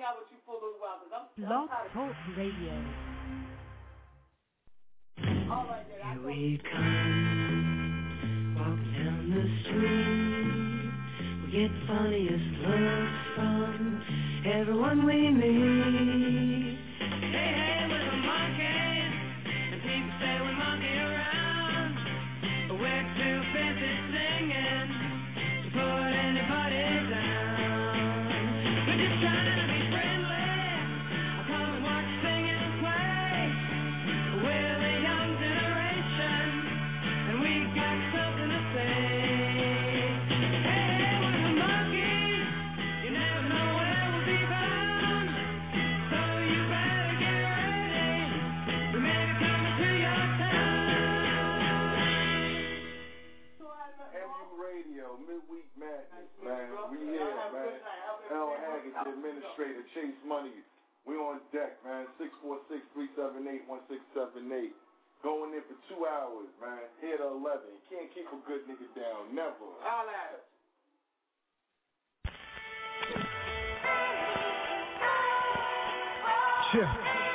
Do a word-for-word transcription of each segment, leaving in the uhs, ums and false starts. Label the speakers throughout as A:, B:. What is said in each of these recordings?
A: out with you for a little while because I'm,
B: Blog Talk Radio.
A: All right, then.
C: Here we come, walking down the street. We get the funniest looks from everyone we meet. Hey, hey, we're the monkeys, and people say we monkey around, but we're too busy singing to put anybody down. We're just trying to be friendly. I'll come and watch, sing and play. We're the young generation, and we got something to say. Hey, hey, we're the monkeys. You never know where we'll be found, so you better get ready. We may be coming to your town.
D: M U Radio, Midweek Madness, man. We here, man. L. Haggett, the administrator, Chase Money. We on deck, man. six four six, three seven eight, one six seven eight. Going in for two hours, man. Here to eleven. You can't keep a good nigga down. Never.
A: Holla at us.
E: Yeah.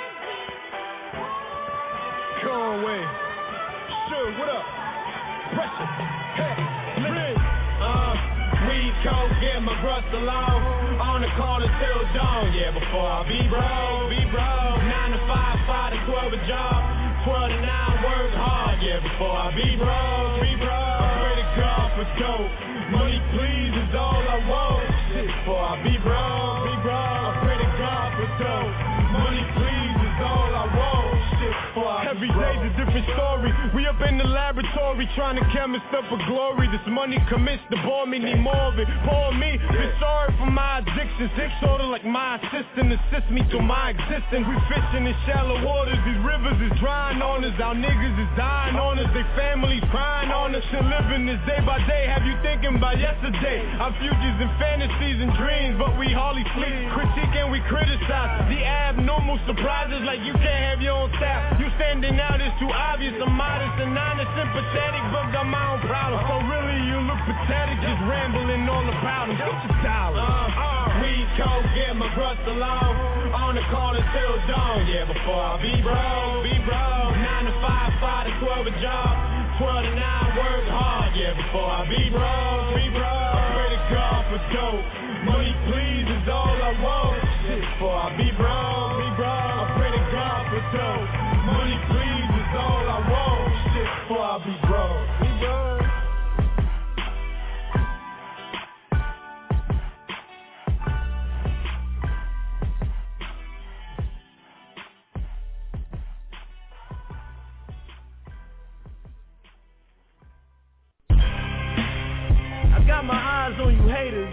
E: Conway. Sure, what up? Pressure. Hey, Rig. Uh, weed, coke, get my brust along. On the corner till dawn. Yeah, before I be broke, be broke. Nine to five, five to twelve a job. Twelve to nine, work hard. Yeah, before I be broke, be broke. I pray to God for dope. Money, please, is all I want. Shit, before I be broke, be broke. I pray to God for dope. Money, please, is all I want. Shit, before I be Every day's a different story. We up in the laboratory trying to chemist up for glory. This money commits to bore me, need more of it. Pour me, been sorry for my addictions. It's sorta like my assistant assist me through my existence. We fishing in shallow waters. These rivers is drying on us. Our niggas is dying on us. Their families crying on us. And living this day by day. Have you thinking about yesterday? Our futures and fantasies and dreams, but we hardly sleep. Critique and we criticize the abnormal surprises like you can't have your own style. You standing out is too obvious. I'm modest and honest, sympathetic, but got my own problems. So really you look pathetic, just rambling all about them. Get your dollars. Uh, uh, weed, coke, get my brust along. On the corner till dawn. Yeah, before I be broke, be broke. Nine to five, five to twelve a job. Twelve to nine, work hard. Yeah, before I be broke, be broke. I pray to God for dope. Money, please, is all I want. Shit, before I be broke, be broke. I pray to God for dope. Money, please, is all I want. Shit, before I be broke, be broke. I got my eyes on you haters.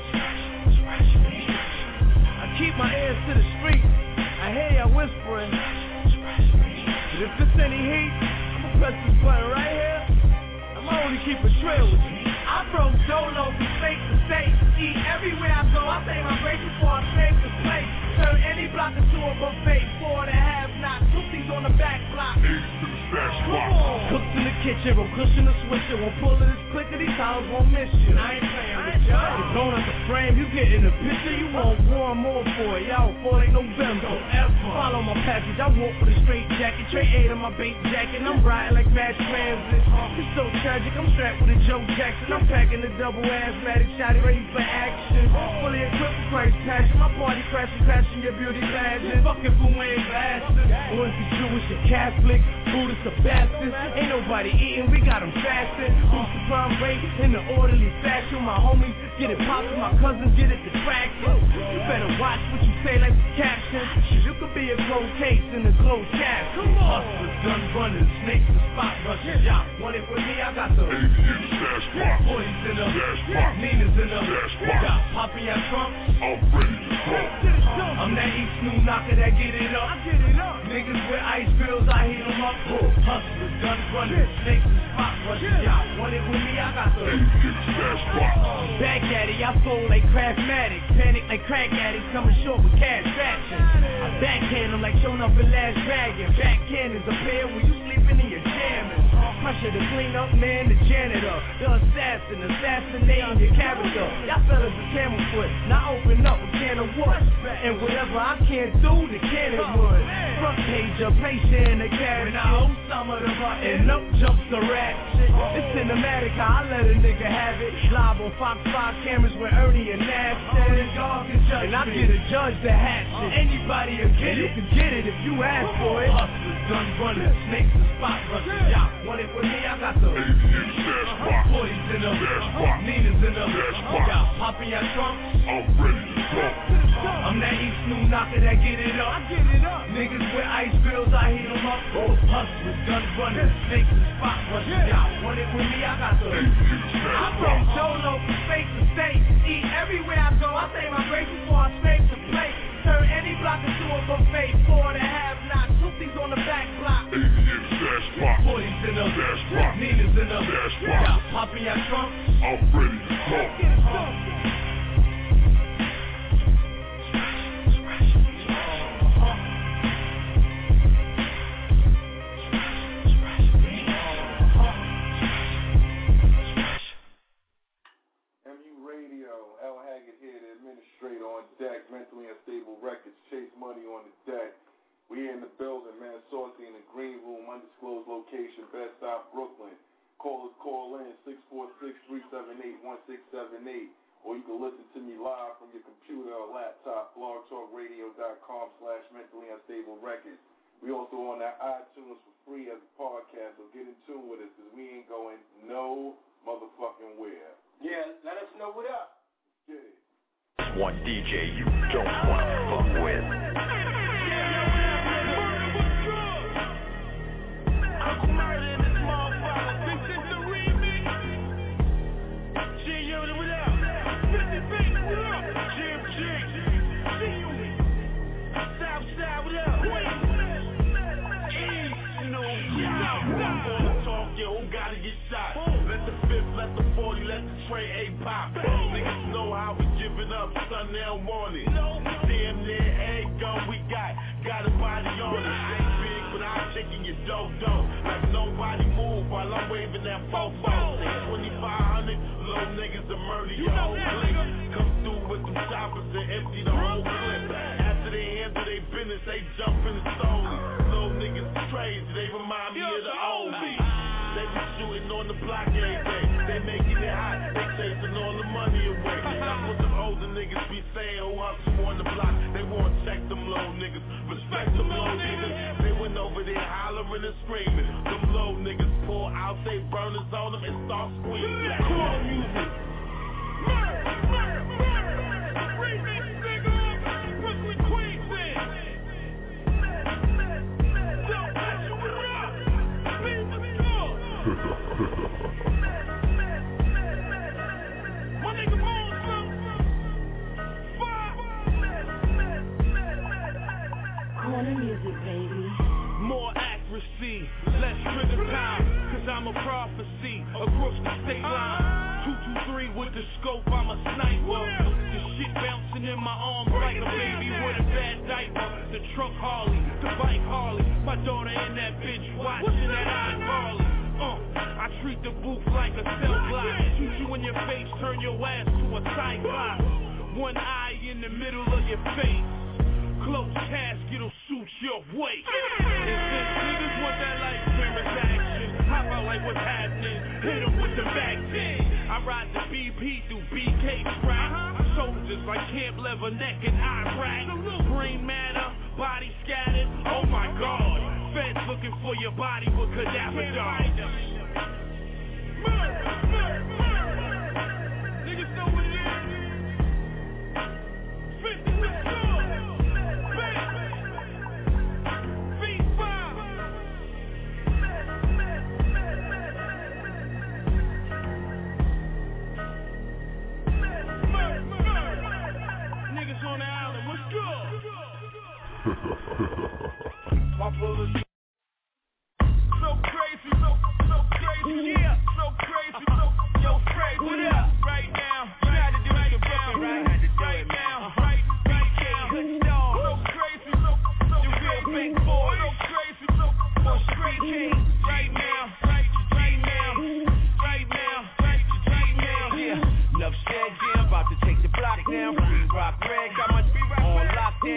E: I keep my ears to the street. I hear y'all whispering. But if it's any heat, I'ma press this button right here. I'ma only keep it trail with you. I broke Dolo from state to state. Eat everywhere I go. I say my grace before I save the place. Turn any block into a buffet. Four and a half knots. Tootsies on the back block. Come on. Cooks in the kitchen, roll cushion the switcher. Won't pull this click of these towels, won't miss you. I ain't playing with you. You're going out the frame, you get in the picture. You want one more for it. Y'all fall ain't November. Follow my package, I walk with a straight jacket. Trade eight on my bait jacket. I'm riding like Mass Transit. It's so tragic, I'm strapped with a Joe Jackson. I'm packing the double asthmatic shotty, ready for action. Fully equipped with Christ passion. My party crashing, crashing your beauty pageant. Fucking for Wayne Bastard. Or if you Jewish or Catholic, Buddhist or Baptist. Ain't nobody eating, we got them fasting. Who's the prime rate in the orderly fashion? My homies get it poppin', my cousins get it distracted. You better watch what you say like the caption. You could be a cold case in a closed casket. Hustlers, gun runners, snakes and spot rushers. Y'all want it with me? I got the boys in the Nina's in the got Poppy and Trump. I'm ready to go. I'm that East New knocker that get it up. I get it up. Niggas with ice grills, I heat them up. Hustlers, gun runners, snakes and spot rushers. Y'all want it with me? I got the back at it, I fold like Craftmatic. Panic like crack addicts, coming short with cash traction. I backhand them like showing up in Last Dragon. Backhand is a pair when you sleeping in your jammies. My shit, the cleanup man, the janitor, the assassin, assassinating your character. Y'all fellas a camel foot, now open up a can of what? And whatever I can't do, the cannon would. Front page of patient in the cabin, now some of the button up jumps the rat. It's cinematic, how I let a nigga have it. Live on Fox five cameras with Ernie and Nash standing. And I get a judge to hatch it. Anybody will get it, you can get it if you ask for it. Hustlers, gun runners, snakes and spot runners. Y'all want it with me, I got the forties in them, Ninas in them. Y'all popping your trunks, I'm ready to talk. I'm that East New knocker that get it up. I get it up. Niggas with ice grills, I heat them up. Hustlers, gun runners, snakes and spot runners. Y'all want it with me, I got the I from solo from state to state. Eat everywhere I go, I say my grace before I scrape the plate. Turn any block into a buffet. Four and a half knots, tootsies on the back block. forties in them, Ninas in them. Y'all popping your trunks, I'm ready to talk.
D: Administrator on deck, mentally unstable records, chase money on the deck. We in the building, man. Saucy in the green room, undisclosed location, Best Stop, Brooklyn. Call us, call in six four six, three seven eight, one six seven eight, or you can listen to me live from your computer or laptop. blogtalkradio.com slash mentally unstable records. We also on that iTunes for free as a podcast, so get in tune with us because we ain't going no motherfucking where.
A: Yeah, let us know what up.
D: Get it.
B: One D J you don't want to fuck with. Uncle Murder in this motherfucker. This is the remix. G Unit, what up? fifty feet, what up? Jim G. G Unit. Southside, what up? East, you know, yeah. Talk, yo, who gotta get shot? Let the fifth, let the forty, let the tray A pop. Niggas know how we giving up sundown morning. Damn near egg gun we got, got a body on it. Ain't big, but I'm shaking your dope dope. Like nobody move while I'm waving that fofo. twenty-five hundred, low niggas to murder your whole clique. Come through with them choppers and empty the whole clip. After they handle their business, they jump in the stove. Little niggas crazy, they remind me of the old me. They be shooting on the block every day. They making it hot, they chasing all the money away. That's what them older niggas be saying who hustle on the block. They won't check them low niggas, respect them low niggas. They went over there hollering and screaming. Them low niggas pull out they burners on them and start squeezing. Cool music. Murder, murder, murder. Remix, nigga. Brooklyn Queens in. Don't mess you up. Leave the door. My nigga Moon,
C: Corner music, baby.
B: more accuracy, less trigger time, cause I'm a prophecy across the state line. Two two three with the scope, I'm a sniper. The shit bouncing in my arms like a baby with a bad diaper. The truck Harley, the bike Harley, my daughter in that bitch watching that iCarly. Uh, I treat the booth like a cell block. Shoot you in your face, turn your ass to a cyclops. One eye in the middle of your face. Close casket'll suit your weight. And since niggas want that like clearance action, how about like what's happening? Hit them with the back ten. I ride the B P through B K track. Soldiers like Camp Leatherneck in Iraq. Brain matter, body scattered. Oh my God. Feds looking for your body with cadaver dogs. Murder, murder, murder. Niggas know what it is. fifty percent. On the island, what's good? My bullets so crazy, so so crazy, yeah, so crazy, so yo crazy. What up? Right now, try to do it down, right, right now, right, right now. So crazy, so so you real big boy, so crazy, so so straight king. Right now, right, right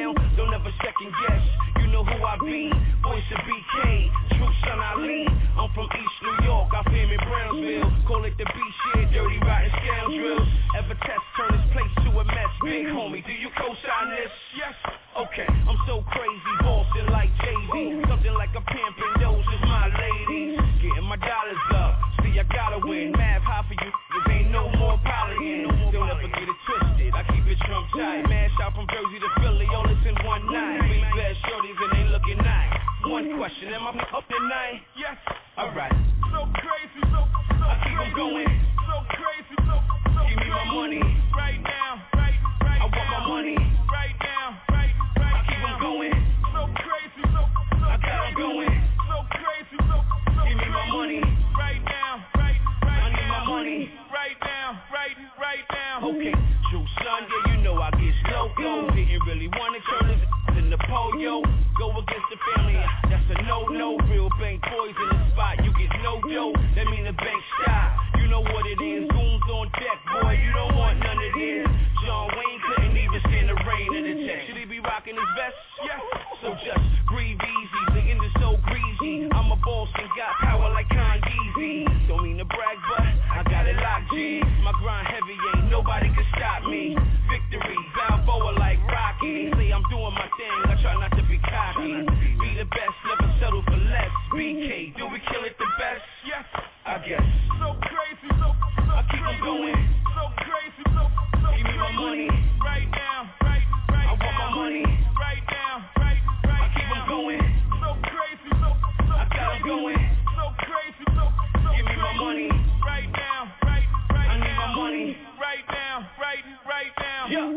F: down, don't ever second guess. You know who I be, voice of B K, true son Ali. I'm from East New York, I fame in Brownsville. Call it the B-shit, dirty rotten scoundrels. Ever test turn this place to a mess? Big homie, do you co-sign this? Yes. Okay, I'm so crazy, bossing like Jay-Z. Something like a pimp and those is my ladies. Getting my dollars up, see I gotta win. Math high for you, there ain't no more polying. Don't ever get it twisted, I keep it trunk tight. Mash out from Jersey to Philly, all this in one night. Three bad shorties and they looking nice. One question, am I up tonight? Yes. Alright. So crazy, so, so I keep on going. So crazy, so, so give me my money. Right now, right, right I want my money. Right now, right, right I keep on going. So crazy, so, so I got on going. So crazy, so, so give me my money. Right now, right, right I need my money. Right now, right, right now. Okay, true son, yeah, you know I get loco. Didn't really want to turn this into polio. Go against the family, that's a no-no. Real bank boys in the spot, you get no dough. That mean the bank stop. You know what it is, goons on deck, boy. You don't want none of this. John Wayne couldn't even stand the rain of the check. Should he be rocking his vest? Yes. So just breathe easy, the end is so greasy. I'm a boss and got power like Kanye. Don't mean to brag, but I got it locked, G. My grind heavy, ain't nobody can stop me. Victory, Balboa like Rocky. They say I'm doing my thing, I try not to be cocky. Be the best, never settle for less. B K, do we kill it the best? Yes, I guess. So crazy, so, so I keep on going. So crazy, so, so give me my money. Right now, right, right I want my money. Right now, right, right I keep on going. So crazy, so, so I got on going. So crazy, so, so give me my money. Right now, right, right I need my money. Right now, right, right now. Yeah.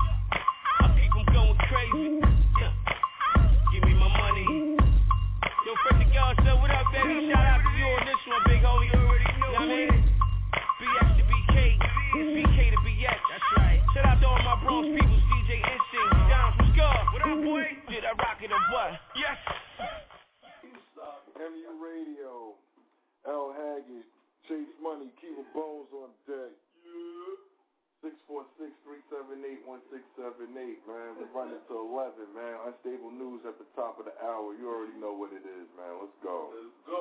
F: I keep on going crazy. Yeah. Give me my money. Yo, Fred the God, so what up, baby? Shout out to you on this one, big homie. You already know. You know what I mean? B X to B K, B K to B X. That's right. Shout out to all my Bronx peoples, D J Instinct, down from Scar. What up, boy? Did I rock it or what? Yes.
D: M U Radio, L Haggard, Chase Money, Kiva Bones on deck. six four six, three seven eight, one six seven eight, man. We're running to eleven, man. Unstable news at the top of the hour. You already know what it is, man. Let's go. Let's go.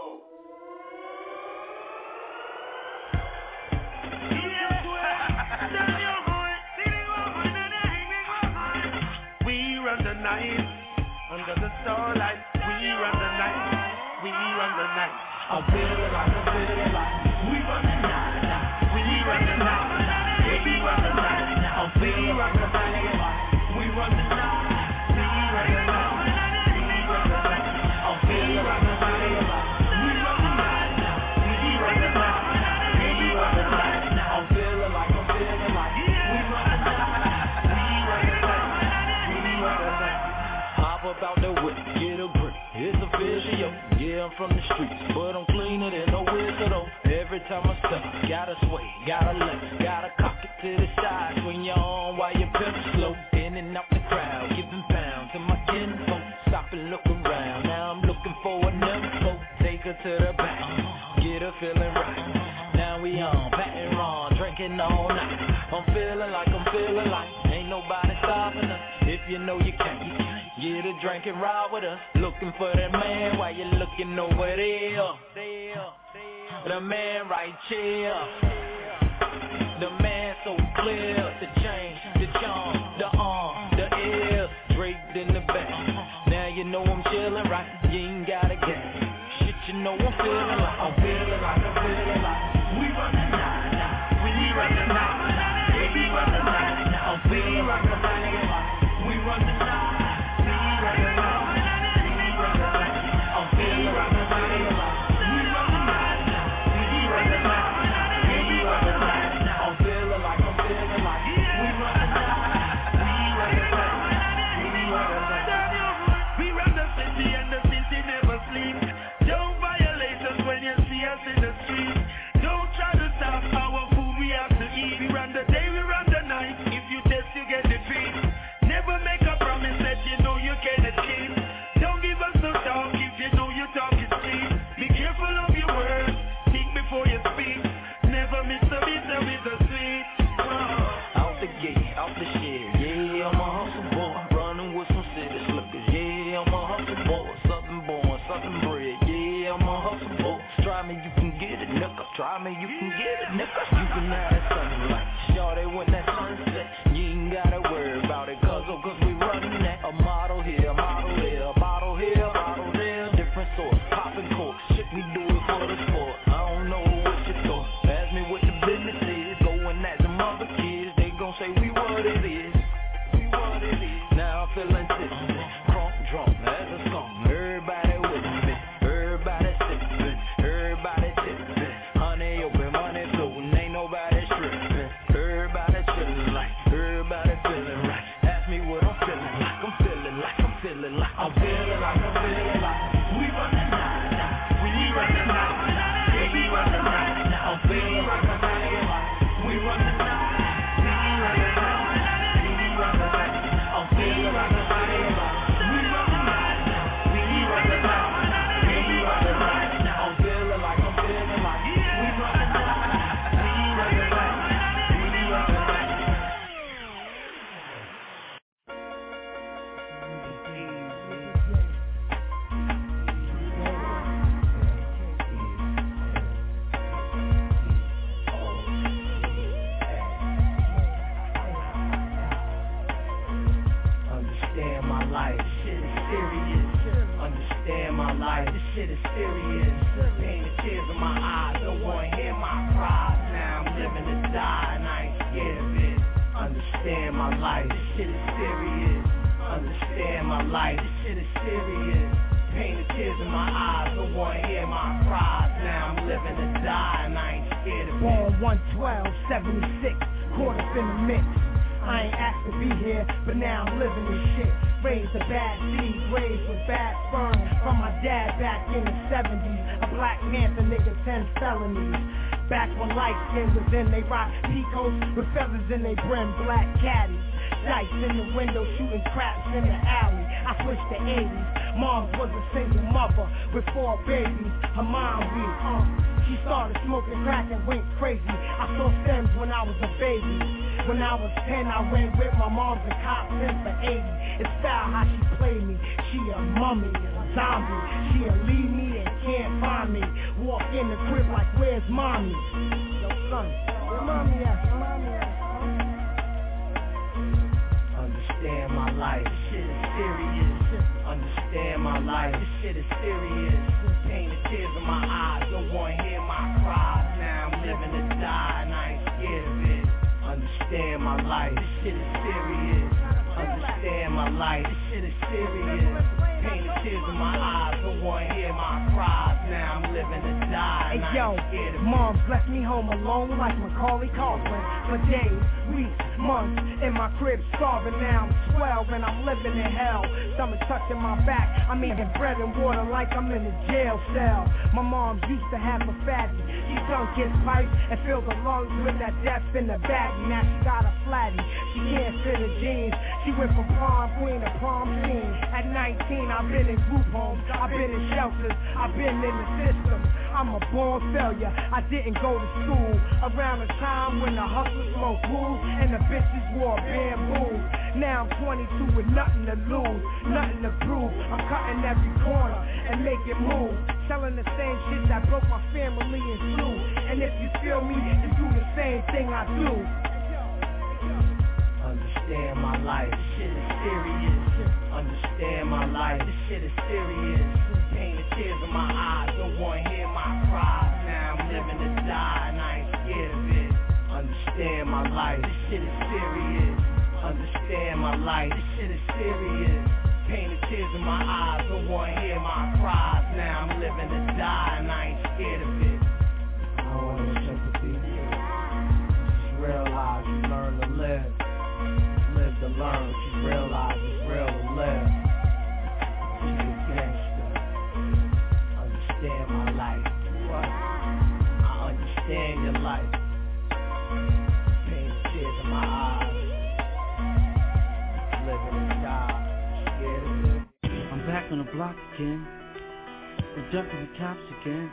B: We run the night under the starlight. We run the night. We run the night. I'm feeling like I'm feeling like we run the night. We run the night. We run the night. I'm feeling like I'm feeling like we run the night. We run the night. We run the night. I'm feeling like I'm feeling like we run the night. We run the night. We run the night. I'm feeling like I'm feeling like we run the night. We run the night. We run the night.
G: Hop up out the whip, get a grip. It's official. Yeah, I'm from the streets, but I'm cleaner than no wizard though. Every time I step, gotta sway, gotta left, gotta cock it to the side. Swing your arm while you pimp slow. In and out the crowd, giving pounds to my kinfolk. Stop and look around. Now I'm looking for a nympho. Take her to the back, get her feeling right. Now we on, patting wrong, drinking all night. I'm feeling like I'm feeling like ain't nobody stopping us. If you know you can't, you can't. Get a drink and ride with us. Looking for that man while you looking over there. The man right here. The man so clear. The chain, the charm, the arm, the ear. Draped in the back. Now you know I'm chilling right. You ain't gotta get shit, you know I'm feeling like I'm feeling like I'm feeling like we run the night. We run the night. We run the night. I'm feeling like I'm feeling like we run the night.
B: We run the city and the city never sleeps. No violations when
G: bustin' bread. Yeah, I'm a hustle boy. Try me, you can get it, nigga. Try me, you can get it, nigga. You can have that sunlight. Shorty when that sunset. You ain't gotta worry about it, cause, oh, cause we running that. A model here, a model there, a bottle here, a bottle there. Different sort, poppin' cork. Shit, we do it for the sport. I don't know what you thought. Ask me what the business is. Going at some other kids, they gon' say we what it is. We what it is. Now I'm feeling tipsy, crunk drunk as a song. Everybody with me, everybody sippin', everybody tippin'. Honey open, money floatin', ain't nobody strippin'. Everybody chillin' like, everybody feelin' right. Ask me what I'm feelin' like, I'm feelin' like, I'm feelin' like, I'm feelin' like, I'm feelin' like. We run the night, night, we run the night, night, yeah, we run the night, night. I'm feelin' like, I'm feelin' like, we run the night.
H: Shit is serious. Pain the tears in my eyes. Don't wanna hear my cries. Now I'm living to die and I ain't scared of it. Understand my life. This shit is serious. Understand my life. This shit is serious. Pain the tears in my eyes. Don't wanna hear my cries. Now I'm living to die and I ain't scared of it.
I: Born one twelve seventy-six. Caught up in the mix. I ain't asked to be here, but now I'm living this shit. Raised a bad seed, raised with bad sperm from my dad back in the seventies. A Black Panther nigga, ten felonies. Back when light skin was in, they rock Picos with feathers in they brim, black caddies. Dice in the window, shooting craps in the alley. I switched to eighties. Mom was a single mother with four babies. Her mom weak, uh. She started smoking crack and went crazy. I saw stems when I was a baby. When I was ten, I went with my mom to cops in for eighty. It's foul how she played me. She a mummy, a zombie. She'll leave me and can't find me. Walk in the crib like, where's mommy? Yo, son, where mommy at? Where mommy at?
H: Understand my life. This shit is serious. Understand my life. This shit is serious. Pain the tears in my eyes. Don't wanna hear my cries. Now I'm living to die and I ain't scared of it. Understand my life. This shit is serious. Understand my life. This shit is serious. Pain the tears in my eyes. Don't wanna hear my cries. Now I'm living to die and
I: hey,
H: I
I: yo,
H: ain't scared of it.
I: Mom's left me home alone like Macaulay Culkin for days, weeks, months in my crib starving. Now I'm twelve and I'm living in hell. Stomach touching my back. I'm eating bread and water like I'm in a jail cell. My mom used to have a fatty. She dunk his pipes and filled the lungs with that death in the baggie. Now she got a flatty. She can't fit her jeans. She went from prom queen to prom king. At nineteen, I've been in group homes. I've been in shelters. I've been in the system. I'm a born failure. I didn't go to school around the time when the hustlers smoked booze and the bitches wore bamboo. Now I'm twenty-two with nothing to lose, nothing to prove. I'm cutting every corner and making moves, selling the same shit that broke my family in two. And if you feel me, you do the same thing I do.
H: Understand my life. This shit is serious. Understand my life. This shit is serious. Pain the tears in my eyes. Don't wanna hear my cries. Now I'm living to die and I ain't scared of it. Understand my life. This shit is serious. Understand my life. This shit is serious. Pain the tears in my eyes. Don't wanna hear my cries. Now I'm living to die and I ain't scared of it.
I: I don't want no sympathy. Just realize you learn to live. Live to learn. Just realize it's real to live. Just a gangster. Understand my life. What? I understand your life. Pain the tears in my eyes. Living and die. Scared of it.
J: I'm back on the block again. Abducting the cops again.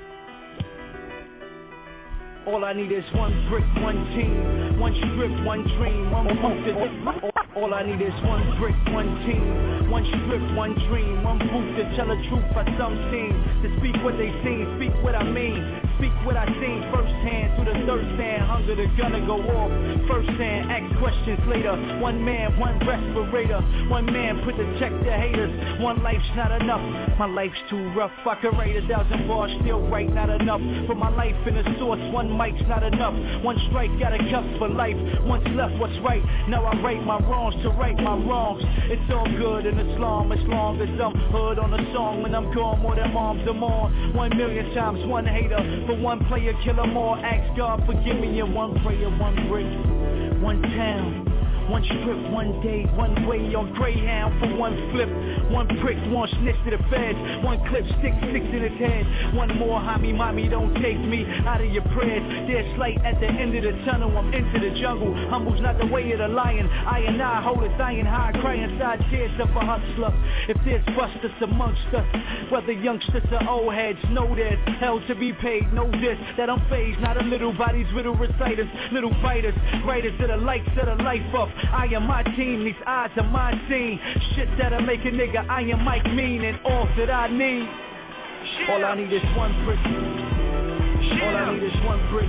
F: All I need is one brick, one team, one strip, one dream, one focus. All I need is one brick, one team, one
G: One strip, one dream, one booth to tell the truth by some team. To speak what they seen, speak what I mean. Speak what I seen firsthand through the thirst stand. Hunger the gonna go off firsthand. Ask questions later. One man, one respirator. One man put the check to haters. One life's not enough. My life's too rough. I could write a thousand bars, still right, not enough. For my life in the source, one mic's not enough. One strike, got a cuff for life. Once left, what's right? Now I right my wrongs to right my wrongs. It's all good in Islam as long as I'm hood on a song. When I'm gone, more than moms I'm on. One million times, one hater. For one player, kill 'em all. Ask God, forgive me. And one prayer, one brick, one town. One strip, one day, one way on Greyhound for one flip. One prick, one snitch to the feds. One clip, stick, six in his head. One more, homie, mommy, don't take me out of your prayers. There's light at the end of the tunnel. I'm into the jungle. Humble's not the way of the lion. I and I hold his iron high, cry inside tears of a hustler. If there's busters amongst us, whether youngsters or old heads, know there's hell to be paid. Know this, that I'm phased, not a little bodies, little reciters, little fighters, writers that are lights set a life up. I am my team, these odds are my scene. Shit that'll make a nigga, I am Mike Mean, and all that I need. Yeah. All I need is one brick. Yeah. All I need is one brick.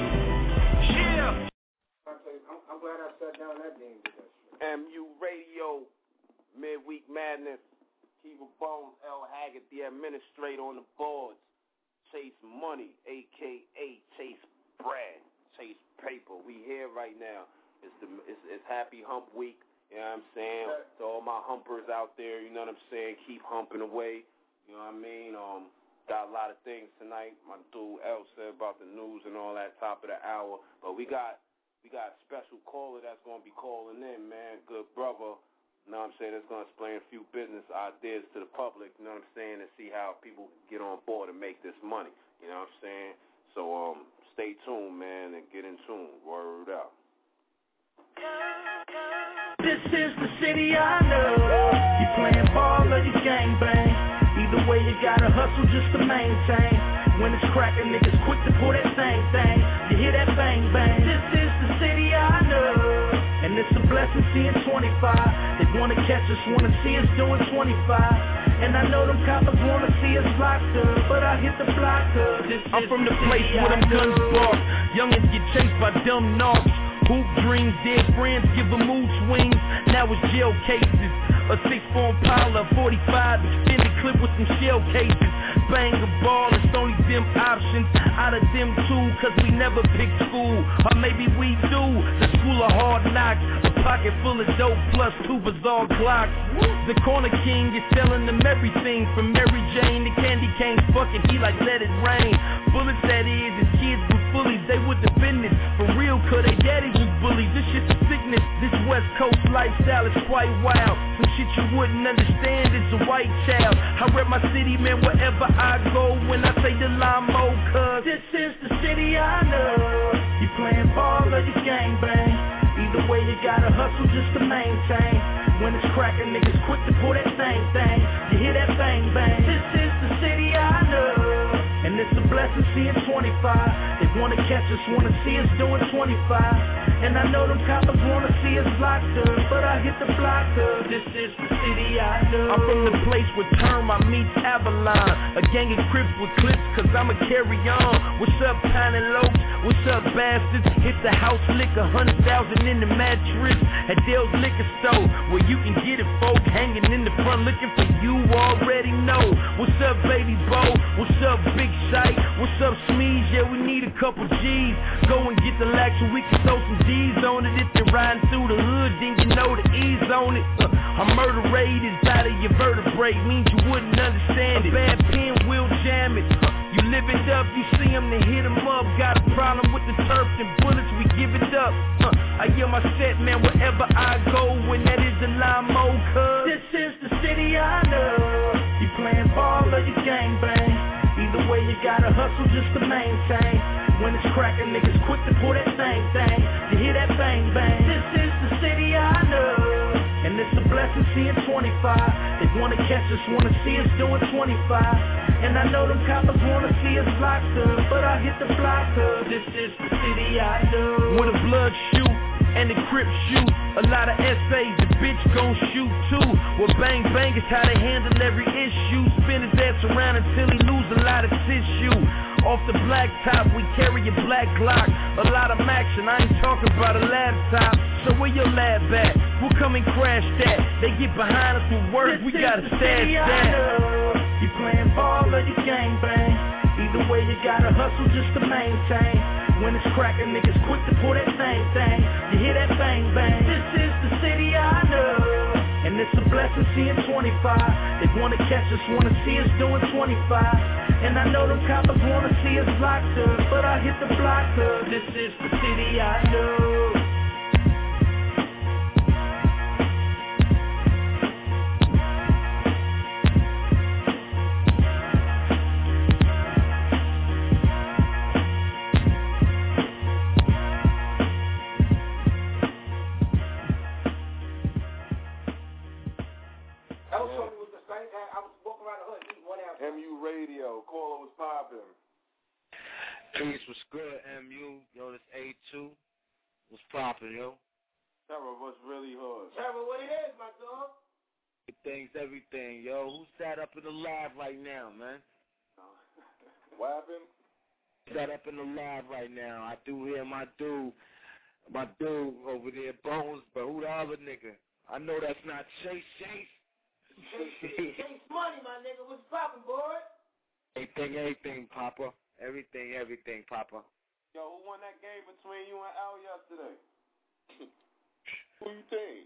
A: Yeah. I'm, I'm glad I sat down that game with that shit.
K: M U Radio, Midweek Madness, Kiva Bones, L. Haggard, the administrator on the boards. Chase Money, a k a. Chase Brad, Chase Paper. We here right now. It's, the, it's, it's Happy Hump Week, you know what I'm saying? To all my humpers out there, you know what I'm saying? Keep humping away, you know what I mean? Um, got a lot of things tonight. My dude L said about the news and all that top of the hour. But we got we got a special caller that's going to be calling in, man. Good brother, you know what I'm saying? That's going to explain a few business ideas to the public, you know what I'm saying? And see how people get on board and make this money, you know what I'm saying? So um, stay tuned, man, and get in tune. Word out.
H: This is the city I know. You playing ball or you gangbang. Either way you gotta hustle just to maintain. When it's cracking, niggas quick to pull that same thing. You hear that bang bang. This is the city I know. And it's a blessing seeing twenty-five. They wanna catch us, wanna see us doing twenty-five. And I know them coppers wanna see us locked up, but I hit the block up. This I'm from the place where them guns spark. Youngins get chased by dumb knocks. Hoop dreams, dead friends, give them mood swings. Now it's jail cases. A six-form Impala, forty-five, extended clip with some shell cases. Bang a ball, it's only them options. Out of them two, cause we never pick school. Or maybe we do, the school of hard knocks. A pocket full of dope plus two bizarre Glocks. The corner king is selling them everything. From Mary Jane to candy canes, fuck it, he like let it rain. Bullets that is, and kids with bullies, they would defend it. For real, cause they daddy was bullies. This shit's a sickness. This West Coast lifestyle is quite wild. Some shit you wouldn't understand is a white child. I rep my city, man, wherever I go. When I say the Lamo, cuz this is the city I know. You playing ball or you gangbang. Either way you gotta hustle just to maintain. When it's cracking, niggas quick to pull that same thing. You hear that bang bang. This is the city I know. And it's a blessing seeing twenty-five. They wanna catch us, wanna see us doing twenty-five. And I know them coppers wanna see us locked up, but I hit the block up. This is the city I know. I'm from the place where Terma meets Avalon. A gang of Crips with clips, cause I'ma carry on. What's up, Tiny Lokes? What's up, bastards? Hit the house lick, a hundred thousand in the mattress. At Dale's Liquor Store, where you can get it, folk. Hanging in the front looking for you, already know. What's up, baby Bo? What's up, Big Sight? What's up, Smeeze? Yeah, we need a couple G's. Go and get the lax so we can throw some D's on it. If you're riding through the hood, then you know the E's on it. Uh, a murder rate is out of your vertebrae, means you wouldn't understand it. A bad pen will jam it. Uh, you live it up, you see them, then hit them up. Got a problem with the turf and bullets, we give it up. Uh, I hear my set, man, wherever I go, when that is the Lamo, cuz this is the city I know. You playing ball or you gangbang. Either way you gotta hustle just to maintain. When it's cracking, niggas quick to pull that same thing. You hear that bang bang. This is the city I know. And it's a blessing seeing twenty-five. They wanna catch us, wanna see us doing twenty-five. And I know them coppers wanna see us locked up, but I hit the block up. This is the city I know. When the blood shoot,
L: and the Crip shoot. A lot of essays, the bitch gon' shoot too. Well, bang bang is how they handle every issue. Spin his ass around until he lose a lot of tissue. Off the black top, we carry a black Glock. A lot of action, I ain't talking about a laptop. So where your lab at? We'll come and crash that. They get behind us with work, we gotta stash that.
H: You playing ball or you gang bang? Either way you gotta hustle just to maintain. When it's cracking, niggas quick to pull that same thing. You hear that bang bang? This is the city I know. And it's a blessing seeing twenty-five. They wanna catch us, wanna see us doing twenty-five. And I know them coppers wanna see us locked up, but I hit the block up. This is the city I know.
D: M U Radio, caller was popping.
M: Peace was good, M U. Yo, this A two was popping, yo.
D: Terror was really hood.
A: Terror, what it is, my dog?
M: Things, everything, yo. Who sat up in the lab right now, man?
D: What happened?
M: Sat up in the lab right now. I do hear my dude, my dude over there, Bones, but who the other nigga? I know that's not Chase Chase.
A: Chase money, my nigga. What's poppin', boy?
M: Everything, everything, Papa. Everything, everything, Papa.
K: Yo, who won that game between you and Al yesterday?
D: Who you think?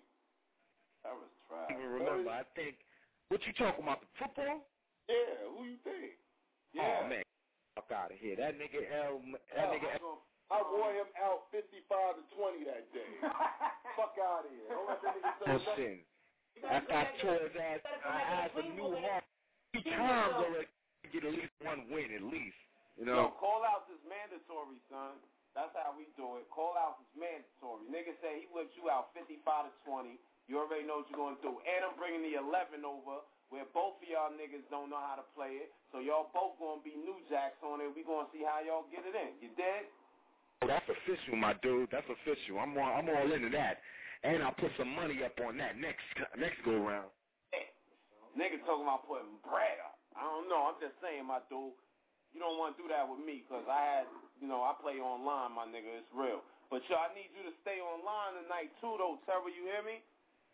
K: That was trash.
M: I even remember, I think, what you talking about, the football?
D: Yeah, who you think?
M: Yeah. Oh, man, fuck out of here. That nigga L, that
D: oh,
M: nigga
D: L. I wore him out fifty-five to twenty that day. Fuck out of here. Don't let that nigga say
M: Listen. After I tore his ass, I had a new heart. Three times already to get at least one win, at least. You know?
K: Yo, call out is mandatory, son. That's how we do it. Call out is mandatory. Nigga say he whipped you out fifty-five to twenty. You already know what you're going to do. And I'm bringing the eleven over where both of y'all niggas don't know how to play it. So y'all both going to be new jacks on it. We going to see how y'all get it in. You dead?
M: Oh, that's official, my dude. That's official. I'm all, I'm all into that. And I'll put some money up on that next next go round.
K: Hey, niggas talking about putting bread up. I don't know. I'm just saying, my dude. You don't want to do that with me because I had, you know, I play online, my nigga. It's real. But, yo, I need you to stay online tonight, too, though, Terror. You hear me?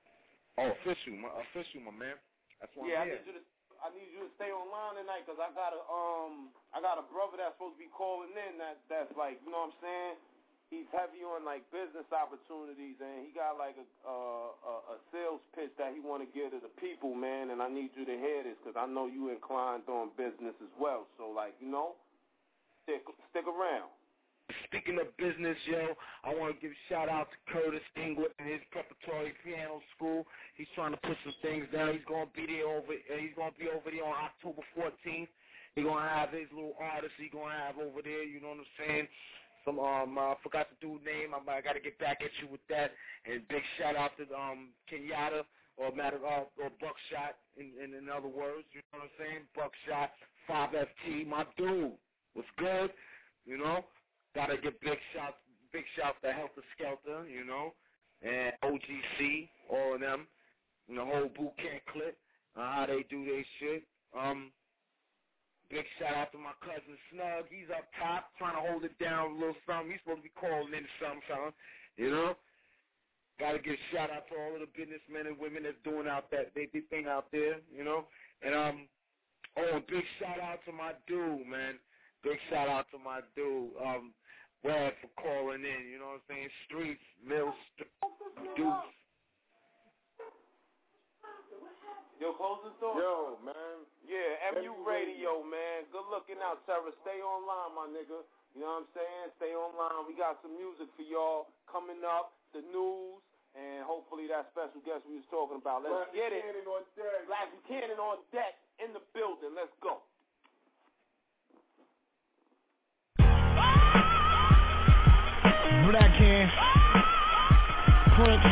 M: Oh, official, my, official, my man. That's what
K: yeah,
M: I'm
K: I need you to I need you to stay online tonight because I got a um I got a brother that's supposed to be calling in that that's like, you know what I'm saying? He's heavy on like business opportunities, and he got like a uh, a, a sales pitch that he want to give to the people, man. And I need you to hear this because I know you inclined on business as well. So like, you know, stick stick around.
M: Speaking of business, yo, I want to give a shout out to Curtis England and his preparatory piano school. He's trying to put some things down. He's gonna be there over. He's gonna be over there on October fourteenth. He's gonna have his little artists. He's gonna have over there. You know what I'm saying? Some um, I forgot the dude's name. I, I got to get back at you with that. And big shout out to um Kenyatta or matter uh, or Buckshot in, in in other words. You know what I'm saying? Buckshot, five F T, my dude. What's good? You know. Got to get big shouts, big shouts to Helter Skelter, you know, and O G C, all of them, and the whole boot camp clip, uh, how they do their shit. Um, big shout out to my cousin Snug. He's up top trying to hold it down a little something. He's supposed to be calling in something, something, you know. Got to give a shout out to all of the businessmen and women that's doing out that they big thing out there, you know. And um, oh, big shout out to my dude, man. Big shout out to my dude, um, Brad, for calling in, you know what I'm saying? Streets, Mills, Deuce.
K: Yo, close the door.
D: Yo, man.
K: Yeah, M U Radio, man. Good looking out, Terror. Stay online, my nigga. You know what I'm saying? Stay online. We got some music for y'all coming up, the news, and hopefully that special guest we was talking about. Let's
D: Black
K: get it.
D: Buchanan on deck.
K: Black Buchanan on deck in the building. Let's go.
E: Black Hand, Prince,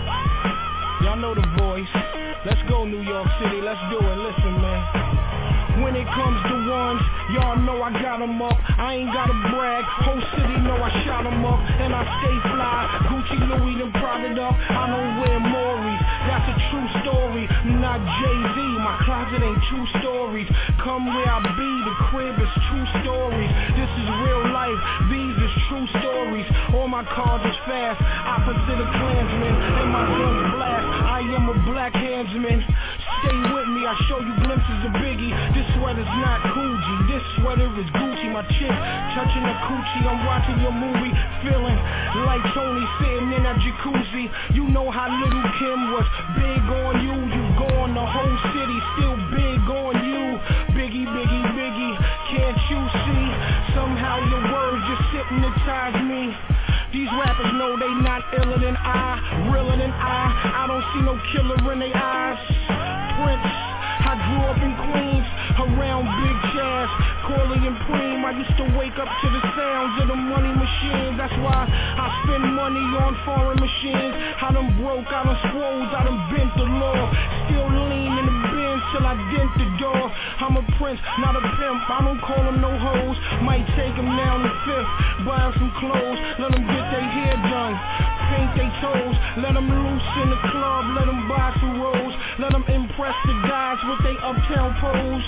E: y'all know the voice. Let's go New York City, let's do it. Listen, man, When it comes to ones, y'all know I got them up. I ain't gotta brag, whole city know I shot them up. And I stay fly, Gucci, Louis, them prodded up. I don't wear Maury's, that's a true story. I'm not Jay-Z, my closet ain't true stories. Come where I be, the crib is true stories. This is real life, these is true stories. All my cars is fast, opposite of Klansmen. And my guns blast, I am a black handsman. Stay with me, I show you glimpses of Biggie. This sweater's not Coogee, this sweater is Gucci. My chick touching a coochie, I'm watching your movie, feeling like Tony sitting in that jacuzzi. You know how Little Kim was big on you. You go on the whole city, still big on you. Biggie, Biggie, Biggie, can't you see? Somehow your words just hypnotize me. These rappers know they not iller than I, realer than I. I don't see no killer in their eyes. Prince, I grew up in Queens, around Big Chaz, Corley and Preem. I used to wake up to the sounds of the money machines. That's why I spend money on foreign machines. I done broke, I done swole, I done bent the law. Still lean in the Benz till I dent the door. I'm a prince, not a pimp, I don't call them no hoes. Might take them down the fifth, buy them some clothes, let them get their hair done, paint their toes, let them loose in the club, let them buy some rolls, let them impress the guys with they uptown pose.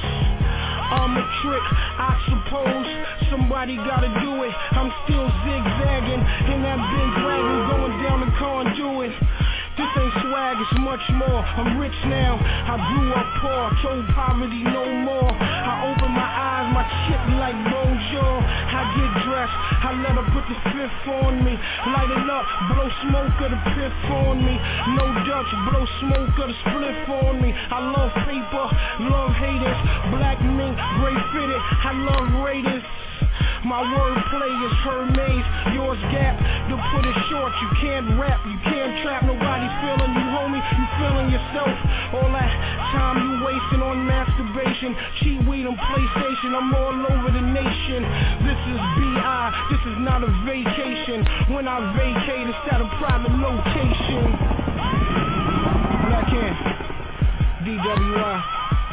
E: I'm a trick, I suppose somebody gotta do it. I'm still zigzagging in that big wagon, going down the conduit. This ain't swag, it's much more. I'm rich now, I grew up poor, told poverty no more. I open my eyes, my shit like bonjour. I get dressed, I let her put the fifth on me. Light it up, blow smoke of the piff on me. No Dutch, blow smoke of the spliff on me. I love paper, love haters. Black mink, gray fitted, I love Raiders. My wordplay is Hermes, yours Gap. To put it short, you can't rap, you can't trap. Nobody's feeling you, homie, you feeling yourself. All that time you wasting on masturbation, cheat weed on PlayStation. I'm all over the nation. This is B I, this is not a vacation. When I vacate, it's at a private location. Black Hand, D W I.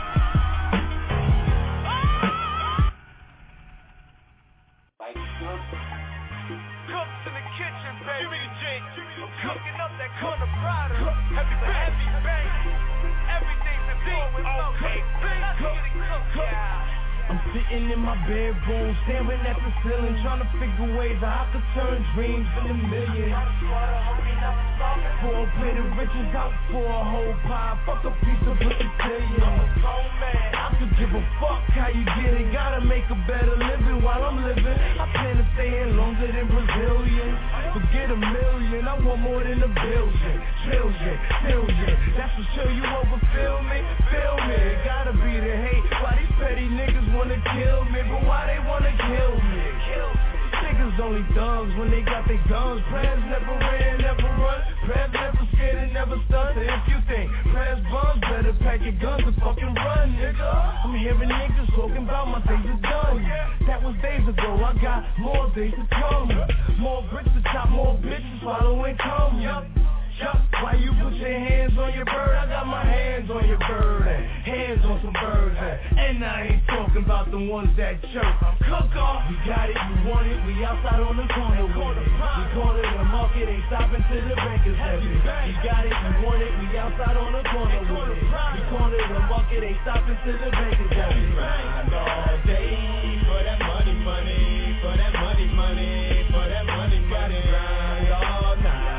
N: Cooks in the kitchen, baby. Give me the drink. I'm cooking up that corner Prada. Heavy, heavy bang. Everything's in full with no cake. Let's get it cooked, yeah.
E: I'm sitting in my bedroom, staring at the ceiling, trying to figure ways how I could turn dreams into millions. For a plate of riches, out for a whole pie, fuck a piece of vegetarian. I could give a fuck how you get it, gotta make a better living while I'm living. I plan to stay in longer than Brazilians. Forget a million, I want more than a billion. Trillion, billion, that's what show you over, feel me? Feel me, gotta be the hate, why these petty niggas wanna kill me, but why they wanna kill me? Niggas only thugs when they got their guns. Prayers never ran, never run. Prayers never scared and never stunned. If you think prayers buns, better pack your guns and fucking run, nigga. I'm hearing niggas talking about my days are done. That was days ago, I got more days to come. More bricks to chop, more bitches following come. Yup. Yup, why you put your hands on your bird? I got my hands on your bird, and hands on some birds, and I ain't talking about the ones that chirp. Cook off, we got it, you want it, we outside on the corner with it. We call it a market, ain't stopping till the bank is heavy. We got it, you want it, we outside on the corner with it. We call it a market, ain't stopping till the bank is heavy.
O: Grind all day for that money, money, for that money, money, for that money, money. Grind all night.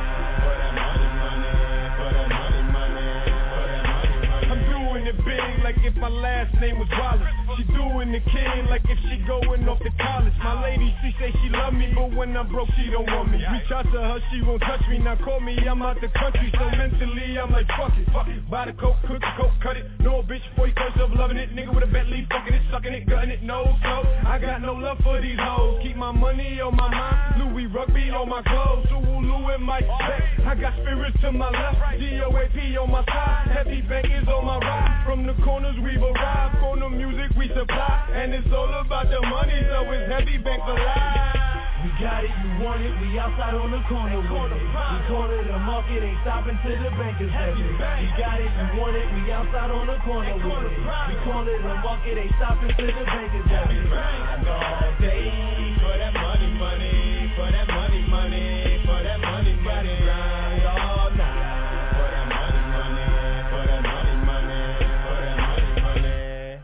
E: Big like if my last name was Wallace. She doing the king like if she going off to college. My lady, she say she love me, but when I'm broke, she don't want me. Reach out to her, she won't touch me. Now call me, I'm out the country, so mentally I'm like fuck it, fuck it. Buy the coke, cook the coke, cut it. No bitch, boy, curse up, loving it. Nigga with a Bentley, fucking it, sucking it, gutting it, no slow. I got no love for these hoes. Keep my money on my mind, Louis rugby on my clothes, Suwulu in my back. I got spirits to my left, D O A P on my side, heavy bankers on my right. From the corners we've arrived, corner music we supply, and it's all about the money, so it's heavy bank for life.
O: We got it, you want it, we outside on the corner with it. We call it a market, ain't stopping till the bankers have it. We got it, you want it, we outside on the corner with it. We call it a market, ain't stopping till the bankers have it.
P: Grind all day for that money, money, for that money, money, for that money, money. Grind all night for that money, money, for that money, money, for that money,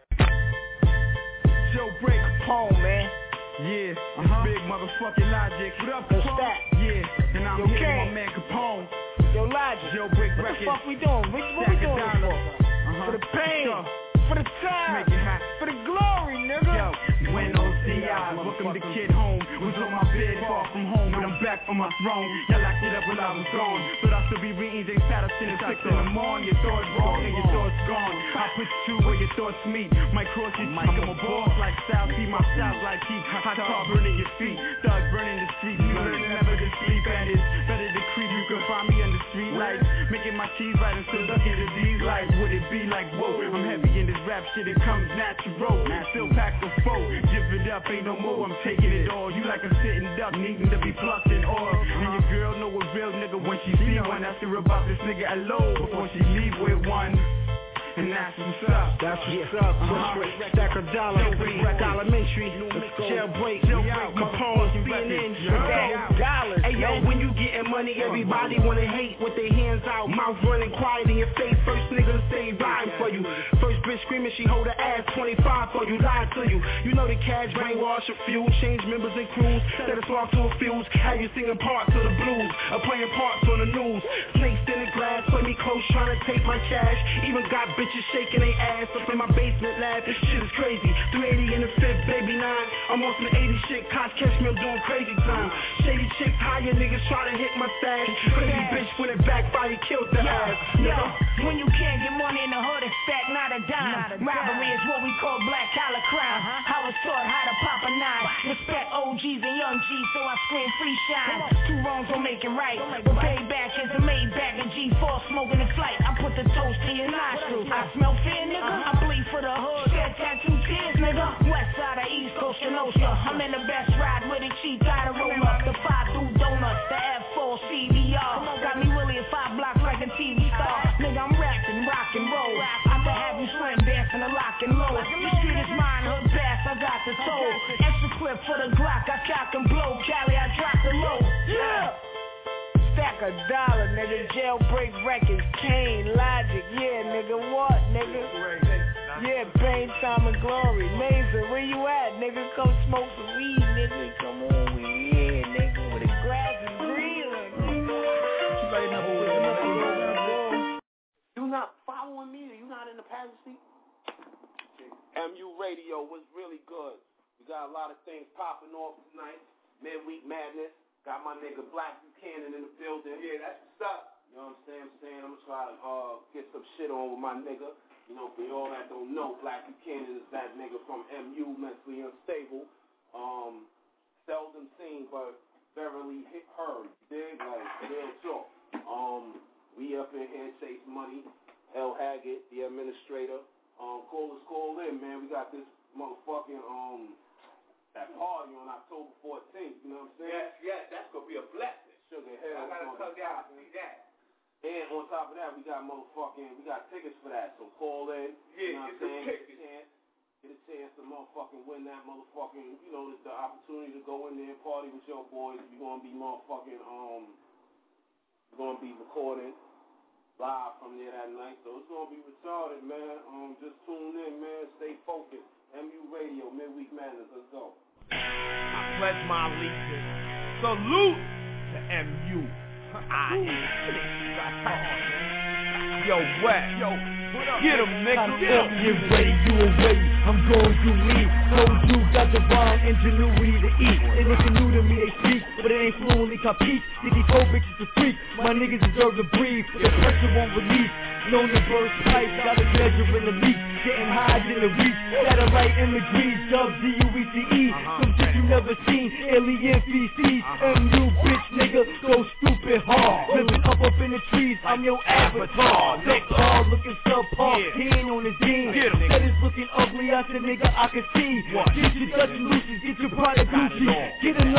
P: money.
H: Joe Break Capone, man.
Q: Yeah, uh-huh. Big motherfucking Logic. What up, Capone? Yeah, and I'm Yo, here with my man Capone.
H: Yo, Logic.
Q: Joe Break
H: What
Q: Records.
H: the fuck we doing? What, what we doing this for?
Q: Uh-huh.
H: For the pain.
Q: Sure.
H: For the time. For the glory, nigga.
Q: Yo, Buenos Dias. Welcome the kid home. Was on my bed, far from home, but I'm back from my throne. Y'all locked it up when I was gone. But I still be reading J status in the six in the morning. Your thoughts wrong and your thoughts gone. I put you where your thoughts meet. Might cross your cheek. I'm a boss like South. See my shots like heat. Hot tar burning your feet. Thugs burning the streets. You learn never to sleep. And it's better to creep. You can find me on the street lights. Making my cheese right and still looking at these lights. Would it be like, whoa, I'm heavy in this rap shit. It comes natural. Still pack the foe. Give it up. Ain't no more. I'm taking it all. You like a sitting duck needing to be plucked in oil. And your girl know a real nigga when she see one. Ask her about this nigga alone before she leave with one. And that's what's up.
H: That's what's up. Uh-huh. Stack a dollar, Dollarmentary, Jailbreak, Capone, B N N, dollars. Hey yo, when you getting money, everybody wanna hate with their hands out, mouth running quiet in your face. First nigga to say riding for you. First bitch screaming she hold her ass twenty-five for you, lied to you. You know the cash brainwash a few, change members and crews, set us off to a fuse. Have you singing parts of the blues, or playing parts on the news. Snakes in the glass, play me close, trying to take my cash. Even got bitches shaking their ass up in my basement lab. This shit is crazy. three eighty in the fifth, baby nine. I'm on some eighty shit. Cops catch me, I'm doing crazy time. Shady chicks, higher niggas try to hit my stash. Crazy bitch when it backfire, killed the ass.
R: Yo, when you can't get money in the hood, it's stack, not a dime. Robbery is what we call black collar crime. I was taught how to pop a nine. Respect O Gs and young G's, so I scream free shine. Two wrongs don't make it right. But payback is a Maybach and G four smoking in flight. I put the toast in your nostrils. I smell fear, nigga. I bleed for the hood. Shed tattoo tears, nigga. West side of East Coast, Kenosha. I'm in the best ride with a cheap gotta roll up. The five through donuts, the F four C V R. Got me really at five blocks like a T V star. Nigga, I'm rapping, rock and roll. I can have you slam dancing a lock and low. The street is mine, hood bass, I got the soul. Extra clip for the Glock, I cock and blow. Cali, I drop the low. Yeah.
H: Stack a dollar, nigga. Jailbreak Records, Kane, Logic, yeah, nigga. What, nigga? Yeah, pain, time, and glory. Mason, where you at, nigga? Come smoke some weed, nigga. Come on, we here, nigga. With the grass is green, nigga.
K: You not following me? Or you not in the passenger seat? M U Radio was really good. We got a lot of things popping off tonight. Midweek Madness. Got my nigga Black Buchanan in the building. Yeah, that's what's up. You know what I'm saying? I'm saying I'm gonna try to uh, get some shit on with my nigga. You know, for y'all that don't know, Black Buchanan is that nigga from M U, mentally unstable. Um, seldom seen, but barely hit heard. Dig? Like, real talk. Um, we up in here chase money. L. Haggett, the administrator. Um, call us, call in, man. We got this motherfucking, um, that party on October fourteenth, you know what I'm saying?
A: Yes, yes, that's going to be a blessing.
K: Sugar Hill.
A: I got to come down to see that.
K: And on top of that, we got motherfucking, we got tickets for that. So call in.
A: Yeah,
K: you know what I'm saying?
A: Get
K: a chance, get a chance to motherfucking win that motherfucking, you know, the, the opportunity to go in there and party with your boys. You're going to be motherfucking, um, you're going to be recording live from there that night. So it's going to be retarded, man. Um, just tune in, man. Stay focused. M U Radio, Midweek Madness. Let's go.
H: I pledge my allegiance. Salute to M U. I am. Yo, Wet. Yo, get him, nigga. Get him.
S: Get ready, you away. I'm going to me. Those you got the wrong ingenuity to eat. They looking new to me, they speak, but it ain't fluently compete. Niggas whole bitches a freak. My niggas deserve to breathe. The pressure won't release. Known to burst pipes, got a measure in the leak. Getting high in the reach. Satellite imagery, dub D U E C E. Some shit you never seen. Alien feces. M U bitch nigga, go stupid hard. Living up up in the trees, I'm your avatar. Neck tall, looking subpar. He ain't on his team. Said it's looking ugly, I said nigga I can see. Get your Dutch loosies, get your product Gucci. Get another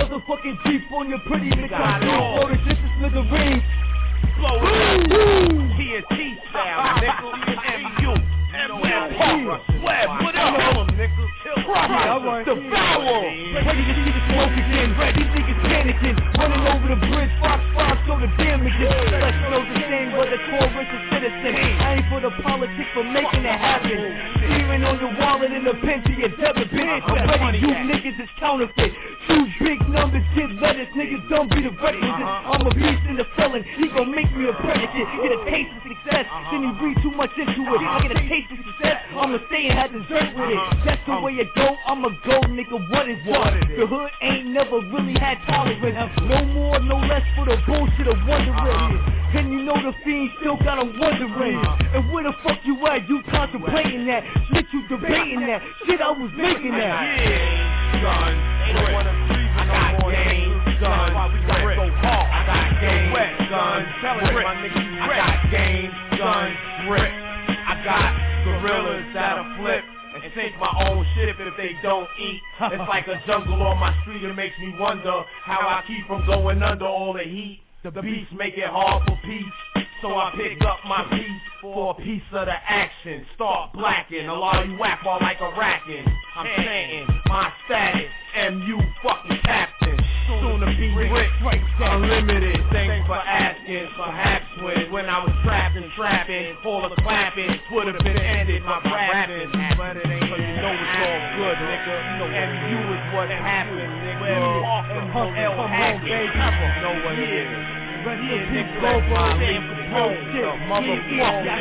S: fucking Jeep on your pretty nigga. Blow the shit to smithereens.
F: Blow it up. T N T style, nigga. M U. M U. Web, what up? Kill him, nigga. Kill him.
S: Devour. Ready to see the smoke again. Ready, these niggas panicking. Running over the bridge. Fox, Fox, show the damages. Let's know the same, but the tourist is citizen. I ain't for the politics for making it happen. Steering on your wallet in the pen to your debit bitch. I'm ready, you niggas is counterfeit. Two big numbers, kid letters. Niggas don't be the requisites. I'm a beast in the felon. He gon' make me a predicate. Get a taste of success. Then he read too much into it. I get a taste of success. I'ma stay and have dessert with it. That's the way it go. I'ma go, nigga. What is what? The hood ain't never really had tolerance. No more, no less for the bullshit of wondering. And you know the fiend still got him wondering. And where the fuck you at? You contemplating that? Shit, you debating that? Shit, I was making that.
F: Yeah, son. They don't wanna breathe no more. Game, son. We gotta go hard. I got game, son. Tell it, my nigga. I got game, son. Rip. I got gorillas that'll flip and sink my own ship if they don't eat. It's like a jungle on my street. It makes me wonder how I keep from going under all the heat. The beats make it hard for peace, so I pick up my piece for a piece of the action. Start blacking, a lot of you whack all like a racking. I'm saying my status, M U fucking captain. Soon to be rich, unlimited. Thanks for asking, perhaps when when I was trapped and trapping, all the clapping would have been ended. My rapping, but it ain't, so you know it's all good, nigga. M U is what happened, nigga. Off the hook, L Haggard, know what it is. Ready to pick over my lips, the motherfucker.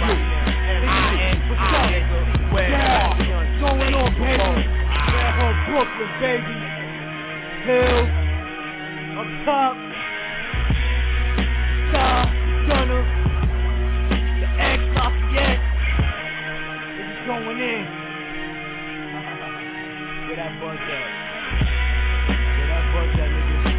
F: What's up? Yeah, going on, baby? Back on Brooklyn, baby. Hill, up top, Star, Gunner, the X Lafayette. It's going in. Get that buzz up. Get that buzz up, nigga.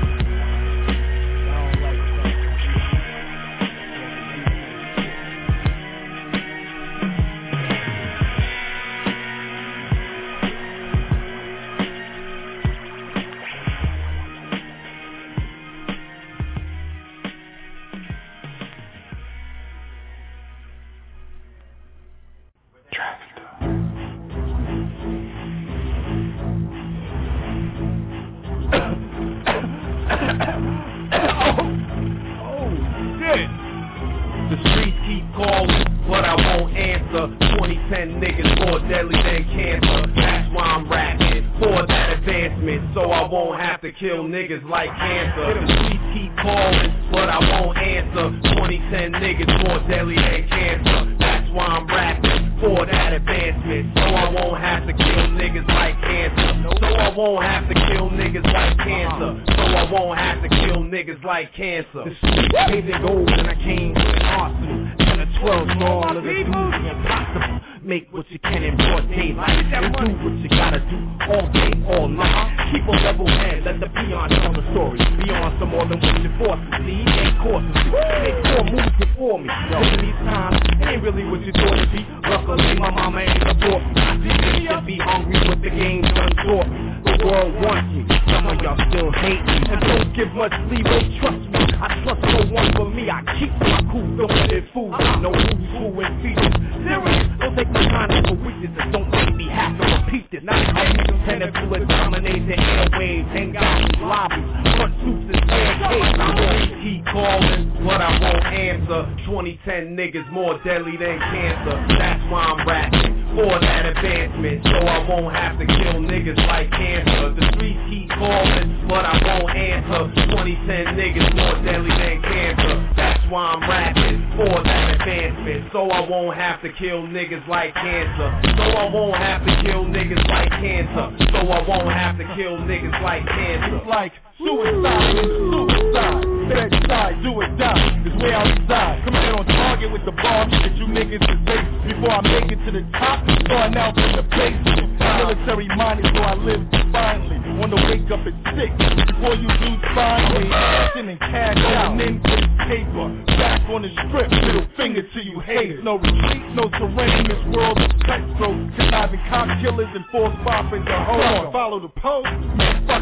F: twenty ten niggas more deadly than cancer. That's why I'm rapping for that advancement, so I won't have to kill niggas like cancer. The streets keep calling, but I won't answer. twenty ten niggas more deadly than cancer. That's why I'm rapping for that advancement, so I won't have to kill niggas like cancer. So I won't have to kill niggas like cancer. So I won't have to kill niggas like cancer. The streets paved in gold and I came with an arsenal. twelve small of the dudes impossible. Make what you can in broad daylight and do what you gotta do all day, all night. Keep a level head, let the peon tell the story. Beyond some more than what your forces see. Ain't courses, make four moves before me. Yo, in these times, it ain't really what you thought it'd be. Luckily, my mama ain't abort me. I see you be hungry with the game done taught me. The world wants me, some of y'all still hate me and don't give much leeway. Trust me, I trust no one but me. I keep my cool, don't let it fool. I know who's who and features. Serious, don't take my kindness for weaknesses. Don't make me have to repeat this. Not every tentacle that dominates the airwaves. Ain't got these lobbies, front suits and staircase. I won't keep calling, but I won't answer. twenty ten niggas more deadly than cancer. That's why I'm rapping for that advancement, so I won't have to kill niggas like cancer. The streets keep calling, but I won't answer. twenty ten niggas more deadly than cancer. That's why I'm rapping for that advancement, so I won't have to kill niggas like cancer. So I won't have to kill niggas like cancer. So I won't have to kill niggas like cancer.
T: It's like suicide and suicide. Bedside, do or die is where I reside. Coming in on target with the bomb that you niggas is base. Before I make it to the top, starting out from the basement. Military minded, so I live finally. On the wake up at six. Before you do find me, sending cash out. Going in for the paper. Back on the strip, middle finger to you haters. No retreat, no surrender in this world of cutthroat. Conniving cop killers and forced boppers and hoes. Follow the post, man, fuck it.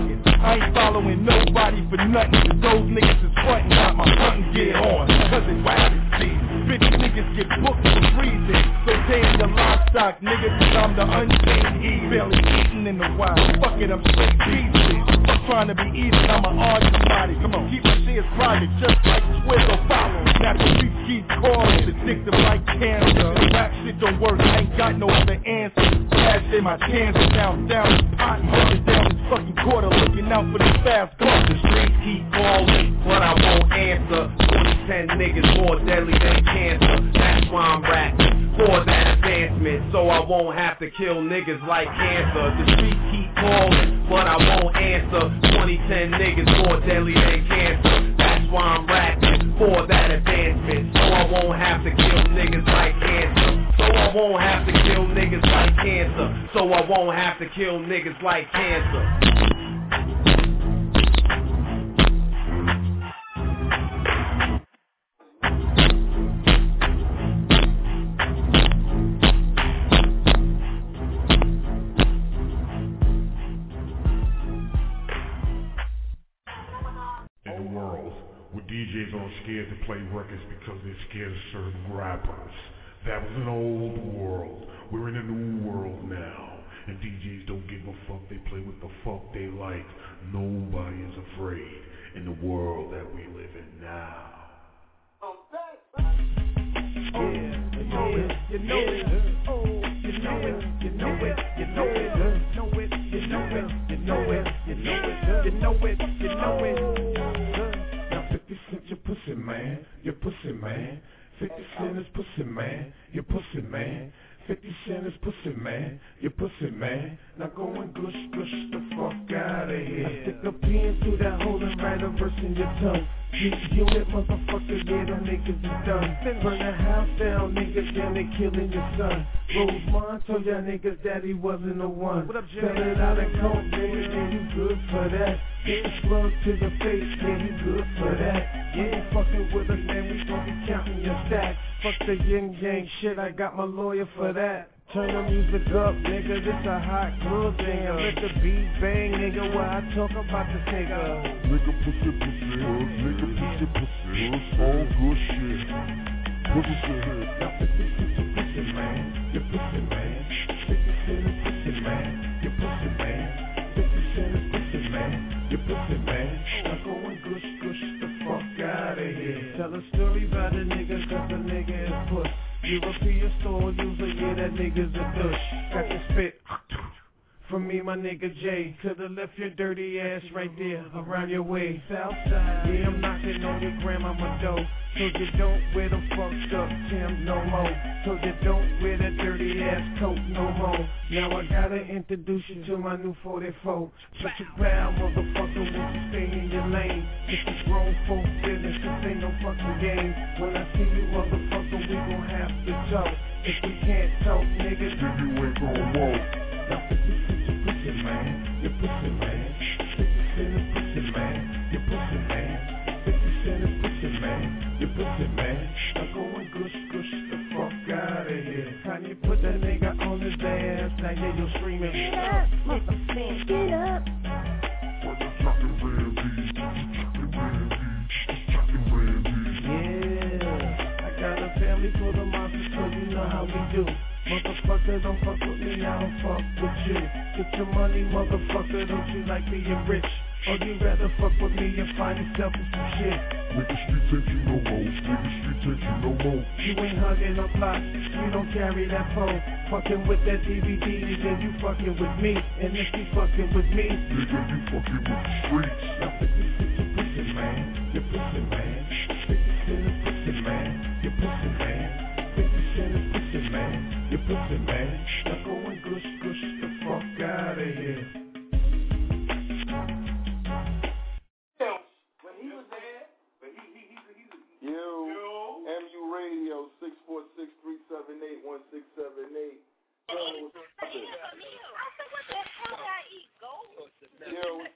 T: I ain't following nobody for nothing. Those niggas is frontin', got my hunting gear on. Cause it's rabbit season. Bitch niggas get booked for freezing. So damn your livestock, nigga, cause I'm the unchained E. Barely eating in the wild. Fuck it, I'm straight beastin'. I'm trying to be easy, I'm an artist body. Come on, keep my shares private, just like Twitter follow. Now the streets keep calling, it's addictive like cancer. Rap shit don't work, I ain't got no other answer. Cash in my chances, down, down this pot, hunting down this fucking quarter, looking out for this fast car.
U: The streets keep calling, but I won't answer. twenty ten niggas more deadly than cancer. That's why I'm rapping for that advancement, so I won't have to kill niggas like cancer. The streets keep calling, but I won't answer. twenty ten niggas more deadly than cancer. That's why I'm rapping for that advancement, so I won't have to kill niggas like cancer. So I won't have to kill niggas like cancer. So I won't have to kill niggas like cancer.
V: D Js aren't scared to play records because they're scared of certain rappers. That was an old world. We're in a new world now. And D Js don't give a fuck. They play what the fuck they like. Nobody is afraid in the world that we live in now.
I: Yeah, you know it, you know it, oh, you know it, you know it, you know it, you know it, you know it, you know it, you know it, you know it, you know it. Now fifty cent your pussy man, your pussy man. fifty cent is pussy man, your pussy man. fifty cent is pussy man, your pussy man. Now go and gush, gush the fuck out of here. I stick a pin through that hole and write a verse in your tongue. You unit motherfucker, yeah, them niggas is done. Burn the house down, niggas, then they killing your son. Rosemont told y'all niggas that he wasn't the one. What up, Jay? Sell it out of coke, nigga, yeah, you good for that. Get a slug to the face, yeah, you good for that. You ain't fucking with us, man, we gon' be counting your stacks. Fuck the yin yang shit, I got my lawyer for that. Turn the music up, nigga, this a hot club thing. And let the beat bang, nigga, while I talk about this nigga.
V: Nigga pussy pussy, nigga pussy pussy, all good shit. Pussy shit.
I: Now fifty cent your pussy man, your pussy man. fifty cent is pussy man, your pussy man. fifty cent is pussy man, your pussy man. Now go and gush, gush the fuck out of here. Tell a story about a nigga, cause a nigga is puss. European store user, yeah, that nigga's a douche. Got the spit from me, my nigga Jay. To the left, your dirty ass right there, around your way. Southside, yeah, I'm knocking on your grandmama door. So you don't wear the fucked up Tim's no more. So you don't wear that dirty ass coat no more. Now I gotta introduce you to my new forty-four. Shut your crowd, motherfucker, won't you stay in your lane? This is grown folk business, this ain't no fucking game. When I see you, motherfucker, we gon' have to talk. If we can't talk, nigga,
V: then you ain't gon' walk.
I: Now fifty cent your pussy man, your pussy man. fifty cent is pussy man, your pussy man. fifty cent is pussy man, your pussy man. Now go and gush, gush the fuck out of here. Kanye put that nigga on his ass, now yeah, you're screaming. Get up, motherfucker, get up.
V: What the talking red beat, talking red beat, talking red beat.
I: Yeah, I got a family full of monsters, so you know how we do. Motherfucker, don't fuck with me, I don't fuck with you. Get your money, motherfucker, don't you like being rich? Or you rather fuck with me and find yourself in some shit?
V: Nigga street take you no more, nigga street take you no more.
I: You ain't hugging up blocks, you don't carry that phone. Fucking with that D V D, nigga, you fucking with me. And if you fucking with me,
V: nigga, you fucking with the streets.
I: Now fifty cent your pussy man, your pussy man. fifty cent is pussy man, your pussy man. fifty cent is pussy man, your pussy man. Now go and gush, gush the fuck out of here.
D: Yo, M U Radio, six four six, three seven eight, one six seven eight. Yo, what's poppin'? Yo,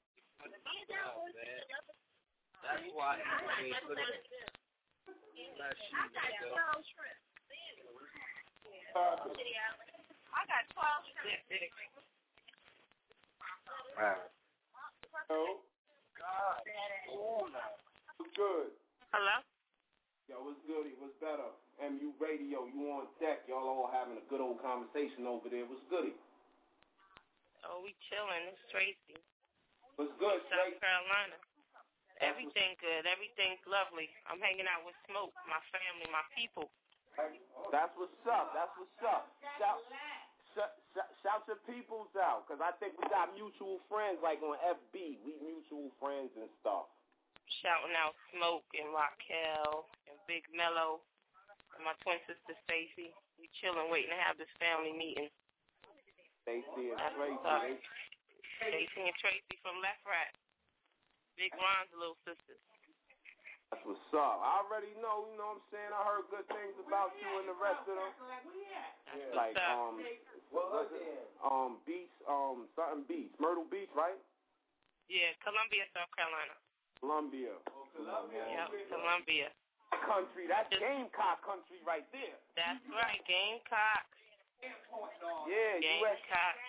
K: that's why I ain't put it. I got twelve shrimp. I got twelve shrimp. Wow.
D: Hello? God. Oh, what's good?
B: Hello?
K: Yo, what's good? What's better? M U Radio, you on deck. Y'all all having a good old conversation over there. What's goody?
B: Oh, we chilling. It's Tracy.
K: What's good,
B: South
K: Tracy?
B: Carolina. Everything good. Everything's lovely. I'm hanging out with Smoke, my family, my people.
K: That's what's up. That's what's up. Shout, shout, shout, shout your peoples out, because I think we got mutual friends, like on F B. We mutual friends and stuff.
B: Shouting out Smoke and Raquel and Big Mello and my twin sister Stacy. We chilling, waiting to have this family meeting.
K: Stacy and
B: That's
K: Tracy.
B: what's up. Stacy and Tracy from Left Rat. Big Ron's little sisters.
K: That's what's up. I already know, you know what I'm saying? I heard good things about you and the rest of them.
B: That's
K: Like,
B: what's up.
K: um, what was it? Um, Beach, um, something Beach. Myrtle Beach, right?
B: Yeah, Columbia, South Carolina.
K: Columbia. Oh, Columbia.
B: Yep, Columbia.
K: Country, that's Gamecock country right there.
B: That's right, Gamecock.
K: Yeah,
B: Gamecock.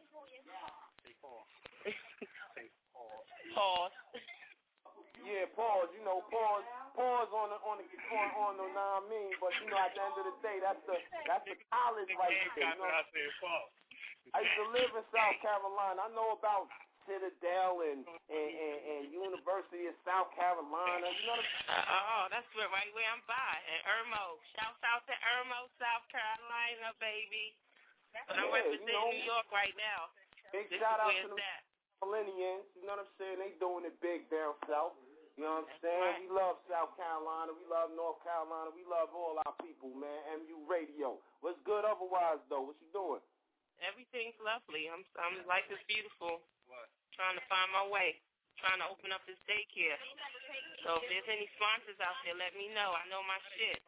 B: Pause.
K: Yeah, pause. You know, pause. Pause on the on the on, on the. Know what I mean? But you know, at the end of the day, that's the that's the college right there. You know? I used to live in South Carolina. I know about Citadel and and, and, and University of South Carolina. You know what I'm
B: uh, Oh, that's where, right where I'm by. And Irmo. Shouts out to Irmo, South Carolina, baby. But I'm
K: yeah,
B: representing
K: you know,
B: New York right now.
K: Big
B: This
K: shout
B: is
K: out
B: where
K: to
B: it's
K: the
B: at.
K: millennials. You know what I'm saying? They doing it big down south. You know what I'm saying?
B: Right.
K: We love South Carolina. We love North Carolina. We love all our people, man. M U Radio. What's good otherwise, though? What you doing?
B: Everything's lovely. I'm, I'm life is beautiful. What? Trying to find my way. Trying to open up this daycare. So if there's any sponsors out there, let me know. I know my shit.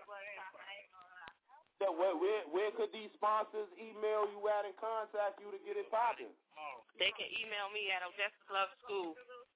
K: So where, where, where could these sponsors email you at and contact you to get it popping?
B: They can email me at Odessa Love School.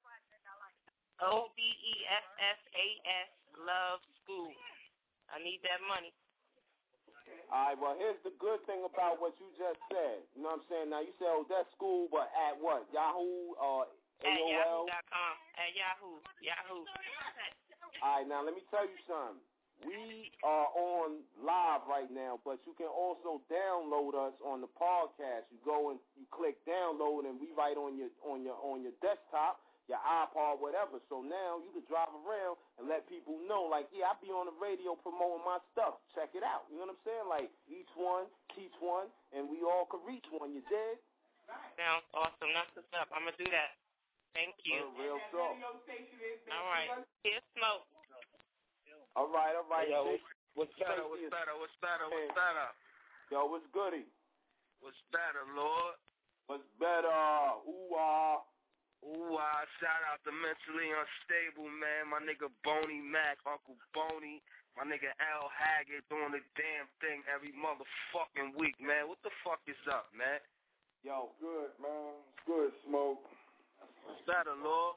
B: O D E S S A S Love School. I need that money.
K: All right, well, here's the good thing about what you just said. You know what I'm saying? Now, you said Odessa School, but at what? Yahoo? Uh,
B: At
K: A O L?
B: Yahoo dot com. At Yahoo. Yahoo.
K: All right, now let me tell you something. We are on live right now, but you can also download us on the podcast. You go and you click download, and we right on your on your on your desktop, your iPod, whatever. So now you can drive around and let people know, like, yeah, I be on the radio promoting my stuff. Check it out. You know what I'm saying? Like, each one, teach one, and we all can reach one. You dig?
B: Sounds awesome. That's what's up. I'm gonna do that. Thank you.
K: Uh, real talk.
B: All right. Here's Smoke.
K: All right, all right.
U: Hey, yo, what's better, what's better, what's better, what's better?
K: Yo, what's goody?
U: What's better, Lord?
K: What's better? Ooh, ah.
U: Ooh, ah. Shout out to Mentally Unstable, man. My nigga Boney Mac, Uncle Boney. My nigga Al Haggard doing the damn thing every motherfucking week, man. What the fuck is up, man?
D: Yo, good, man. It's good, Smoke.
U: What's better, Lord?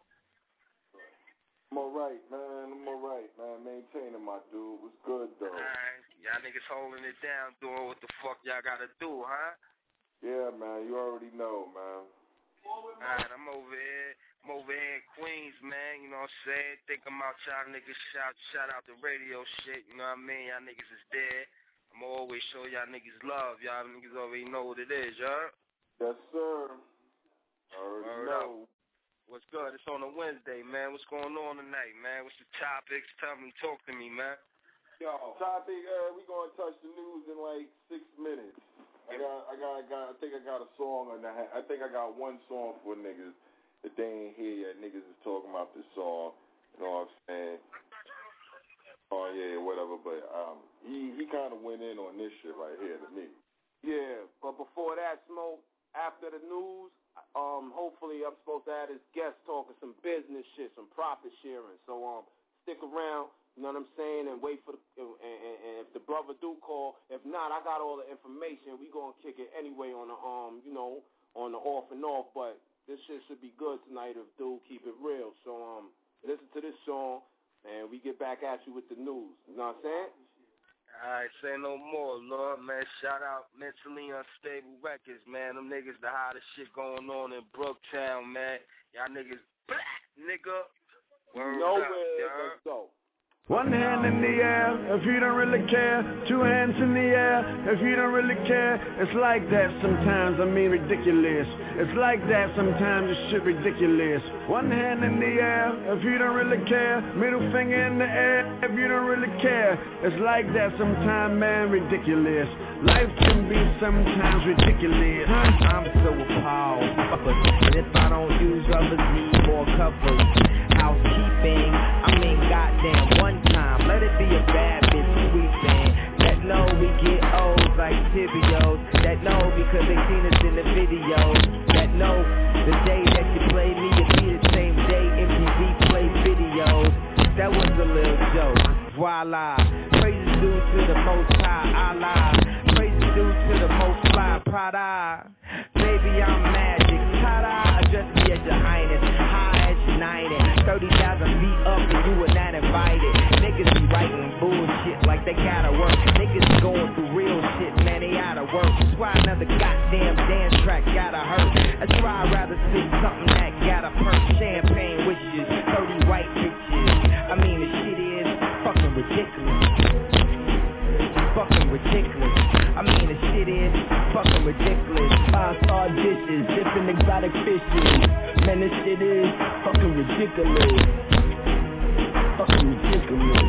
D: I'm alright, man. I'm alright, man. Maintaining my dude. What's good, though?
U: Alright. Y'all niggas holding it down, doing what the fuck y'all gotta do, huh?
D: Yeah, man. You already know, man.
U: Alright, I'm over here. I'm over here in Queens, man. You know what I'm saying? Think about y'all niggas. Shout, shout out the radio shit. You know what I mean? Y'all niggas is there. I'm always show y'all niggas love. Y'all niggas already know what it is, y'all.
D: Yes, sir. Already
U: Word
D: know.
U: Up. What's good? It's on a Wednesday, man. What's going on tonight, man? What's the topics? Tell me, talk to me, man.
D: Yo, topic. Uh, we gonna touch the news in like six minutes. I got, I got, I got. I think I got a song on that. I think I got one song for niggas that they ain't hear yet. Niggas is talking about this song. You know what I'm saying? Oh yeah, whatever. But um, he he kind of went in on this shit right here to me.
K: Yeah, but before that, Smoke, after the news, um, hopefully I'm supposed to have this guest talking some business shit, some profit sharing. So um, stick around, you know what I'm saying, and wait for the, and, and, and if the brother do call, if not, I got all the information. We gonna kick it anyway on the um, you know, on the off and off. But this shit should be good tonight if dude keep it real. So um, listen to this song, and we get back at you with the news. You know what I'm saying?
U: All
C: Alright, say no more, Lord, man. Shout out Mentally Unstable Records, man. Them niggas the hottest shit going on in Brooktown, man. Y'all niggas black, nigga. Word
K: Nowhere
C: up,
K: to go.
J: One hand in the air if you don't really care. Two hands in the air if you don't really care. It's like that sometimes, I mean ridiculous. It's like that sometimes, it's shit ridiculous. One hand in the air if you don't really care. Middle finger in the air if you don't really care. It's like that sometimes, man, ridiculous. Life can be sometimes ridiculous.
H: I'm so appalled. And if I don't use others, need more covers. Housekeeping, I mean goddamn one time. Let it be a bad bitch sweeping. That know we get O's like tibios. That know because they seen us in the videos. That know the day that you play me, it be the same day M T V play videos. That was a little joke. Voila. Praises due to the most high Allah. Praises due to the most fly Prada. Baby, I'm magic. Ta-da. Address me as your highness. High as united. thirty thousand feet up and you were not invited. Niggas be writing bullshit like they gotta work. Niggas be going through real shit, man, they outta work. That's why another goddamn dance track gotta hurt. That's why I'd rather see something that gotta perk. Champagne wishes, thirty white bitches. I mean the shit is fucking ridiculous. Fucking ridiculous. I mean the shit is fucking ridiculous. Five-star dishes, different exotic fishes. Man, this shit is fucking ridiculous. Fucking ridiculous.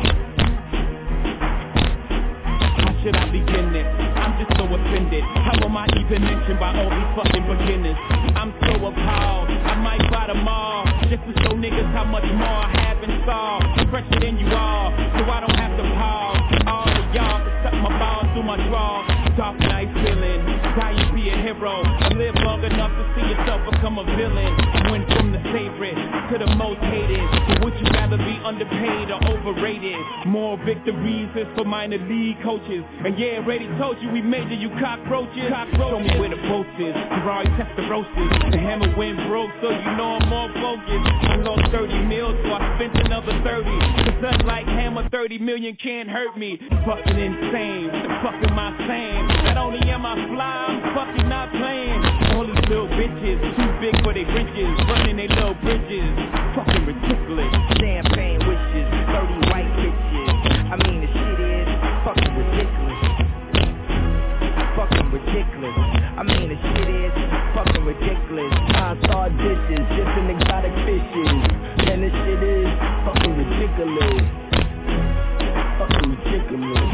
W: How should I begin this? I'm just so offended. How am I even mentioned by all these fucking beginners? I'm so appalled. I might buy them all just to show niggas how much more I have in store. Fresher than you all, so I don't have to pause. All of y'all can suck my balls through my drawers. Dark night feeling, how you be a hero. Live long enough to see yourself become a villain. Went from the favorite to the most hated. But would you rather be underpaid or overrated? More victories is for minor league coaches. And yeah, already told you we major you cockroaches. cockroaches. Show me where the post is, Ferrari Testarossas. The hammer went broke, so you know I'm more focused. I lost thirty mil, so I spent another thirty. Cause unlike hammer, thirty million can't hurt me. Fucking insane, fucking my same. Not only am I fly, I'm fucking not playing. All these little bitches, too big for their bridges, running their little bridges. Fucking ridiculous.
H: Champagne wishes, thirty white bitches. I mean the shit is fucking ridiculous. Fucking ridiculous. I mean the shit is fucking ridiculous. Five-star dishes, different exotic fishes. Man, this shit is fucking ridiculous. Fucking ridiculous.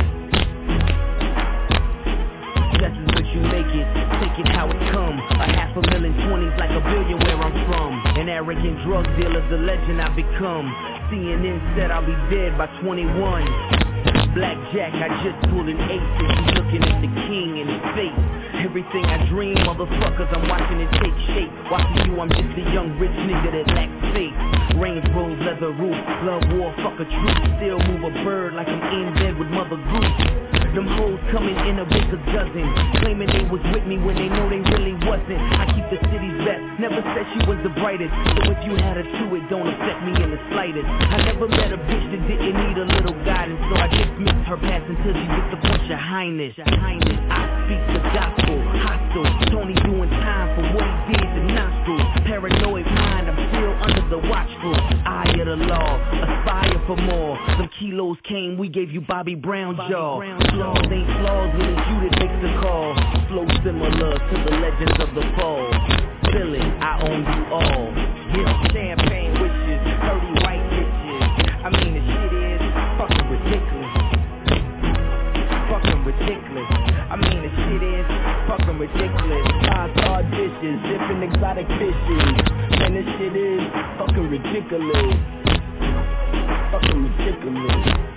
H: That's what you make it, take it how it come. A half a million twenties like a billion where I'm from. An arrogant drug dealer, the legend I become. C N N said I'll be dead by twenty-one. Blackjack, I just pulled an ace. He's looking at the king in his face. Everything I dream, motherfuckers, I'm watching it take shape. Watching you, I'm just a young rich nigga that lacks faith. Range Rover, leather roof, love war, fuck a truth. Still move a bird like I'm in bed with Mother Goose. Them hoes coming in a big a dozen, claiming they was with me when they know they really wasn't. I keep the city's best, never said she was the brightest. So if you had her too, it don't affect me in the slightest. I never met a bitch that didn't need a little guidance, so I dismissed her past until she disappoints your highness. Your highness, I speak the gospel, hostile. Tony doing time for what he did to nostrils. Paranoid mind, I'm still under the watchful eye of the law. Aspire for more. Some kilos came, we gave you Bobby Brown jaw. Flaws ain't flaws when it's you that makes the call. Flow similar to the legends of the fall. Feel it, I own you all. Yeah, champagne wishes, thirty white bitches. I mean the shit is fucking ridiculous. Fucking ridiculous. I mean the shit is fucking ridiculous. Five-star dishes, different exotic fishes. Man, this shit is fucking ridiculous. Fucking ridiculous.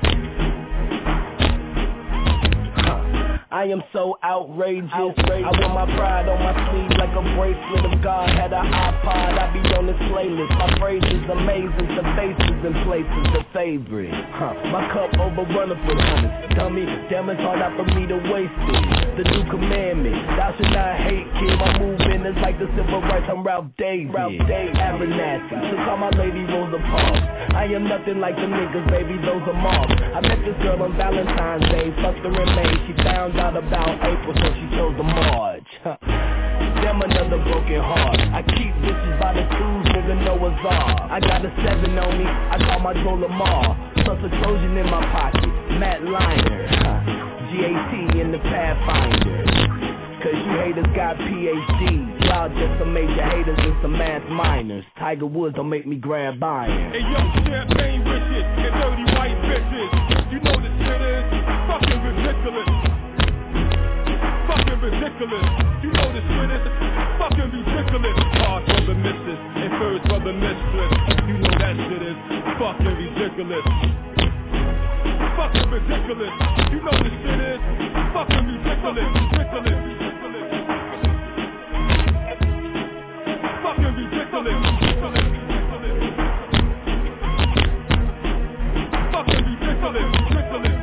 H: I am so outrageous. outrageous. I wear my pride on my sleeve like a bracelet of God. Had an iPod, I be on this playlist. My phrase is amazing, the faces and places, the favorite. Huh. My cup overrunneth with honey. Dummy, damn it's hard not for me to waste it. The new commandment, thou should not hate, kid. I'm moving it's like the civil rights, I'm Ralph Davis. Ralph Davis. Abernathy, so call my lady Rosa Parks. I am nothing like the niggas, baby, those are marks. I met this girl on Valentine's Day, fucked her in May. She found out about April, so she chose the March. Damn, another broken heart. I keep bitches by the twos, nigga Noah's Ark. I got a seven on me, I call my Joe Lamar. Plus a Trojan in my pocket, Matt Liner. G A T in the Pathfinder. Cause you haters got P H Ds. Y'all just some major haters and some math minors. Tiger Woods don't make me grab iron.
G: Hey yo, champagne riches and dirty white bitches. You know this shit is fucking ridiculous. Fucking ridiculous. You know this shit is fucking ridiculous. Hard for the missus and first for the mistress. You know that shit is fucking ridiculous. Fucking ridiculous. You know this shit is fucking ridiculous. Ridiculous. Fucking ridiculous. Fucking ridiculous. Ridiculous.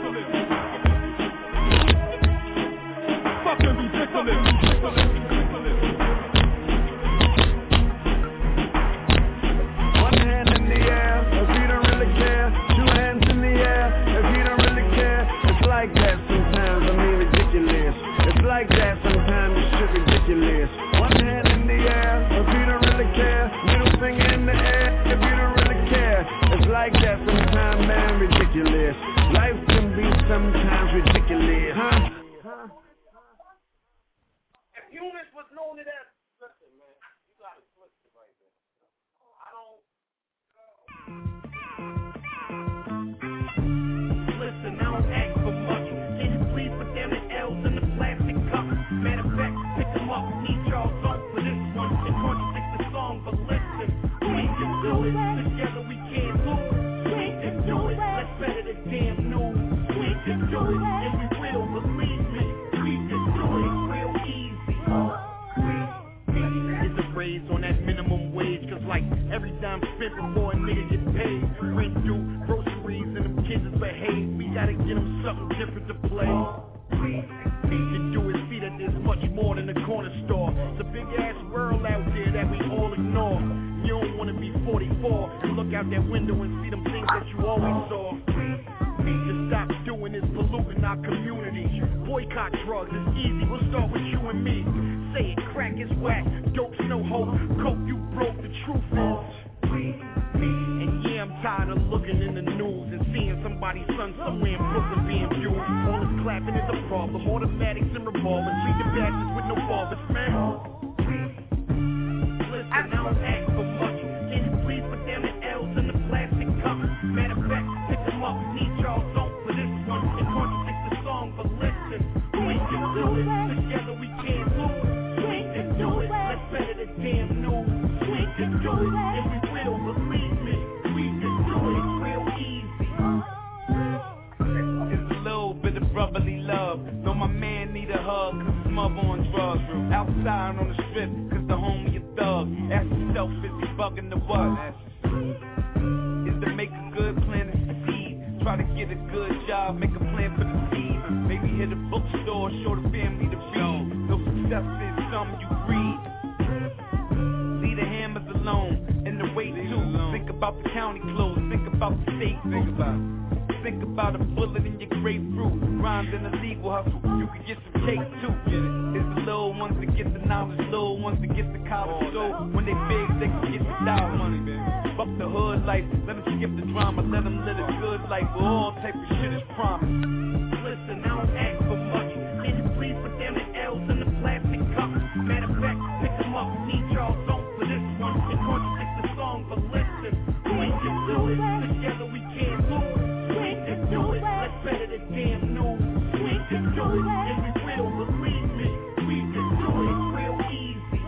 G: Fucking ridiculous.
J: One hand in the air, if you don't really care. Two hands in the air, if you don't really care. It's like that sometimes, I mean ridiculous. It's like that sometimes, it's shit ridiculous. One hand in the air, if you don't really care. Middle finger in the air, if you don't really care. It's like that sometimes, man, ridiculous. Life can be sometimes ridiculous, huh?
K: If humans was known as that, listen, man, you gotta flip it right there. I don't.
H: Listen, I don't ask for much. Can you please put down the L's in the plastic cup? Matter of fact, pick them up. Need y'all don't for this one. It contradicts the song, but listen, we can do it. Together we can't lose. We can do it. Let's better the damn news. We can do it, and we will, believe me. We can do it real easy. Is a raise on that minimum wage, cause like every dime spent before a nigga get paid. Rent due, groceries, and them kids is behave. We gotta get them something different to play. We can do is see that there's much more than a corner store. It's a big ass world out there that we all ignore. You don't wanna be forty-four and look out that window and see them things that you always saw. To stop doing is polluting our community. Boycott drugs is easy, we'll start with you and me. Say it, crack is whack, dope's no hope, coke you broke, the truth is. And yeah, I'm tired of looking in the news and seeing somebody's son somewhere in Brooklyn being viewed. All this clapping is a problem, automatics and revolvers, treat the bastards with no fathers, man. Listen, I don't ask for much. Can you please put down the L's in the plastic cup? Matter of fact, pick them up, need y'all don't for this one. It contradicts the song, but listen, we can do it. Together we can't lose. We can do it. Let's better the damn news. We can do it, and we will, believe me. We can do it real easy.
W: It's a little bit of brotherly love. Know my man need a hug, cause his mother on drugs. Outside on the strip, cause the homie a thug. Ask yourself, is he bugging the what? Is to make a good plan to succeed. Try to get a good job, make a plan for the seed. Maybe hit a bookstore, show the family the read. No success is something you read. Leave the hammers alone, and the weight too. Think about the county clothes, think about the state. Think about Think about a bullet in your grapefruit. Rhymes in a legal hustle, you could get some cake too. It's the little ones that get the knowledge, little ones that get the college. So when they big, they can get the dollar money, baby. Fuck the hood life, let them skip the drama, let them live a good life where all type of shit is promised.
H: Listen, I don't ask for much. Can you please put down the L's in the plastic cup? Matter of fact, pick them up, need y'all don't for this one. It contradicts the song, but listen, we can do it. Together we can't lose. We can do it. Let's better the damn news. We can do it, and we will, believe me. We can do it real easy.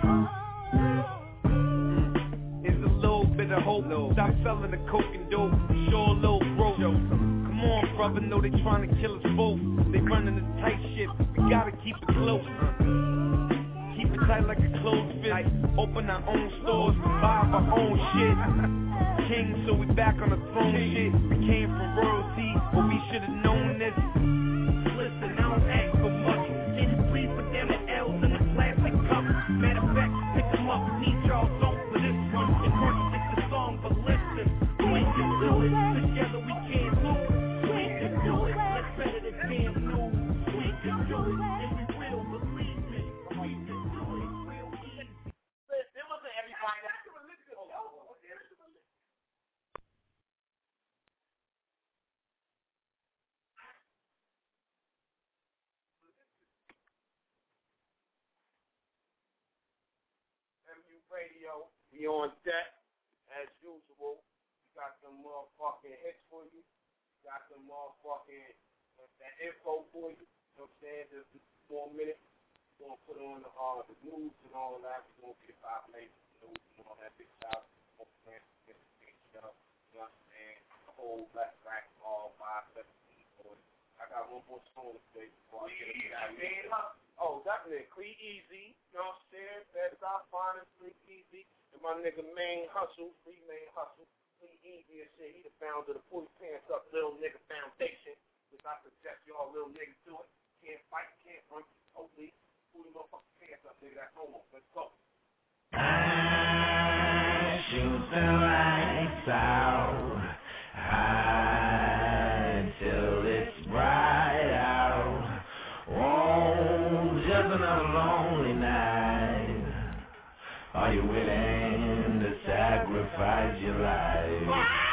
W: It's a little bit of hope. Stop selling the coke and dope. Sure, a little broke. Come on, brother, know they trying to kill us both. They running the tight shit. We gotta keep it close. Keep it tight like a closed fist. Open our own stores, buy our own shit. King, so we back on the throne shit. We came from royalty, but we should've known this.
H: Listen, I don't ask for much. Can you please put down the L's in the plastic cup? Matter of
K: Radio. We on deck as usual. We got some motherfucking hits for you. We got some motherfucking uh, that info for you. You know what I'm saying? Just a small minute. We're gonna put on uh, the news and all of that. We're gonna get five minutes of news and all that big stuff. You know what I'm saying? The whole left rack all five seventeen. I got one more song to play before I get it out here. Oh, definitely. Clee Easy. You know what I'm saying? Best I find is Clee Easy. And my nigga Main Hustle, Free Main Hustle. Clee Easy and shit. He the founder of the Pull Your Pants Up Little Nigga Foundation, which I suggest y'all little niggas do it. Can't fight, can't run, totally. Pull your motherfucking pants up, nigga. That's homo. Let's go.
H: I shoot the lights out high till it's bright out. Oh, just another lonely night. Are you willing to sacrifice your life?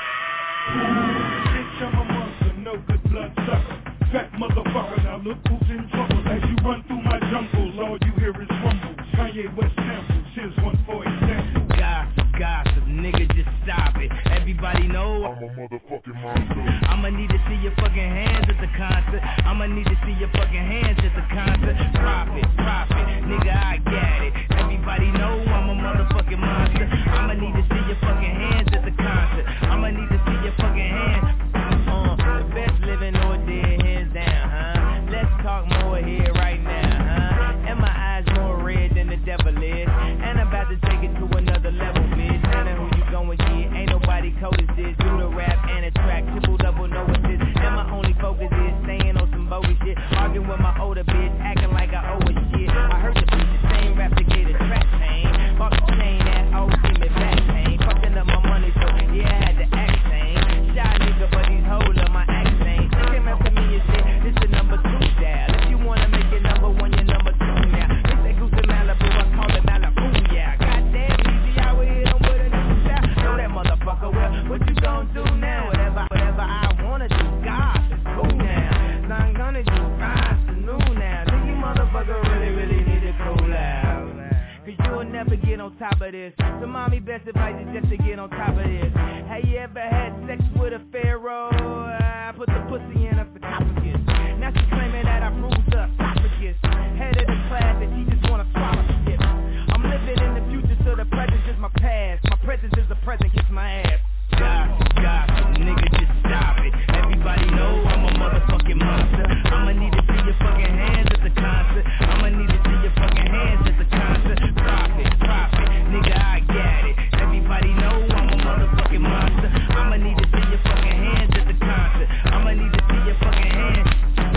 V: Bitch, I'm a monster, no good blood sucker. Fat motherfucker, now look who's in trouble. As you run through my jungle, all you hear is rumble. Kanye West samples, here's one for example.
H: Gossip, gossip, nigga, just stop it. Everybody know
V: I'm a motherfucking monster.
H: I'ma need to see your fucking hands at the concert. I'ma need to see your fucking hands at the concert. Profit, profit, nigga, I got it. Everybody know I'm a motherfucking monster. I'ma need to see your fucking hands at the concert. I'ma need to see your fucking hands. Uh, the best living or dead, hands down, huh? Let's talk more here right now, huh? And my eyes more red than the devil is. And I'm about to take it to another level, bitch. I know who you going, yeah. Ain't nobody cold as this. Do the rap and a track, triple double, no assist. And my only focus is staying on some bogus shit. Arguing with my older bitch, acting like I owe her shit. I heard the bitch, the same rap to get a track chain. Fuck the chain, that old give me back pain. Fucking up my money, so yeah, I had to act sane. Shy nigga, but these hoes up my act sane. They came after me and shit, this the number two style. If you wanna make it number one, you're number two now. They say Goose in Malibu, I call it Malibu, yeah. Goddamn, easy, I will hit them with a new style. Know that motherfucker, well, what you gon' do now? Whatever, whatever I wanna do, God, it's cool now. So I'm gonna do rise to new now. Think you motherfucker really, really need to cool out. Cause you'll never get on top of this. So mommy, best advice is just to get on top of this. Have you ever had sex with a pharaoh? I put the pussy in her sarcophagus. Now she claiming that I bruised her esophagus. Head of the class and she just wanna swallow shit. I'm living in the future, so the present is my past. My presence is the present, kiss my ass. Gossip, gossip, nigga, just stop it. Everybody know I'm a motherfucking monster. I'ma need to see your fucking hands at the concert. I'ma need to see your fucking hands at the concert. Profit, profit, nigga, I got it. Everybody know I'm a motherfucking monster. I'ma need to see your fucking hands at the concert. I'ma need to see your fucking hands.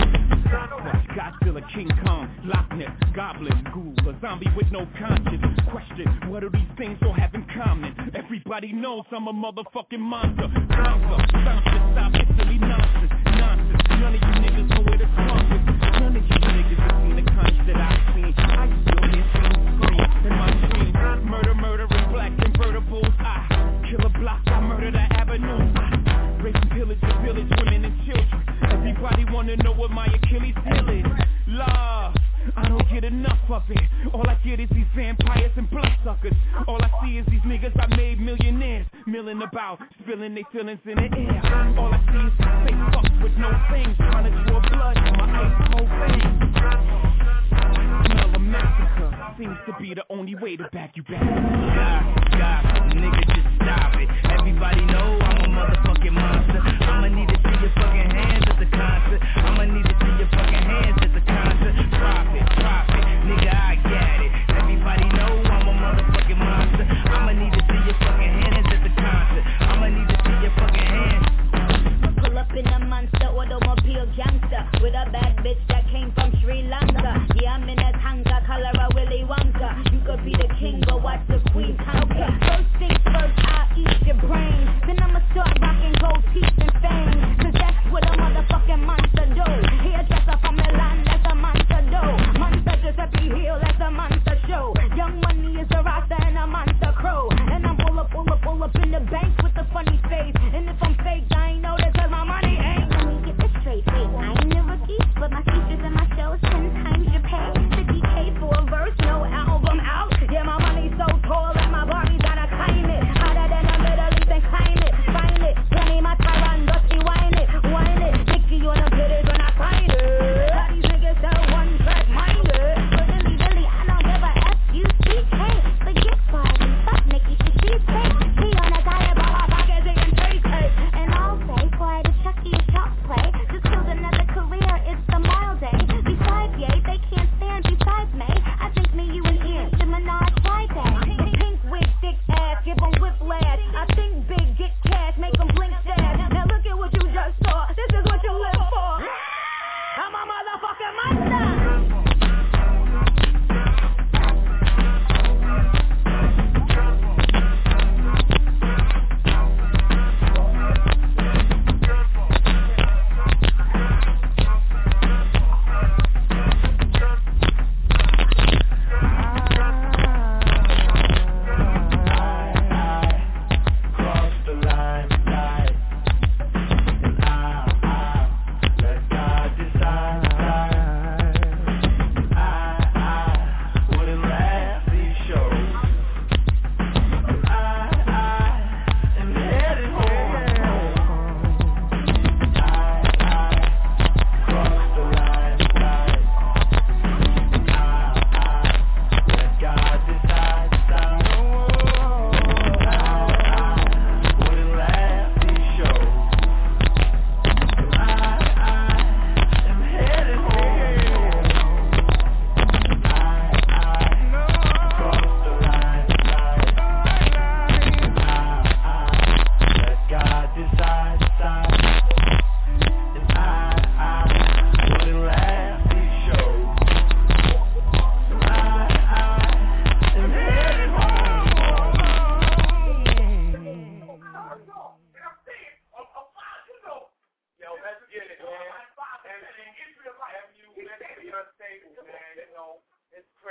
W: Godzilla, King Kong, Loch Ness, Goblin, Ghoul, a zombie with no conscience. Question, what do these things all have in common? Everybody knows I'm a motherfucking monster. Conquer, bounce, stop it, silly nonsense, nonsense. None of you niggas know where to come with. None of you niggas have seen the cunts that I've seen. I still hear things scream in my dreams. Murder, murder, and black convertibles. I kill a block, I murder the avenue. I rape and pillage the village, women and children. Everybody wanna know what my Achilles heel is. Love, I don't get enough of it. All I get is these vampires and bloodsuckers. All I see is these niggas I made millionaires, milling about, spilling their feelings in the air. All I see is fake fucks with no things, trying to draw blood from my ice cold veins. Smell of massacre seems to be the only way to back you back. God, God, nigga, just stop it. Everybody know I'm a motherfucking monster. I'ma need to see your fucking hands at the concert. I'ma need to see your fucking hands at the concert. Profit, profit, nigga, I got it. Everybody know I'm a motherfucking monster. I'ma need to see your fucking hands at the concert. I'ma need to see your fucking hands.
L: Pull up in a monster automobile gangster with a bad bitch that came from Sri Lanka. Yeah, I'm in a tanka, color a Willy Wonka. You could be the king, but watch the queen conquer. Okay, first things first, I'll eat your brains. Then I'ma start rocking gold teeth and fangs. Cause that's what a motherfucking monster do. Hairdresser from Milan, that's a monster do. Monster just a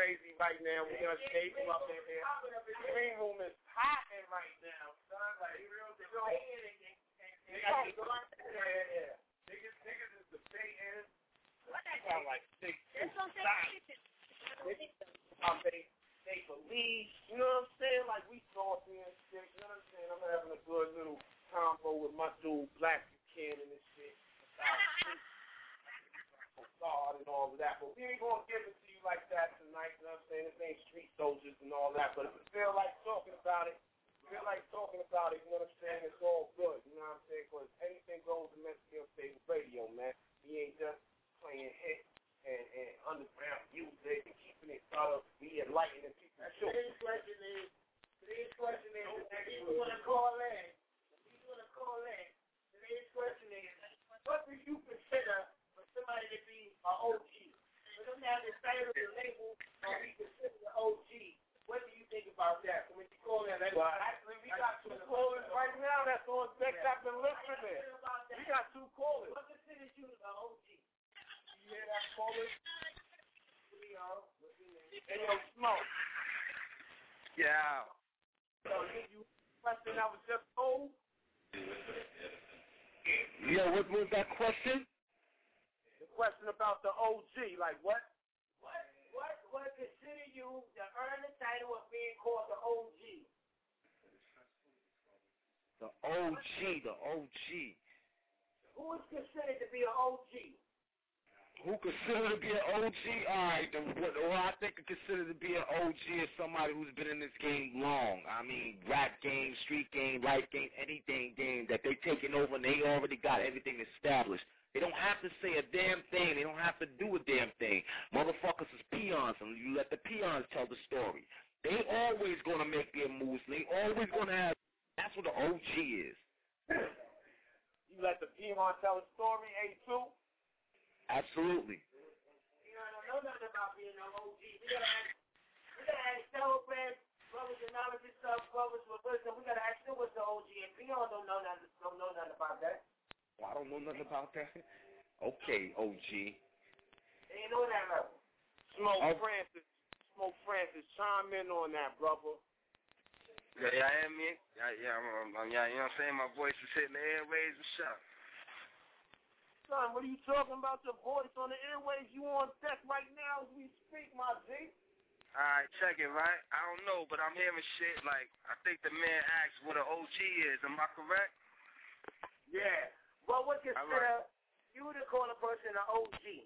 K: crazy right now. We're going to stay up in here. The green room is hotting right now, son. Like, real deal. Yeah, yeah. Niggas, niggas is debating. Sound like six. They, they believe, you know what I'm saying? Like, we saucy and shit, you know what I'm saying? I'm having a good little combo with my dude, Black Buchanan and shit. God and all of that, but we ain't gonna give it to you like that tonight, you know what I'm saying? This ain't Street Soldiers and all that, but if you feel like talking about it, feel like talking about it, you know what I'm saying? It's all good, you know what I'm saying? Because anything goes in Mexican Stable Radio, man. We ain't just playing hits and, and underground music and keeping it thought of, we enlightening people. Today's question is, today's question is, if you want to call in, if you want to call in, today's question is, what do you consider somebody to be an O G? We don't have the title, the label, or we consider the O G. What do you think about that? So when you call that, well, actually, we got two callers right now that's on deck that's been listening. We got two callers. What considers you the O G? You hear that, callers? Hey, yo, Smoke.
C: Yeah.
K: So, you question that was just told?
C: Yo, what was that question?
K: Question about the O G, like what?
R: What what what consider you to earn the title of being called the O G?
C: The O G, the O G.
R: Who is considered to be an O G?
C: Who considered to be an O G? All right, the, what, what I think is considered to be an O G is somebody who's been in this game long. I mean, rap game, street game, life game, anything game that they taking over and they already got everything established. They don't have to say a damn thing. They don't have to do a damn thing. Motherfuckers is peons, and you let the peons tell the story. They always going to make their moves. They always going to have. That's what the O G is.
K: You let the peon tell the story, A two?
C: Absolutely.
R: You know, I don't know nothing about being an O G. We got to ask, we got to ask thoroughbreds, brothers and knowledge and stuff, brothers with wisdom. We got to ask them what's the O G, and peon don't know nothing, don't know nothing about that.
C: I don't know nothing about that. Okay, O G.
R: They ain't know that level.
K: Smoke oh. Francis, Smoke Francis, chime in on that, brother.
C: Yeah, yeah, I am me. Yeah, yeah, I'm, I'm, yeah, you know what I'm saying? My voice is hitting the airwaves and shit.
K: Son, what are you talking about? Your voice on the airwaves? You on deck right now as we speak, my G.
C: All right, check it, right? I don't know, but I'm hearing shit like, I think the man asked what an O G is. Am I correct?
K: Yeah.
R: What would consider right. you to call a person an O G?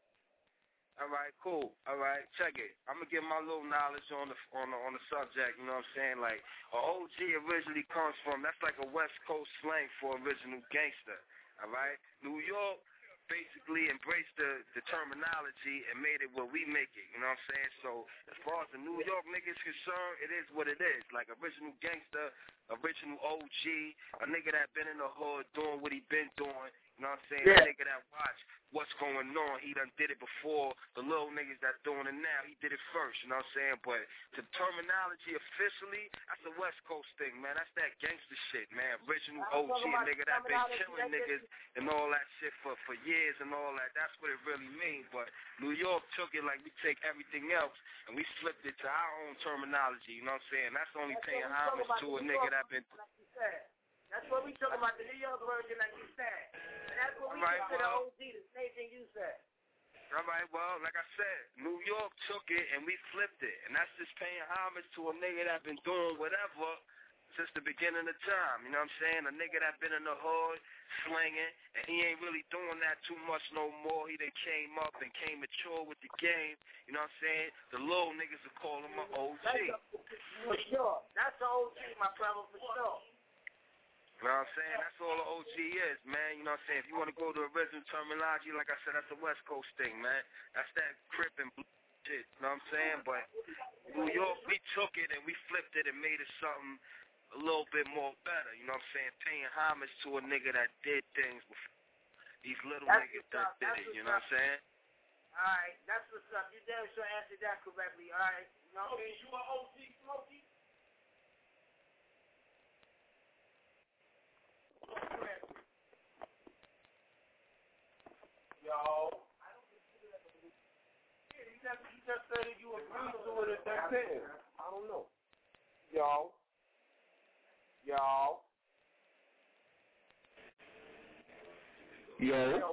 C: All right, cool. All right, check it. I'm gonna give my little knowledge on the on the on the subject. You know what I'm saying? Like, a O G originally comes from, that's like a West Coast slang for original gangster. All right, New York basically embraced the the terminology and made it what we make it. You know what I'm saying? So as far as the New York niggas concerned, it is what it is. Like original gangster, original O G, a nigga that been in the hood doing what he been doing. You know what I'm saying? Yeah. A nigga that watch what's going on. He done did it before. The little niggas that doing it now, he did it first. You know what I'm saying? But the terminology officially, that's a West Coast thing, man. That's that gangster shit, man. Original O G, a nigga that been killing niggas and all that shit for, for years and all that. That's what it really means. But New York took it like we take everything else and we flipped it to our own terminology. You know what I'm saying? That's only that's paying homage to a nigga that been...
R: That's what we talking about, the New York version, like you said. And that's what we
C: right,
R: consider
C: well,
R: O G, the same thing you said.
C: All right, well, like I said, New York took it and we flipped it. And that's just paying homage to a nigga that been doing whatever since the beginning of time. You know what I'm saying? A nigga that been in the hood, slinging, and he ain't really doing that too much no more. He done came up and came mature with the game. You know what I'm saying? The little niggas will call him an O G.
R: For sure. That's the O G, my brother, for sure.
C: You know what I'm saying? That's all the O G is, man. You know what I'm saying? If you want to go to original terminology, like I said, that's the West Coast thing, man. That's that Crip and blue shit. You know what I'm saying? But New York, we took it and we flipped it and made it something a little bit more better. You know what I'm saying? Paying homage to a nigga that did things before these little that's niggas that did it. You know what I'm saying?
R: All right. That's what's up. You damn sure answered that correctly. All right. You know what I mean?
K: You an O G, Smokey? Yo. I don't consider that a just said if you agree to it, that's it. I don't know. Yo. Yo.
E: Yo.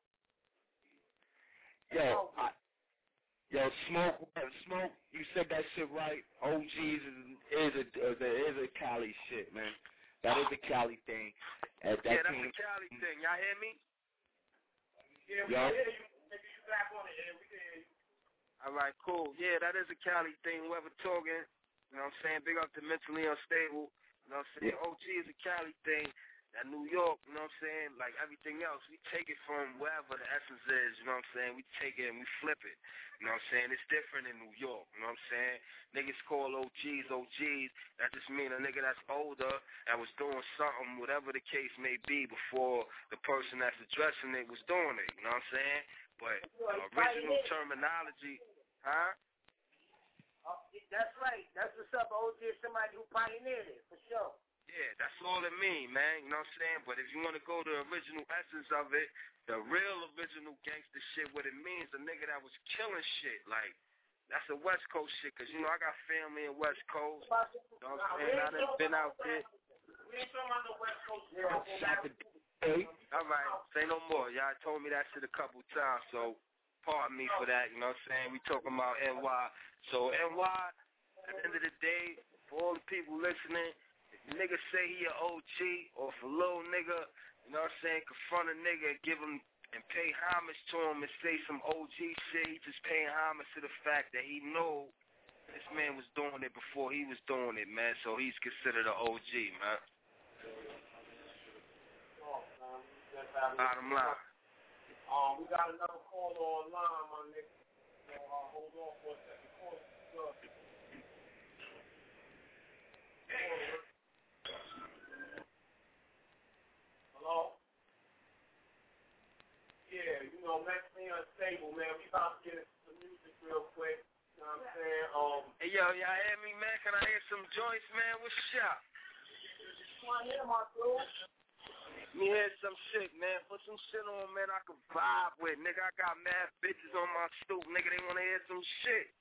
E: Yo, I, yo, Smoke, Smoke, you said that shit right. O Gs is, is a is a, is a Cali shit, man. That is a Cali thing. That, that
C: yeah, that's
E: came,
C: a Cali thing. Y'all hear me?
K: Yeah, we
E: yo.
K: can hear you. Maybe you back on it, and we can hear you.
C: All right, cool. Yeah, that is a Cali thing. Whoever talking, you know what I'm saying? Big up to Mentally Unstable. You know what I'm saying?
E: Yeah.
C: O G is a Cali thing. That New York, you know what I'm saying? Like everything else, we take it from wherever the essence is, you know what I'm saying? We take it and we flip it. You know what I'm saying? It's different in New York, you know what I'm saying? Niggas call O Gs O Gs. That just mean a nigga that's older and was doing something, whatever the case may be, before the person that's addressing it was doing it, you know what I'm saying? But uh, original terminology, huh?
A: Oh, that's right. That's what's up. O G is somebody who pioneered it, for sure.
C: Yeah, that's all it mean, man. You know what I'm saying? But if you want to go to the original essence of it, the real original gangster shit, what it means, a nigga that was killing shit, like, that's a West Coast shit, because, you know, I got family in West Coast. You know what I'm saying? I done been out there.
A: We ain't talking about the West Coast.
C: Hey, all right, say no more. Y'all told me that shit a couple times, so pardon me for that, you know what I'm saying? We talking about N Y. So N Y, at the end of the day, for all the people listening, if nigga say he a O G, or if a little nigga, you know what I'm saying, confront a nigga and give him and pay homage to him and say some O G shit, he just paying homage to the fact that he know this man was doing it before he was doing it, man, so he's considered an O G, man. Bottom line.
K: Um, we got another caller online, my nigga. So, uh, hold on for a second. Call Hello? Yeah, you know, Mentally Unstable, man. We about to get into some music real quick. You know what I'm saying? Um,
C: hey, yo, y'all hear me, man? Can I hear some joints, man? What's up?
K: Come on here, my dude.
C: Let me hear some shit, man. Put some shit on, man, I can vibe with. Nigga, I got mad bitches on my stoop. Nigga, they want to hear some shit.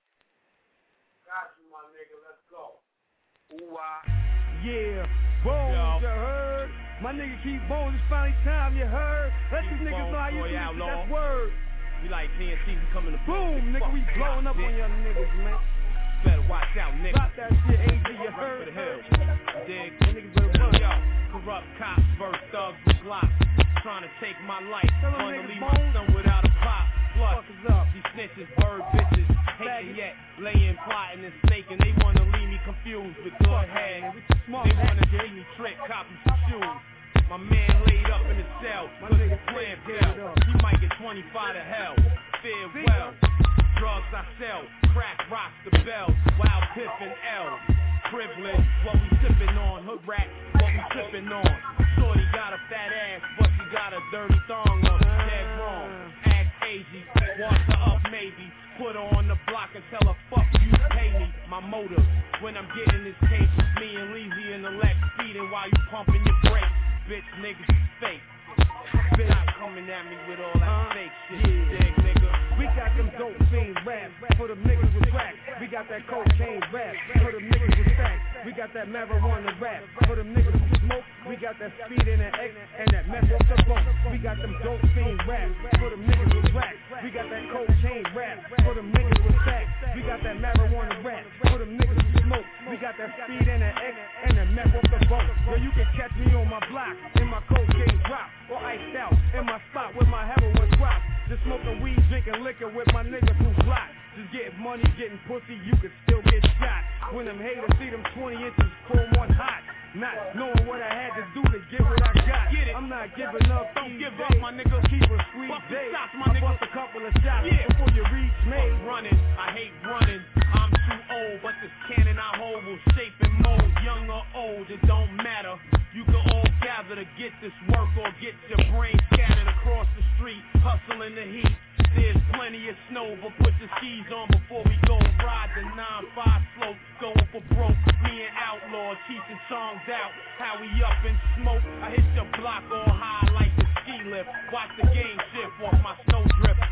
K: Got you, my nigga. Let's go.
C: Ooh-ah.
S: Yeah, Bones, you heard? My nigga Keith Bones, it's finally time, you heard? Let these niggas know how you do this, that's word.
W: We like T N T, we coming to
S: boom, nigga, we blowing up on y'all niggas, man.
W: Better watch out, nigga.
S: Drop that shit, A G, you heard?
W: For the hell. Dig.
S: Niggas better run.
W: Yo, corrupt cops versus thugs with glocks. Trying to take my life. Wanna leave my son without a pop. Plus, these snitches, bird bitches, hating yet, laying, plotting and snaking. They wanna leave me confused, but go ahead. They wanna see me trick, copy some shoes. My man laid up in the cell, cause his plan fell. He might get twenty-five to hell. Farewell. Drugs I sell, crack rocks the bell. Wild Piff and L. Privilege, what we sippin' on. Hood rat, what we trippin' on. Shorty got a fat ass, but she got a dirty thong on. Dead wrong. Ask A G, wash her up maybe. Put her on the block and tell her fuck you, pay me. My motive, when I'm getting this case, me and Leezy in the Lex speeding while you pumping your brakes. Bitch, niggas is fake. Bitch, not coming at me with all that fake shit, yeah. Dig, nigga.
S: We got them dope fiends rap for them niggas with crack. We got that cocaine rap for them niggas with stacks. We got that marijuana rap for them niggas who smoke. We got that speed and that X and that mess off the bump. We got them dope fiends rap for them niggas with crack. We got that cocaine rap for them niggas with stacks. We got that marijuana rap for them niggas who smoke. We got that speed and that X and that mess off the bump. Girl, you can catch me on my block in my cocaine drop or iced out in my spot with my heroin drop. Just smoking weed, drinking liquor with my niggas who block. Just getting money, getting pussy, you could still get shot. When them haters see them twenty inches, chrome one hot. Not knowing what I had to do to get what I got.
W: Get it.
S: I'm not giving up.
W: Don't give
S: days.
W: up, my nigga.
S: Keep a sweet
W: Bust
S: day.
W: shots, my nigga.
S: I bust a couple of shots
W: yeah.
S: before you reach me.
W: Fuck running, I hate running. I'm too old, but this cannon I hold will shape and mold. Young or old, it don't matter. You can all gather to get this work or get your brain scattered across the street, hustling the heat. There's plenty of snow, but put the skis on before we go ride the nine five slope. Going for broke, me and Outlaw, teaching songs out. How we up in smoke, I hit your block all high like the ski lift. Watch the game shift off my snowdrift.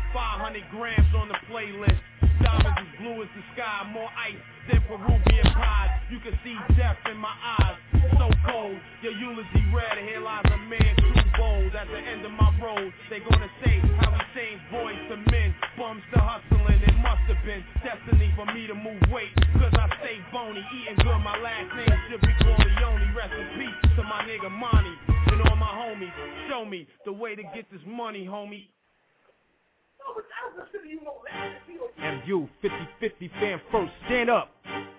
F: five hundred grams on the playlist. Diamonds as blue as the sky, more ice than Peruvian pies. You can see death in my eyes, so cold. Your eulogy read, here lies a man too bold. At the end of my road, they gonna say how we changed boys to men, bums to hustling. It must have been destiny for me to move weight, cause I stay bony, eating good. My last name should be Corleone. Rest in peace to my nigga Monty and all my homies. Show me the way to get this money, homie.
M: M U fifty fifty fan first, stand up.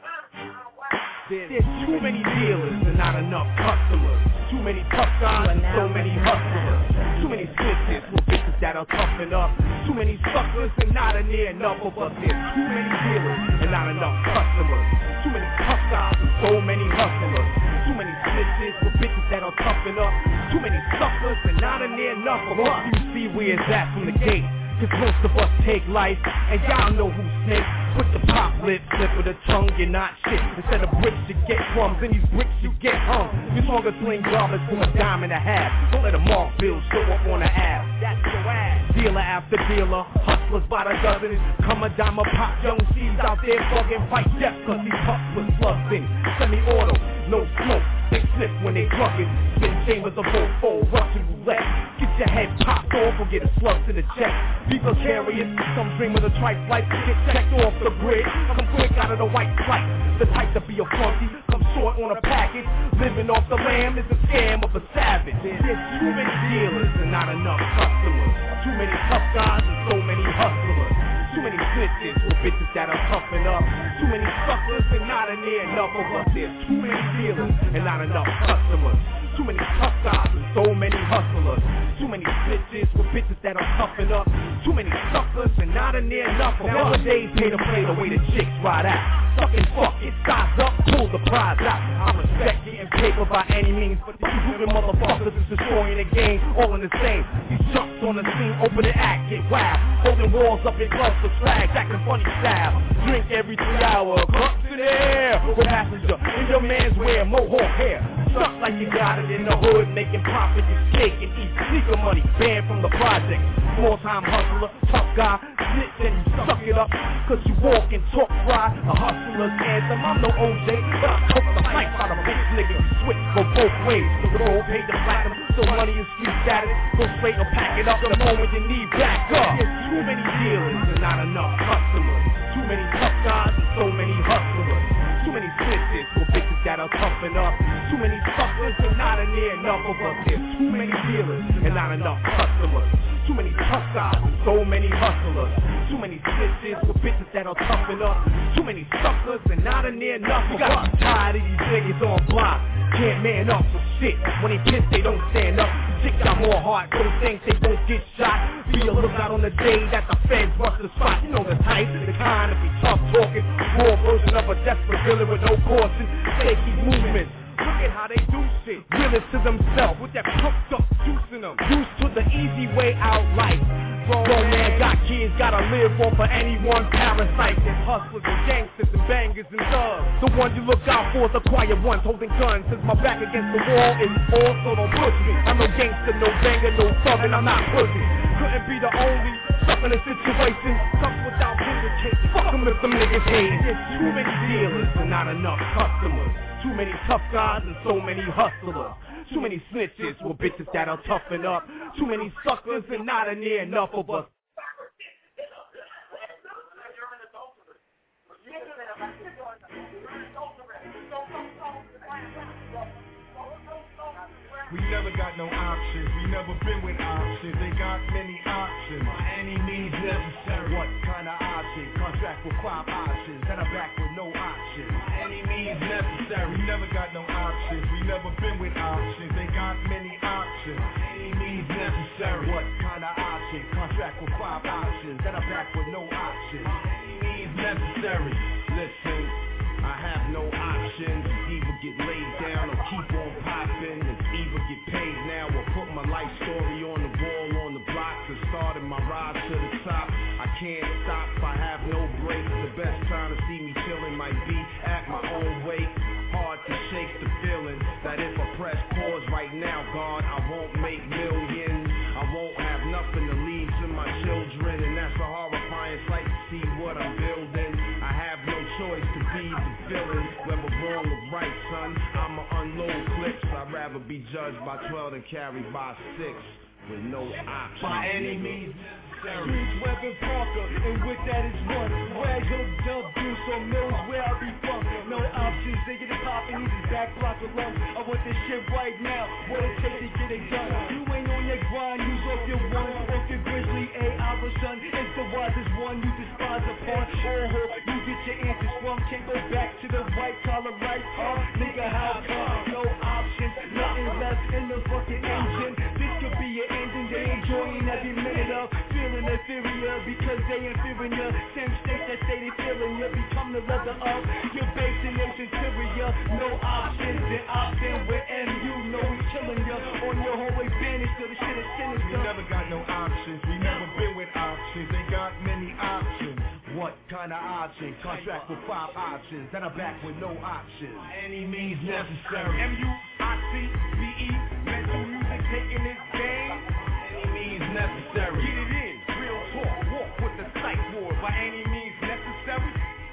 M: There's, there's too many dealers and not enough customers. Too many tough guys and so many hustlers. Too many snitches with bitches that'll toughen up. Too many suckers and not a near enough of us. There's too many dealers and not enough customers. Too many tough guys and so many hustlers. Too many snitches with bitches that'll toughen up. Too many suckers and not a near enough of us. You see where it's at from the gate. Cause most of us take life, and y'all know who's snakes. With the pop lip, slip of the tongue, you're not shit. Instead of bricks, you get crumbs, and these bricks, you get hung. You longer sling garbage for a dime and a half. Don't let a mark bill show up on the app. That's your ass. Dealer after dealer, hustlers by the dozen. Come a dime a pop, young C's out there bugging. Fight death, cause these hustlers slugs in. Semi-auto, no smoke. They slip when they drunk it. Spin chambers of both fold, Russian roulette. Get your head popped off or get a slug to the chest. People carry it, some dream of the tripe life. Get checked off the grid, come quick out of the white flight. The type to be a funky, come short on a package. Living off the lamb is a scam of a savage. There's too many dealers and not enough customers. Too many tough guys and so many hustlers. Too many snitches with bitches that'll toughen up. Too many suckers and not a near enough of us. There's too many dealers and not enough customers. Too many tough guys and so many hustlers. Too many snitches with bitches that'll toughen up. Too many suckers and not a near enough of us. Nowadays pay to play the way the chicks ride out. Suck and fuck it, size up, pull the prize out. I respect getting paper by any means, but these stupid motherfuckers is destroying the game, all in the same. These jumps on the scene, open the act, get wild. Holding walls up in gloves for flags, acting funny style. Drink every three hours, cups in the air. With passenger in your man's wear, mohawk hair. Suck like you got it in the hood, making profit, you shake and eat sneaker money, banned from the project. Small time hustler, tough guy, snitch and you suck it up, cause you walk and talk fry. A hustler's anthem, I'm no O J, but I took the mic by the bitch nigga. You switch go both ways, the road paid the platinum, so money is street status. Go straight or pack it up the moment you need back up. There's too many dealers and not enough customers. Too many tough guys and so many hustlers. Too many snitches with bitches that'll toughen up. Too many suckers and not a near enough of us. There's too many dealers and not enough customers. Too many tough guys and so many hustlers. Too many snitches with bitches that'll toughen up. Too many suckers and not a near enough of us. Tired of these niggas on block, can't man up for shit. When they piss, they don't stand up. Chicks got more heart, so they think they won't get shot. Be a lookout on the day that the feds bust the spot. You know the type, the kind to be tough talking. Raw version of a desperate villain with no caution. Shaky movement. Look at how they do shit. Realist to themselves with that pumped up juice in them. Used to the easy way out life. Grown man got kids, gotta live off of anyone. Parasites and hustlers and gangsters and bangers and thugs. The ones you look out for is the quiet ones holding guns. Since my back against the wall is all, so don't push me. I'm no gangster, no banger, no thug, and I'm not pussy. Couldn't be the only stuck in a situation. Stuck without vindication. Fuck them if them niggas hate. There's too many dealers and not enough customers. Too many tough guys and so many hustlers. Too many snitches with bitches that'll toughen up. Too many suckers and not a near enough of us.
N: We never got no options, we never been with options. They got many options, by any means necessary. What kind of option? Contract with five options, then I'm back with no options, by any means necessary. We never got no options, we never been with options. They got many options, by any means necessary. What kind of option? Contract with five options, then I'm back with no options, by any means necessary. Listen, I have no options. Either get laid down or keep on popping. It's either get paid now or put my life story on the wall, on the block. To starting my rise to the top, I can't stop. I have no breaks. The best time to see me chilling might be at my own weight. Hard to shake the feeling that if I press pause right now, God, I won't make millions. I won't have nothing to leave to my children, and that's
U: choice to be the villain, whether wrong or right, son. I'ma unload clips. I'd rather be judged by twelve than carried by six with no option.
F: By any means.
S: Streets, Weapon Parker, and with that is one. Rag hooked up, juice on mills where I be from. No options, they get it poppin', need his back block alone. I want this shit right now, what it take to get it done. You ain't on your grind, use off your one, off your grizzly, A, our son. It's the wisest one, you despise upon. Oh, you get your answers from, can't go back to the white collar right, huh? Nigga, how come? No options, nothing left in the fucking engine. This could be your ending, they enjoying every minute of. Inferior because they inferior. Same state that say they feeling you. Become the leather of your base and its interior. No options and opt-in with M. You know we killing you on your hallway banished till the shit is sinister.
N: We never got no options. We never been with options. They got many options.
U: What kind of option? Contract with five options. Then I'm back with no options.
F: Any means necessary. M U I C B E. Mental music taking this game. Any means necessary. Get it in. With the psych ward by any means necessary.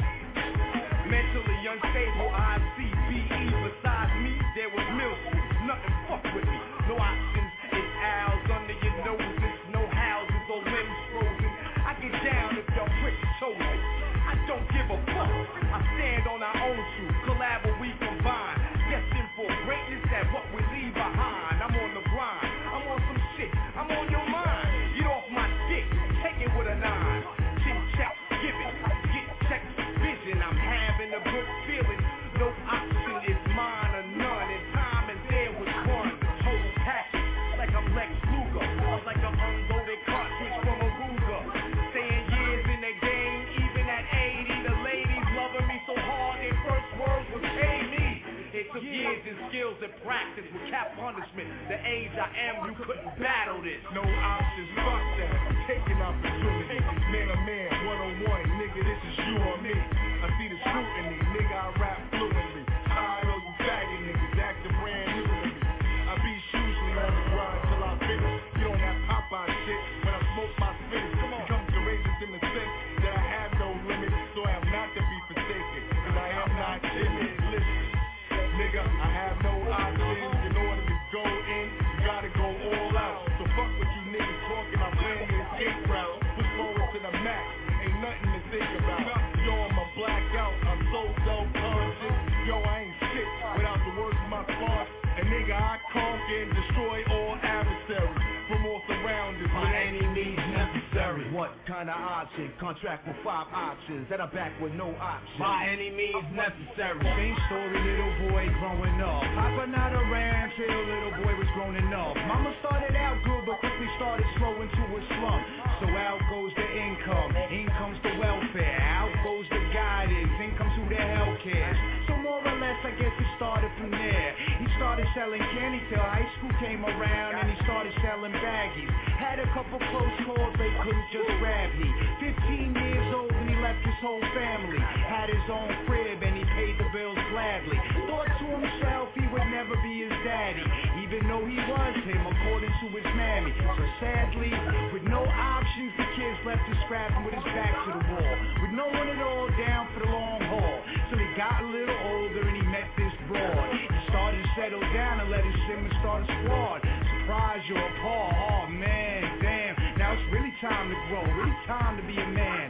F: Mentally unstable, I C B E. Besides me, there was Milton. Nothing fuck with me. No options, it's owls under your noses. No houses or limbs frozen. I get down if y'all pricks chosen. I don't give a fuck. I stand on our own truth. Collab we combine. Destined for greatness, that what we leave behind. I'm on the grind. I'm on some shit. I'm on your mind. Get off my dick. Take it with a nine. Chin check, give it. Get checked, vision. I'm having a good feeling. No option is mine or none. And time and there was one. Total package. Like I'm Lex Luger. I'm like an unloaded cartridge from a Ruger. Staying years in the game. Even at eighty, the ladies loving me so hard. Their first words would pay me. It took years and skills and practice with cap punishment. The age I am, you couldn't battle this.
N: No options, fuck that. Taking opportunity. Man to man, one on one. Nigga, this is you or me. I see the scrutiny. Nigga, I rap fluently. Tired of you faggot niggas acting brand new to me. I be usually on the grind till I finish. You don't have Popeye shit when I smoke my finish. Come on. Become courageous in the sense that I have no limits. So I am not to be forsaken. And I am not timid. Listen. Nigga, I have no options. In order to go in, you gotta go all out. So fuck what you niggas talking, I'm playing the escape route. Push forward to the max, ain't nothing to think about. Yo, I'm a blackout, I'm so self-conscious. Yo, I ain't shit without the words of my thoughts. And nigga, I conquer and destroy all adversaries from all surroundings.
F: By any means necessary.
U: What kind of option? Contract with five options. Then I'm back with no options.
F: By any means necessary.
U: Same story, little boy growing up. Papa not around till little boy was grown enough. Mama started out good, but quickly started slow into a slump. So out goes the income, in comes the welfare, out goes the guidance, in comes who the hell cares. So more or less, I guess it started from there. He started selling candy till high school came around, and he started selling baggies. Had a couple close calls, they couldn't just grab me. Fifteen years old and he left his whole family. Had his own crib and he paid the bills gladly. Thought to himself he would never be his daddy, even though he was him according to his mammy. So sadly, with no options, the kids left him scrapping with his back to the wall, with no one at all down for the long haul. So he got a little older and he met this broad. He started to settle down and let his shimmer start a squad. Surprise, you're appalled. Oh man, damn. Now it's really time to grow, really time to be a man.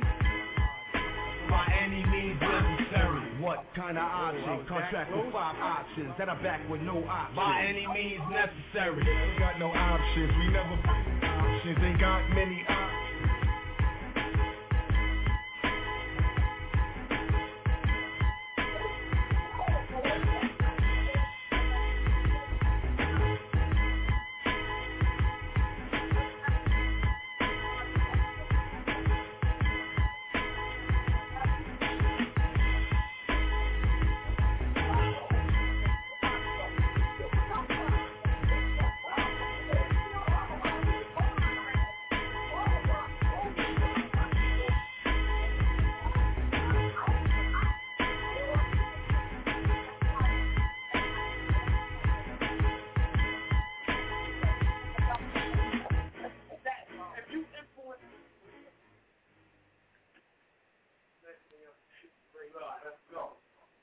F: By any means necessary.
U: What kind of option? Contract with five options. Then I'm back with no options.
F: By any means necessary.
N: We got no options. We never options. Ain't got many options.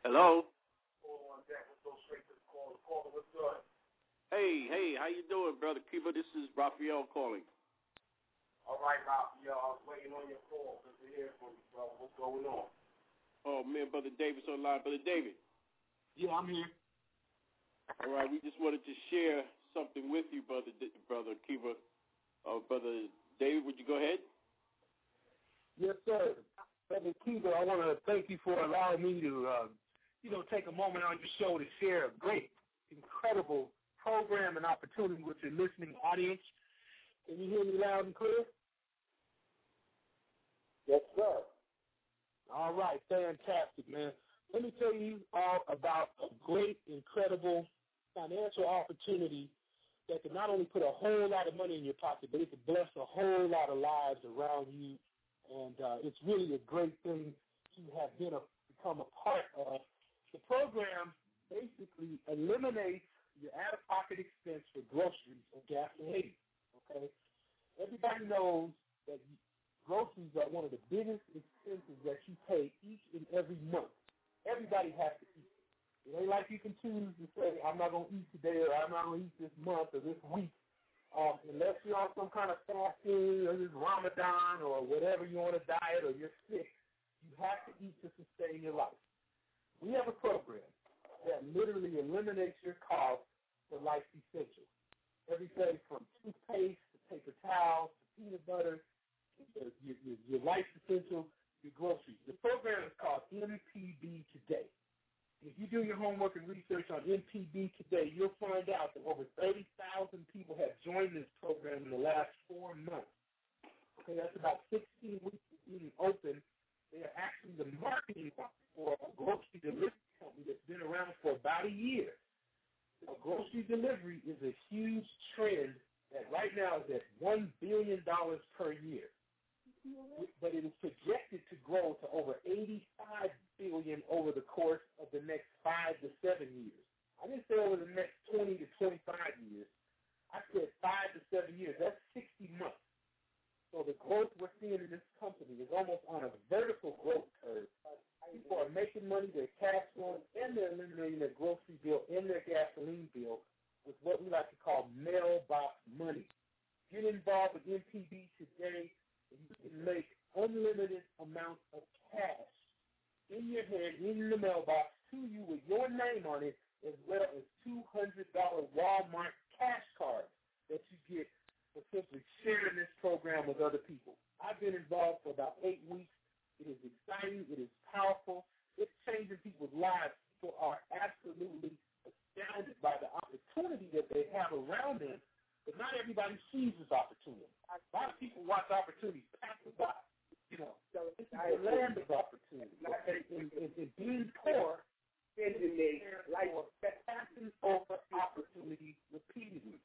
K: Hello? Hey, hey, how you doing, Brother Kiva? This is Raphael calling.
A: All right, Raphael, I was waiting on your call. Good to hear from you, brother. What's going on?
K: Oh, man, Brother David's online. Brother David.
A: Yeah, I'm here.
K: All right, we just wanted to share something with you, Brother Brother Kiva. Uh, Brother David, would you go ahead?
O: Yes, sir. Brother Kiva, I want to thank you for allowing me to, uh, you know, take a moment on your show to share a great, incredible program and opportunity with your listening audience. Can you hear me loud and clear?
A: Yes, sir.
O: All right, fantastic, man. Let me tell you all about a great, incredible financial opportunity that can not only put a whole lot of money in your pocket, but it can bless a whole lot of lives around you. And uh, it's really a great thing to have been a, become a part of. The program basically eliminates your out-of-pocket expense for groceries and gasoline. Okay, everybody knows that groceries are one of the biggest expenses that you pay each and every month. Everybody has to eat. It ain't like you can choose to say, I'm not going to eat today or I'm not going to eat this month or this week. Um, unless you're on some kind of fasting or this Ramadan or whatever you're on a diet or you're sick, you have to eat to sustain your life. We have a program that literally eliminates your cost for life's essentials. Everything from toothpaste to paper towels to peanut butter, your, your, your life's essentials, your groceries. The program is called M P B Today. If you do your homework and research on M P B Today, you'll find out that over thirty thousand people have joined this program in the last four months. Okay, that's about sixteen weeks of being open. They are actually the marketing for a grocery delivery company that's been around for about a year. A grocery delivery is a huge trend that right now is at one billion dollars per year. But it is projected to grow to over eighty-five billion dollars over the course of the next five to seven years. I didn't say over the next twenty to twenty-five years. I said five to seven years. That's sixty months. So the growth we're seeing in this company is almost on a vertical growth curve. People are making money, they're cash flowing, and they're eliminating their grocery bill and their gasoline bill with what we like to call mailbox money. Get involved with M P B today, and you can make unlimited amounts of cash in your hand, in the mailbox, to you with your name on it, as well as two hundred dollars Walmart cash cards that you get for simply sharing this program with other people. I've been involved for about eight weeks. It is exciting. It is powerful. It's changing people's lives. People are absolutely astounded by the opportunity that they have around them, but not everybody sees this opportunity. A lot of people watch opportunities pass by. You know, this is a land of opportunity. In, in, in being poor, like passing over opportunity repeatedly.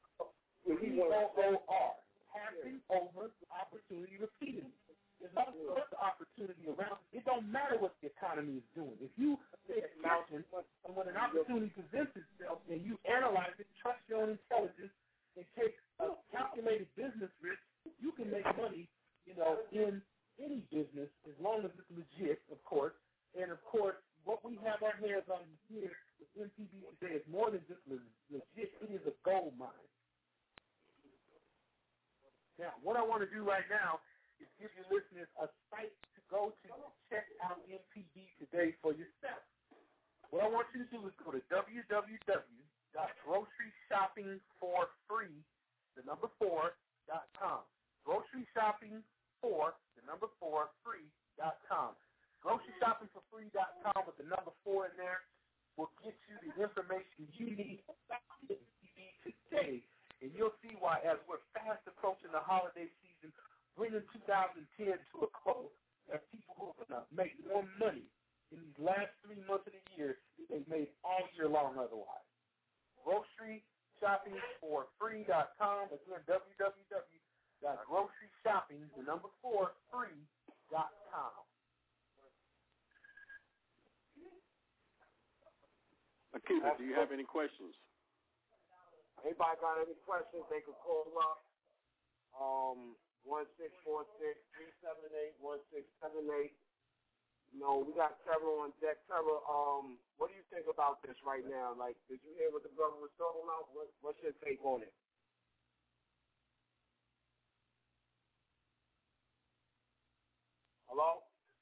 O: P O O R, passing over opportunity repeatedly. There's not much opportunity around. It don't matter what the economy is doing. If you pay attention, and when an opportunity presents itself and you analyze it, trust your own intelligence, and take a calculated business risk, you can make money, you know, in any business as long as it's legit, of course. And, of course, what we have our hands on here with M P B today is more than just legit. It is a gold mine. Now, what I want to do right now is give your listeners a site to go to to check out M P B Today for yourself. What I want you to do is go to w w w dot grocery shopping for free, the number four, dot com. Grocery shopping for, the number four, free, dot com. Grocery shopping for free dot com with the number four in there will get you the information you need about M P B Today. And you'll see why, as we're fast approaching the holiday season, bringing two thousand ten to a close, there are people who are going to make more money in these last three months of the year than they've made all year long otherwise. grocery shopping for free dot com. Again, w w w dot grocery shopping, the number four, free dot com.
K: Akiva, do you have any questions?
A: Anybody got any questions, they can call up. Um, one six four six, three seven eight, one six seven eight.
K: You know, we got Terror on deck. Terror, um, what do you think about this right now? Like, did you hear what the brother was talking about? What, what's your take on it? Hello?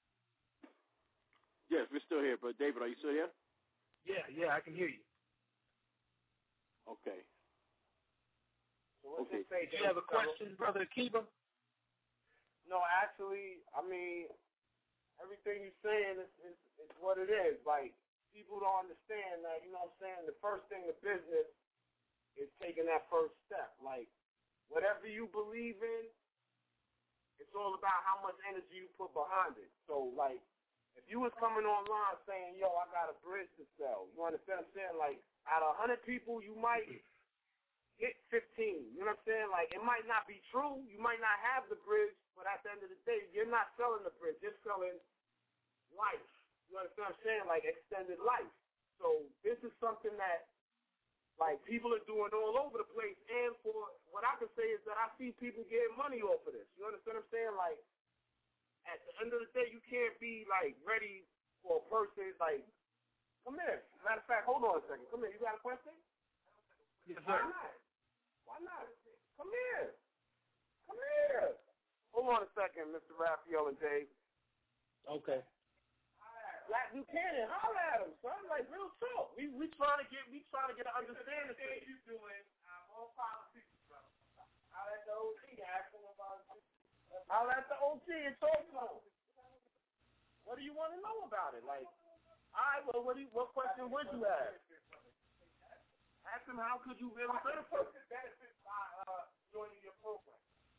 P: Yes, we're still here, but David, are you still here?
O: Yeah, yeah, I can hear you.
P: Okay.
K: So what's
P: okay.
K: your take?
O: Do you have a question, Brother Akiba?
K: No, actually, I mean, everything you're saying is, is, is what it is. Like, people don't understand that, you know what I'm saying? The first thing in business is taking that first step. Like, whatever you believe in, it's all about how much energy you put behind it. So, like, if you was coming online saying, yo, I got a bridge to sell, you understand what I'm saying? Like, out of one hundred people, you might hit fifteen. You know what I'm saying? Like, it might not be true. You might not have the bridge, but at the end of the day, you're not selling the bridge. You're selling life. You understand what I'm saying? Like, extended life. So this is something that, like, people are doing all over the place. And for what I can say is that I see people getting money off of this. You understand what I'm saying? Like, at the end of the day, you can't be, like, ready for a person, like, come here. Matter of fact, hold on a second. Come here. You got a question?
O: Yes,
K: Why
O: sir.
K: not? Why not? Come here. Come here. Hold on a second, Mister Raphael and Dave.
O: Okay.
K: Black Buchanan, holler at him, son. Like, real talk. We we trying to get we trying to get an understanding. What are you doing? I'm on politics, bro. Holler at the O G. Ask him about it. Holler at the O G and talk to him. What do you want to know about it? Like, all right, well, what do you, what question would you ask? Ask him how could you really benefit benefit by uh, joining your program.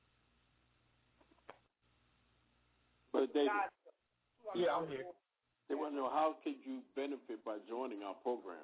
P: But David,
O: yeah, I'm here.
P: They want to know how could you benefit by joining our program?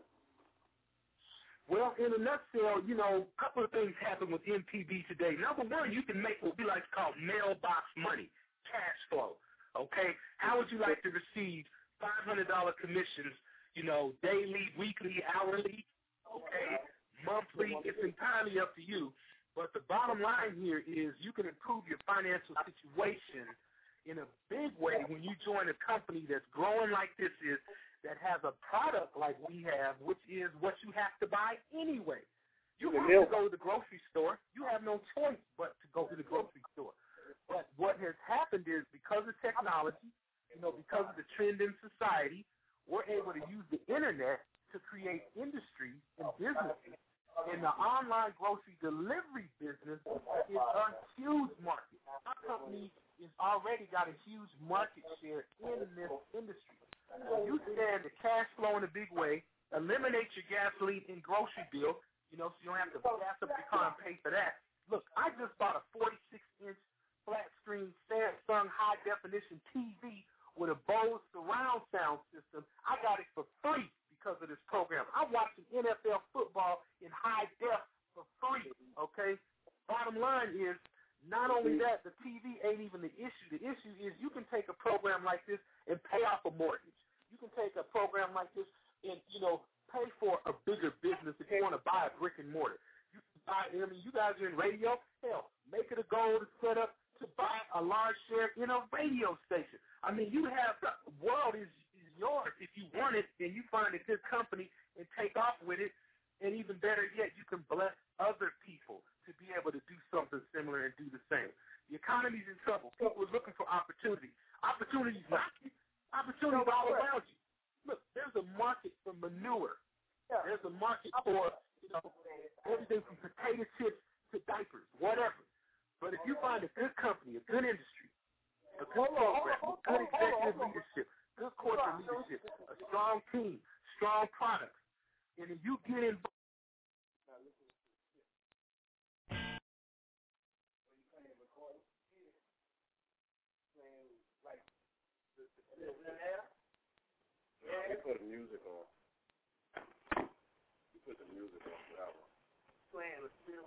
O: Well, in a nutshell, you know, a couple of things happen with M P B today. Number one, you can make what we like to call mailbox money, cash flow. Okay? How would you like to receive five hundred dollars commissions, you know, daily, weekly, hourly, okay, monthly? It's entirely up to you. But the bottom line here is you can improve your financial situation in a big way when you join a company that's growing like this is, that has a product like we have, which is what you have to buy anyway. You have to go to the grocery store. You have no choice but to go to the grocery store. But what has happened is because of technology, you know, because of the trend in society, we're able to use the internet to create industries and businesses. And the online grocery delivery business is a huge market. Our company has already got a huge market share in this industry. So you stand the cash flow in a big way, eliminate your gasoline and grocery bill, you know, so you don't have to gas up your car and pay for that. Look, I just bought a forty-six inch flat screen Samsung high definition T V with a Bose surround sound system. I got it for free because of this program. I'm watching N F L football in high def for free, okay? Bottom line is, not only that, the T V ain't even the issue. The issue is you can take a program like this and pay off a mortgage. You can take a program like this and, you know, pay for a bigger business if you want to buy a brick and mortar. You can buy, I mean, you guys are in radio. Hell, make it a goal to set up to buy a large share in a radio station. I mean, you have the world is, is yours if you want it and you find a good company and take off with it. And even better yet, you can bless other people to be able to do something similar and do the same. The economy's in trouble. People are looking for opportunity. Opportunities knocking. Opportunities all around you. Look, there's a market for manure. There's a market for, you know, everything from potato chips to diapers, whatever. But if you find a good company, a good industry, a good program, good executive leadership, good corporate leadership, a strong team, strong products, and if you get involved,
K: Yeah, you put the music on. You put the music on for that one. Playing the still.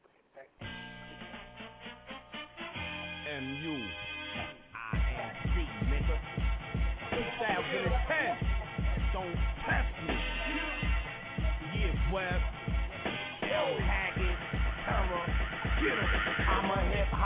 M: M U I N C, nigga. twenty ten. Don't test me. Yeah, Web. L. Haggard. Terror. Get 'em. I'm a hip hop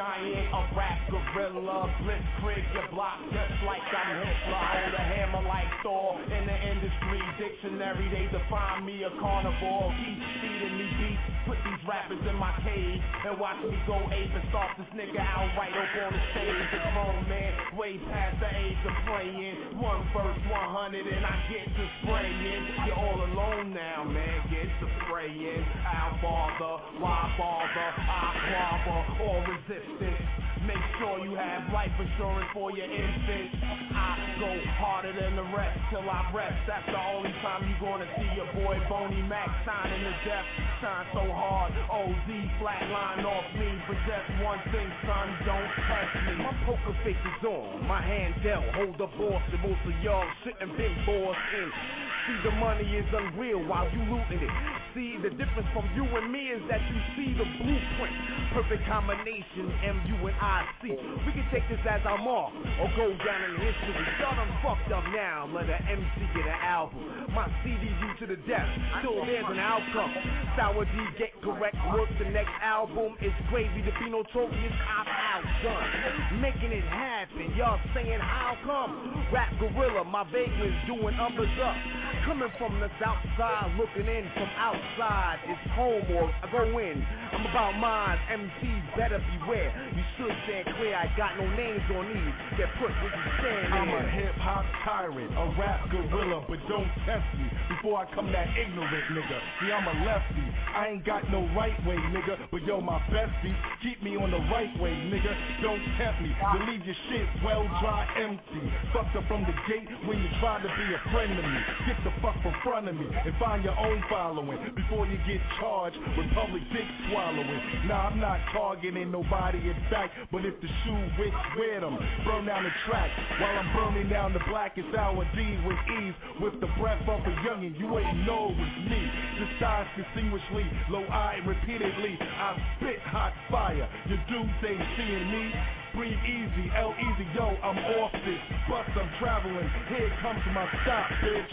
F: giant, a rap gorilla. Blitzkrieg your block just like I'm Hitler. Hold a hammer like Thor. In the industry dictionary, they define me a carnivore. Keep feeding me beats, put these rappers in my cage, and watch me go ape and stalk this nigga outright up on the stage. A grown man, way past the age of praying. One verse, one hundred, and I get to spraying. You're all alone now, man, get to spraying. I'll bother, why bother? I clobber, all resistance. Make sure you have life insurance for your infant. I go harder than the rest till I rest. That's the only time you gonna see your boy Boney Mac signing the death. Shine so hard, O Z flatline off me. But just one thing, son, don't test me. My poker face is on, my hand dealt, hold the boss, and most of y'all sitting big boys in. See, the money is unreal while you looting it. See, the difference from you and me is that you see the blueprint. Perfect combination, M U and I C. We can take this as our mark or go down in history. Y'all done fucked up now, let an M C get an album. My C D you to the death, still there's an outcome. Sour D get correct work, the next album is gravy to be notorious. I've outdone making it happen. Y'all saying how come? Rap gorilla, my vagrants doing others up. Coming from the south side, looking in from outside. It's home or I go in. I'm about mine, M Cs better beware. You should stand clear, I got no names on these. Get put with you stand I'm a hip hop tyrant, a rap gorilla, but don't test me before I come that ignorant nigga. See, I'm a lefty, I ain't got no right way, nigga. But yo, my bestie, keep me on the right way, nigga. Don't tempt me to leave your shit well dry empty. Fucked up from the gate when you try to be a friend of me. Get the fuck from front of me and find your own following before you get charged with public dick swallowing. Nah, I'm not targeting nobody in fact, but if the shoe wicks, wear them. Burn down the track while I'm burning down the blackest hour D with ease. With the breath of a youngin', you ain't know it was me. Disguised continuously, low-eyed repeatedly. I spit hot fire. Your dudes ain't seeing me. Breathe easy, L easy, yo, I'm off this bus, I'm traveling. Here comes my stop, bitch.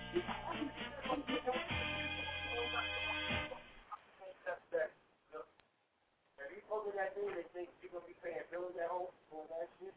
A: That thing, they think you're gonna be paying bills at home for that shit.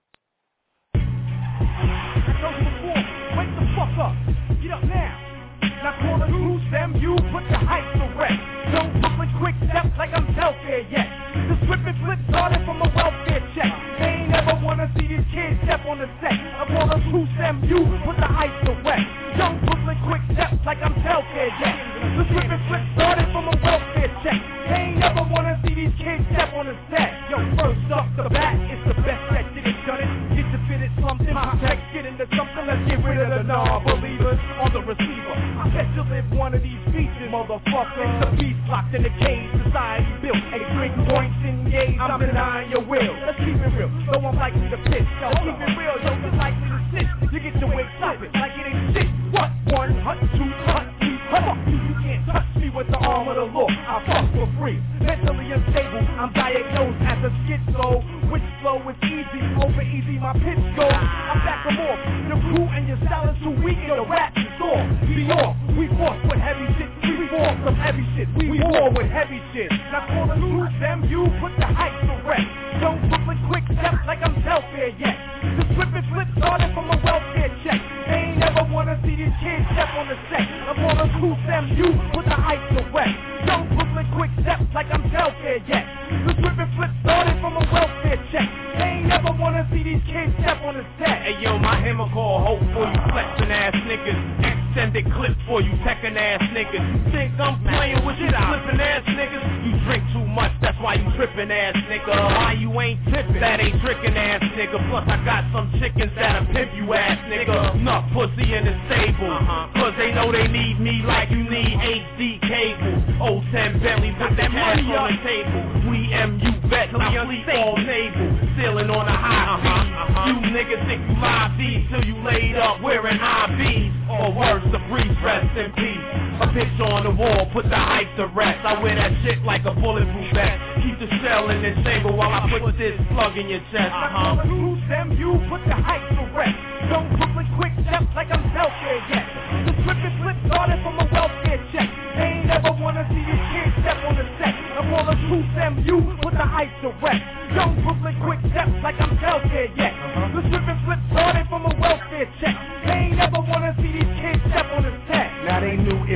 M: Those before, wake the fuck up. Get up now. Now call the Bruce M U, put the hype to rest. Don't Brooklyn quick steps like I'm welfare yet. The flip and flip started from a welfare check. They ain't never wanna see these kids step on the set. I call the Bruce M U, put the hype to rest. Don't Brooklyn quick steps like I'm welfare yet. The flip and flip started from a welfare check. They ain't never wanna see these kids step on the set. Yo, first off the bat, it's the best that shit is done it. Get the fit it slumped in my text, get into something, let's get rid of the non-believers on the receiver. I bet you live one of these features, motherfucker. It's the beast locked in the cage, society built. At three points in gaze, I'm denying your will. Let's keep it real, no one likely to pitch. Yo, keep it real, yo, you're likely to sit. You get your way stupid, like it ain't shit. What? One, hut, two, hut, three, fuck you, you can't touch me with the arm of the law. I fuck for free. Mentally unstable, I'm diagnosed as a schizo. Which flow is easy, over easy my pitch goes. I'm back from off, the crew and your style is too weak and the rap is off. Be off, we force with heavy shit, we force some heavy shit, we war with heavy shit. Now call the Bruce M U, put the hype to rest. Don't Brooklyn quick steps like I'm welfare yet. The flip and flip started from a welfare check. They ain't never wanna see these kids step on the set. I call the Bruce M U, put the hype to rest. Don't Brooklyn quick steps like I'm welfare yet. The flip and flip started from a welfare check. They ain't never wanna see these kids step on the set.
U: Hey yo, my hammer call hope for you flexing ass niggas. Extended clip for you techin' ass niggas. You think I'm playing with you flippin' ass niggas? You drink too much, that's why you trippin' ass nigga. Why you ain't tippin'? That ain't trickin' ass nigga. Plus I got some chickens that'll pimp you ass nigga. Enough pussy in the stable. Uh-huh. Cause they know they need me like you need H D cable. oh ten Bentley with that cash on the table. We M U vet, I sleep all naval. Ceiling on a high uh-huh, uh-huh. You niggas think you live these till you laid up wearing I Bs. Or worse, the breeze, rest in peace. A bitch on the wall, put the hype to rest. I wear that shit like a bulletproof vest. Keep the shell in the chamber while I put this plug in your chest. Uh-huh.
M: Bruce M U, put the hype to rest. Don't Brooklyn quick steps like I'm welfare yet. The flip and flip started from a welfare check. They ain't never wanna see these kids step on the set. I call the Bruce M U, put the hype to rest. Don't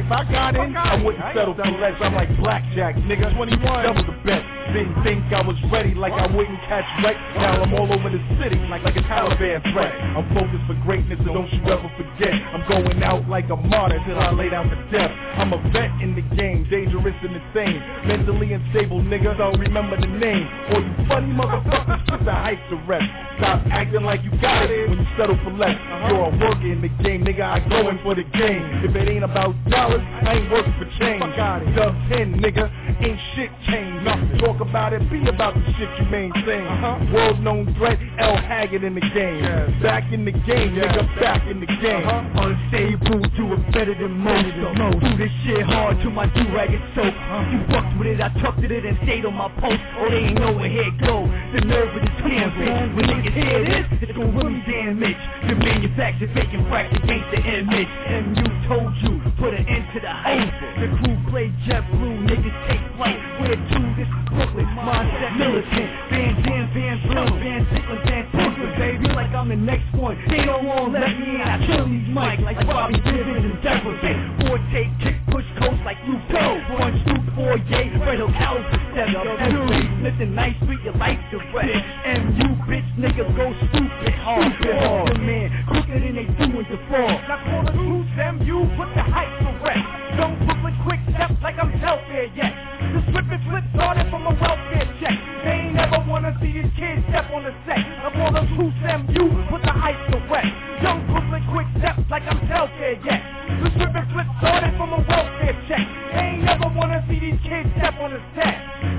M: if I got in, I wouldn't settle for less. I'm like blackjack, nigga. twenty-one, double the bet. Didn't think I was ready, like I wouldn't catch wreck. Now I'm all over the city, like like a Taliban threat. I'm focused for greatness, so don't you ever forget. I'm going out like a martyr till I lay down to death. I'm a vet in the game, dangerous and insane. Mentally unstable, nigga, don't remember the name. All you funny motherfuckers, put the hype to rest. Stop acting like you got it when you settle for less. You're a worker in the game, nigga, I go in for the game. If it ain't about dollars, I ain't working for change. Dub ten, nigga, ain't shit changed. Nothing. Talk about it, be about the shit you maintain. Uh-huh. World known threat, L Haggard in the game. Yeah. Back in the game, yeah. Nigga, back in the game.
S: Uh-huh. Unstable, do it better than most. most. Do this shit hard till my do-rag is soaked. Uh-huh. You fucked with it, I tucked it in and stayed on my post. Oh, they ain't know where here it go. The nerve of this damn bitch. When niggas hear this, it's gon' really damage. The manufactured faking fracks against the image. M U told you, put an end to the hype. The crew play JetBlue, niggas take flight. Where to? This is Brooklyn, mindset militant. Van Dam, Van Blunt, Van Tickler, Van Tickler, baby. Like I'm the next one. They don't want to let me in. I kill these mics like Bobby Gibbons and Deborah. Forte, kick, push, coast like Luke Bell. One, two, four, yay, Red Hill, California. Step up, Fury, listen, nice, sweet, your life direct. M U, bitch, niggas go stupid hard. Stupid hard, man. Quicker than they doing to fall. Now call the loose M U, put the hype to rest. Don't Brooklyn quick step like I'm welfare yet. The flip and flip started from a welfare check. They ain't never wanna see these kids step on the set. I'm all the loose M U, put the hype to rest. Young Brooklyn quick step like I'm welfare yet. The flip and flip started from a welfare check. They ain't never wanna see these kids step on the set.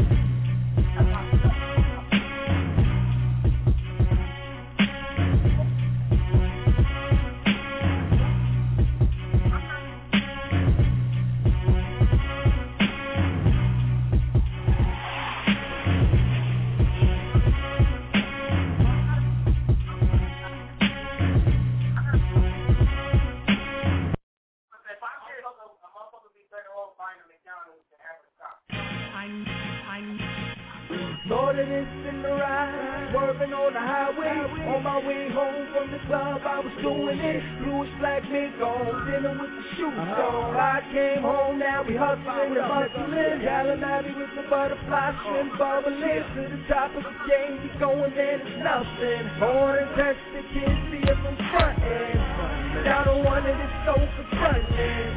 S: Lord, it is in the ride, swerving on the highway. On my way home from the club, I was doing it. Bluish black mink on, dinner with the shoes on. I came home, now we hustling and hustling. Gallinati with the butterfly, shrimp bubbling. To the top of the game, we going there, it's nothing. Born and test the kids, see it from front end. Down on one of the stove for frontin'.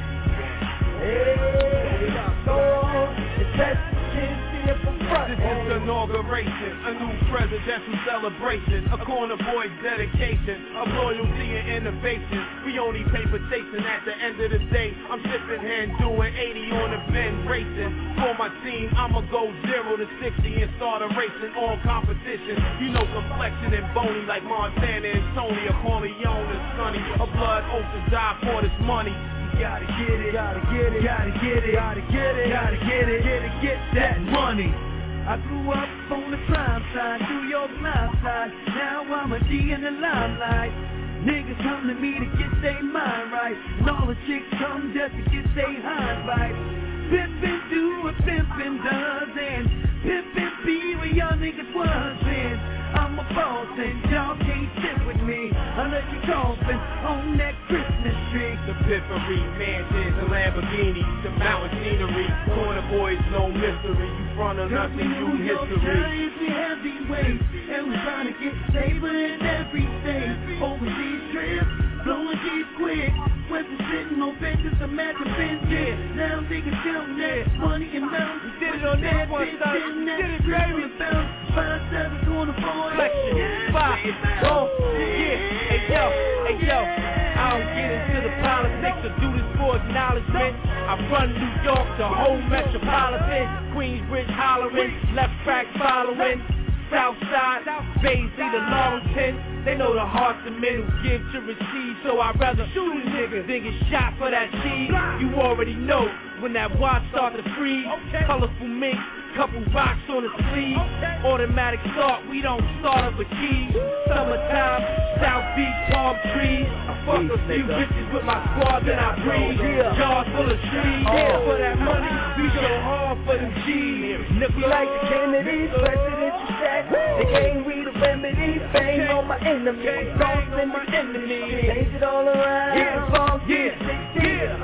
S: Hey, so it's test the kids, see it from front end.
U: This is the inauguration, a new presidential celebration, a corner boy's dedication of loyalty and innovation. We only pay for chasing. At the end of the day, I'm sipping hand doing eighty on the bend racing. For my team, I'ma go zero to sixty and start a racing on competition. You know complexion and bony like Montana and Tony, a Corleone and Sonny, a blood oath to die for this money. Gotta get it, gotta get it, gotta get it, gotta get it, gotta get it, gotta get that money.
S: I grew up on the crime side, New York lifestyle. Now I'm a D in the limelight. Niggas come to me to get their mind right, and all the chicks come just to get their hinds right. Pimpin' do what pimpin' does, and pimpin' be where y'all niggas was, and I'm a boss and y'all can't sit with me unless you coffin on that Christmas tree.
U: The Piffery, mansions, the Lamborghinis, the mountain scenery, corner boys, no mystery. You front of nothing, new history.
S: Giants, we have these ways, and we're trying to get stable in everything. Overseas trips, blowing these quick. Wasn't sitting on benches, I'm at the bench, yeah. Now niggas down there, money and mountains.
U: We did it on that one, son. We did it, baby.
S: Five, seven, corner boys.
U: Collection, five, oh, yeah. Hey, yo, hey, yo. I don't get into the politics or do this for acknowledgement. I run New York, the whole metropolitan. Queensbridge hollering, left crack following. Southside, Basie, the Laurelton. They know the heart's the middle, give to receive. So I'd rather shoot a nigga than get shot for that cheese. You already know when that watch start to freeze. Colorful mink, couple rocks on the sleeve. Automatic start, we don't start up a key. Summertime, South Beach, palm trees. I fuck a few bitches with my squad, then I breathe. Jars full of trees. For that money, we go hard for them G's.
S: We like the Kennedys, presidential set. They can't read the remedy. Fame on my enemies, songs in my enemies. Change it all around.
U: Yeah, yeah, yeah. That's how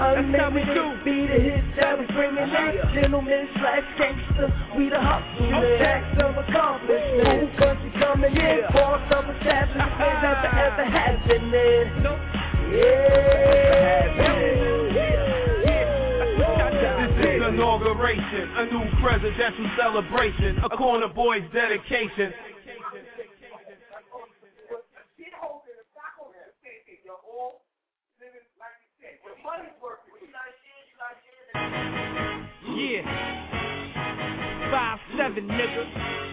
H: how we do. Be the hits that we bringing in. Gentlemen slash gangsters, we the hustlers. Tax of accomplishment. Whole country coming in. Force of establishment. Never ever happening. Yeah.
U: This is inauguration, a new presidential celebration, a corner boy's dedication.
M: Yeah, five seven nigga.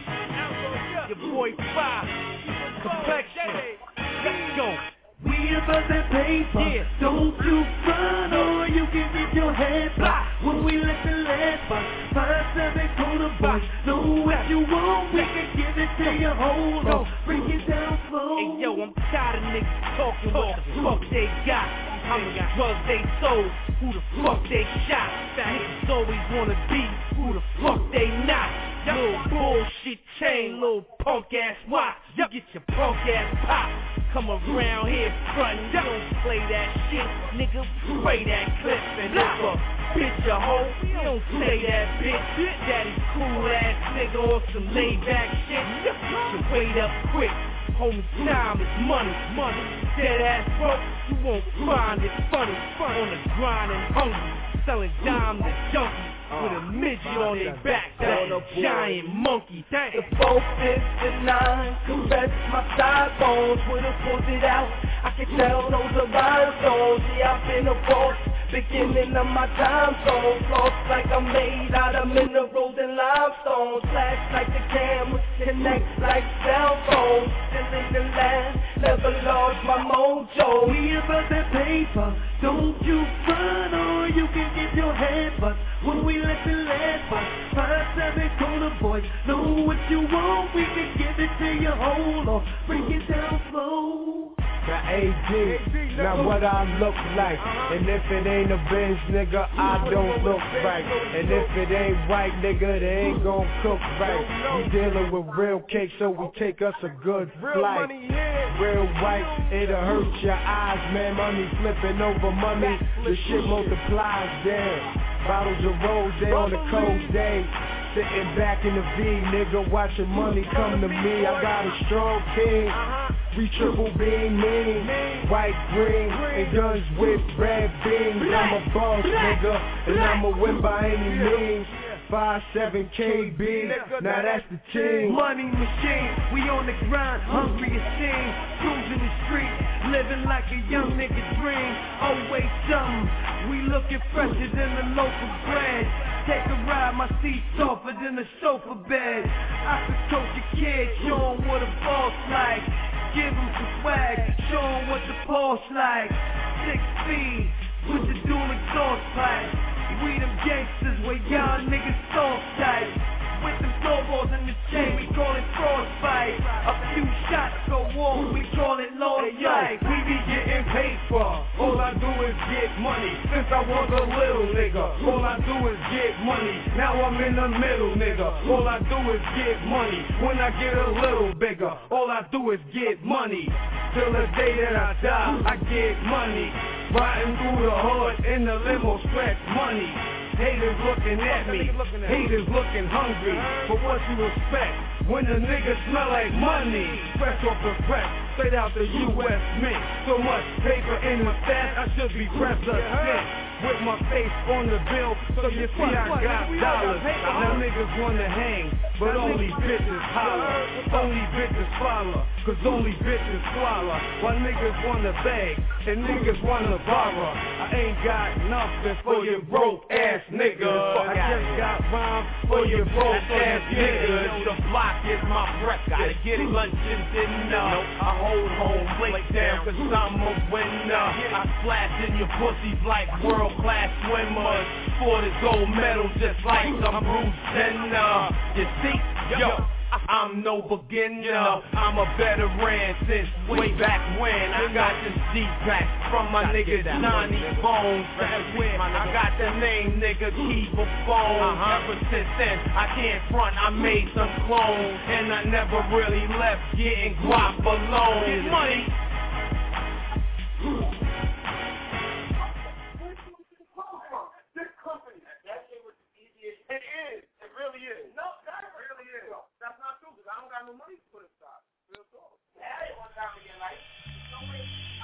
M: Your boy five. Complexion. Let's go.
H: We about that paper, yeah. Don't you run or you can get your head blocked. When we let the last box, five seven corner box. Know what you want, we can give it to you. Hold on, bring it down slow.
M: Hey yo, I'm tired of niggas talking what the fuck they got. How many drugs they sold, who the fuck they shot. Niggas always wanna be who the fuck they not. Little bullshit chain, little punk ass watch. You get your punk ass pop. Come around here frontin', don't play that shit, nigga, spray that clip. And if a bitch a hoe, don't say that bitch. Daddy cool ass nigga or some laid back shit. You wait up quick, homie, time is money, money. Dead ass broke, you won't find it funny. On the grind and hungry, selling dime to junkies. With a midget on their back, that's a giant monkey. Dang.
H: The four, fifth, and nine caress my side bones. Would've pulled it out, I can tell those are rhinestones. Yeah, I've been a boss, beginning of my time zone. Lost like I'm made out of minerals and limestone. Flash like the cameras, connect like cell phones. Still in the land, never lost my mojo. We about that paper, don't you run or you can get your head bust. When we let the last box, five seven corner boys, know what you want, we can give it to you. Hold on, bring it down slow.
U: Now A G, now what I look like. And if it ain't a Benz, nigga, I don't look right. And if it ain't white, nigga, they ain't gon' cook right. We dealing with real cake, so we take us a good flight. Real white, it'll hurt your eyes, man. Money flipping over money, the shit multiplies, damn. Bottles of rose on a cold day. Sitting back in the V, nigga, watching money come to me. I got a strong king. We triple beam, mean, white, green, and guns with red beams. I'm a boss, nigga, and I'ma win by any means. five seven K B, now that's the team.
H: Money machine, we on the grind, hungry as sin. Cruising the street, living like a young nigga dream. Always something, we looking fresher than the local bread. Take a ride, my seat's softer than a sofa bed. I could coach a kid, show him what a boss like. Give him some swag, show him what the pulse like. Six feet, with the dual exhaust pipe. We them gangsters where y'all niggas soft tight. With them snowballs in the chain, we call it frostbite. A few shots go off, we call it lost life.
U: We be getting paid for, all I do is get money. Since I was a little nigga, all I do is get money. Now I'm in the middle, nigga, all I do is get money. When I get a little bigger, all I do is get money. Till the day that I die, I get money. Riding through the hood in the limo, stretch money. Haters looking at me, haters looking hungry. But what you expect when the niggas smell like money? Fresh off the press, straight out the U S Mint. So much paper in my stash, I should be president. With my face on the bill, so you see I got dollars. Now niggas wanna hang, but only bitches holler. Only bitches follow, cause only bitches swallow. While niggas wanna beg, and niggas wanna borrow. I ain't got nothing for your broke ass niggas. I just got rhymes for your broke ass niggas. The block is my breakfast. Gotta get lunch and dinner. I hold home, lay down, cause I'm a winner. I splash in your pussies like world class swimmers. For the gold medal just like I'm Bruce Jenner. You see, yo, I'm no beginner. I'm a veteran since way back when. I got this G-Pack from my nigga Johnny Bones. I got the name nigga Keep a Bone. Ever since then, I can't front, I made some clones. And I never really left getting guap alone. Get money.
A: is. No, that really is. That's not true, because I don't got no money to put aside. Real talk. Yeah, one time again, like, no way.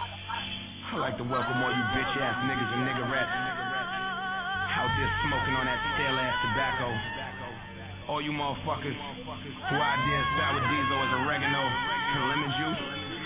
F: I like to welcome all you bitch ass niggas and nigga rats out there smoking on that stale ass tobacco. All you motherfuckers who out there sour diesel as oregano and lemon juice.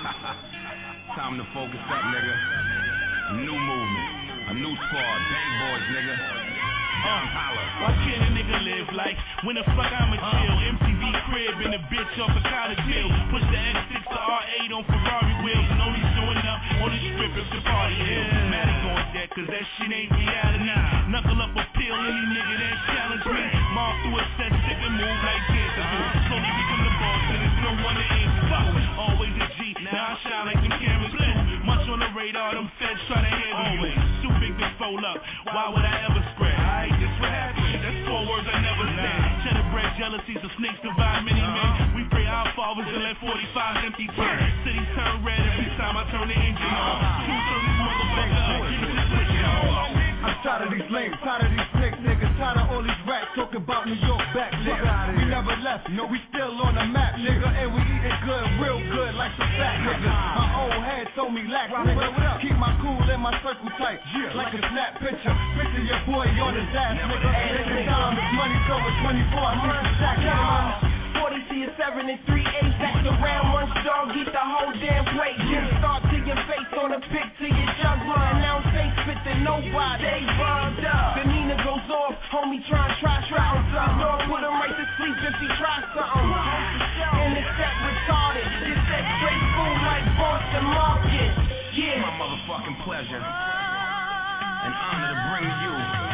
F: Time to focus up, nigga. New movement, a new squad, bang boys, nigga. Um, holla.
W: Why can't a nigga live like when the fuck I'ma chill? M T V crib and a bitch off a cottage hill. Push the X six to R eight on Ferrari wheels and only showing up on the strip if the party is. Matic on deck, cause that shit ain't reality. Knuckle up a pill, any nigga that challenge me. Mom through a set, sip and move like this. Slowly become the boss and there's no one to answer. Fuck, always a G, now I shine like them cameras too. Much on the radar, them feds try to handle you. Too big to fold up, why would I ever spread? I ain't just what happened, that's four words I never said. Cheddar bread jealousies, the snakes divide many men. We pray our fathers and let forty-five empty turn. Cities turn red every time I turn the engine on. Two turn this motherfucker up, give me the switch on.
N: I'm tired of these lames, tired of these snakes, niggas, tired of all these rats talking about New York back, nigga. We never left, no, we still on the map, nigga, and we eating good, real good, like some fat niggas. My old head told me lax, nigga. Keep my cool and my circle tight, like a snap picture. Picture your boy on his ass, nigga. Every time this money's over twenty-four, I need to stack it.
H: forty to your seven and three eight. Back around once dog, eat the whole damn plate. Get start to your face on a pic to your juggler. And now face spit to nobody. They bugged up. The Nina goes off, homie try try try something. Dog put him right to sleep if he try something. And it's that retarded. It's that straight food like Boston Market. Yeah.
F: My motherfucking pleasure and honor to bring to you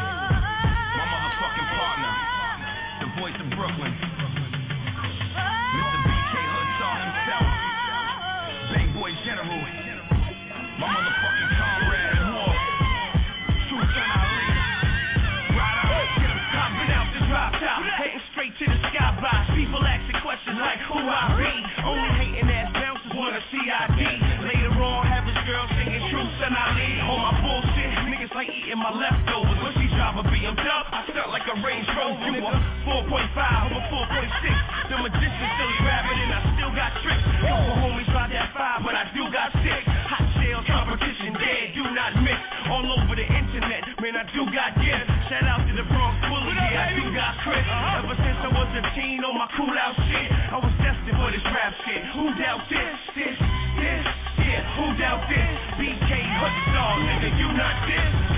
F: my motherfucking partner, the voice of Brooklyn. General, my motherfucking comrade, war, true son Ali. Ride out, get him stomping out the drop top, heading straight to the skybox. People asking questions like who I be. Only hating ass bouncers wanna see I D. Later on, have his girl singing true son Ali. On my bullshit, niggas like eating my leftovers. When she drive a B M W, I stuck like a Range Rover. You a four point five, I'm a four point six. The magician still rapping and I still got tricks. Couple homies ride that five, but I do got six. Hot shells, competition, dead, do not mix. All over the internet, man, I do got gifts. Shout out to the Bronx Bully, yeah, I do got Chris. Ever since I was a teen on my cool out shit, I was destined for this rap shit. Who doubt this, this, this, yeah, who doubt this? B K Hoodstar, nigga, you not this.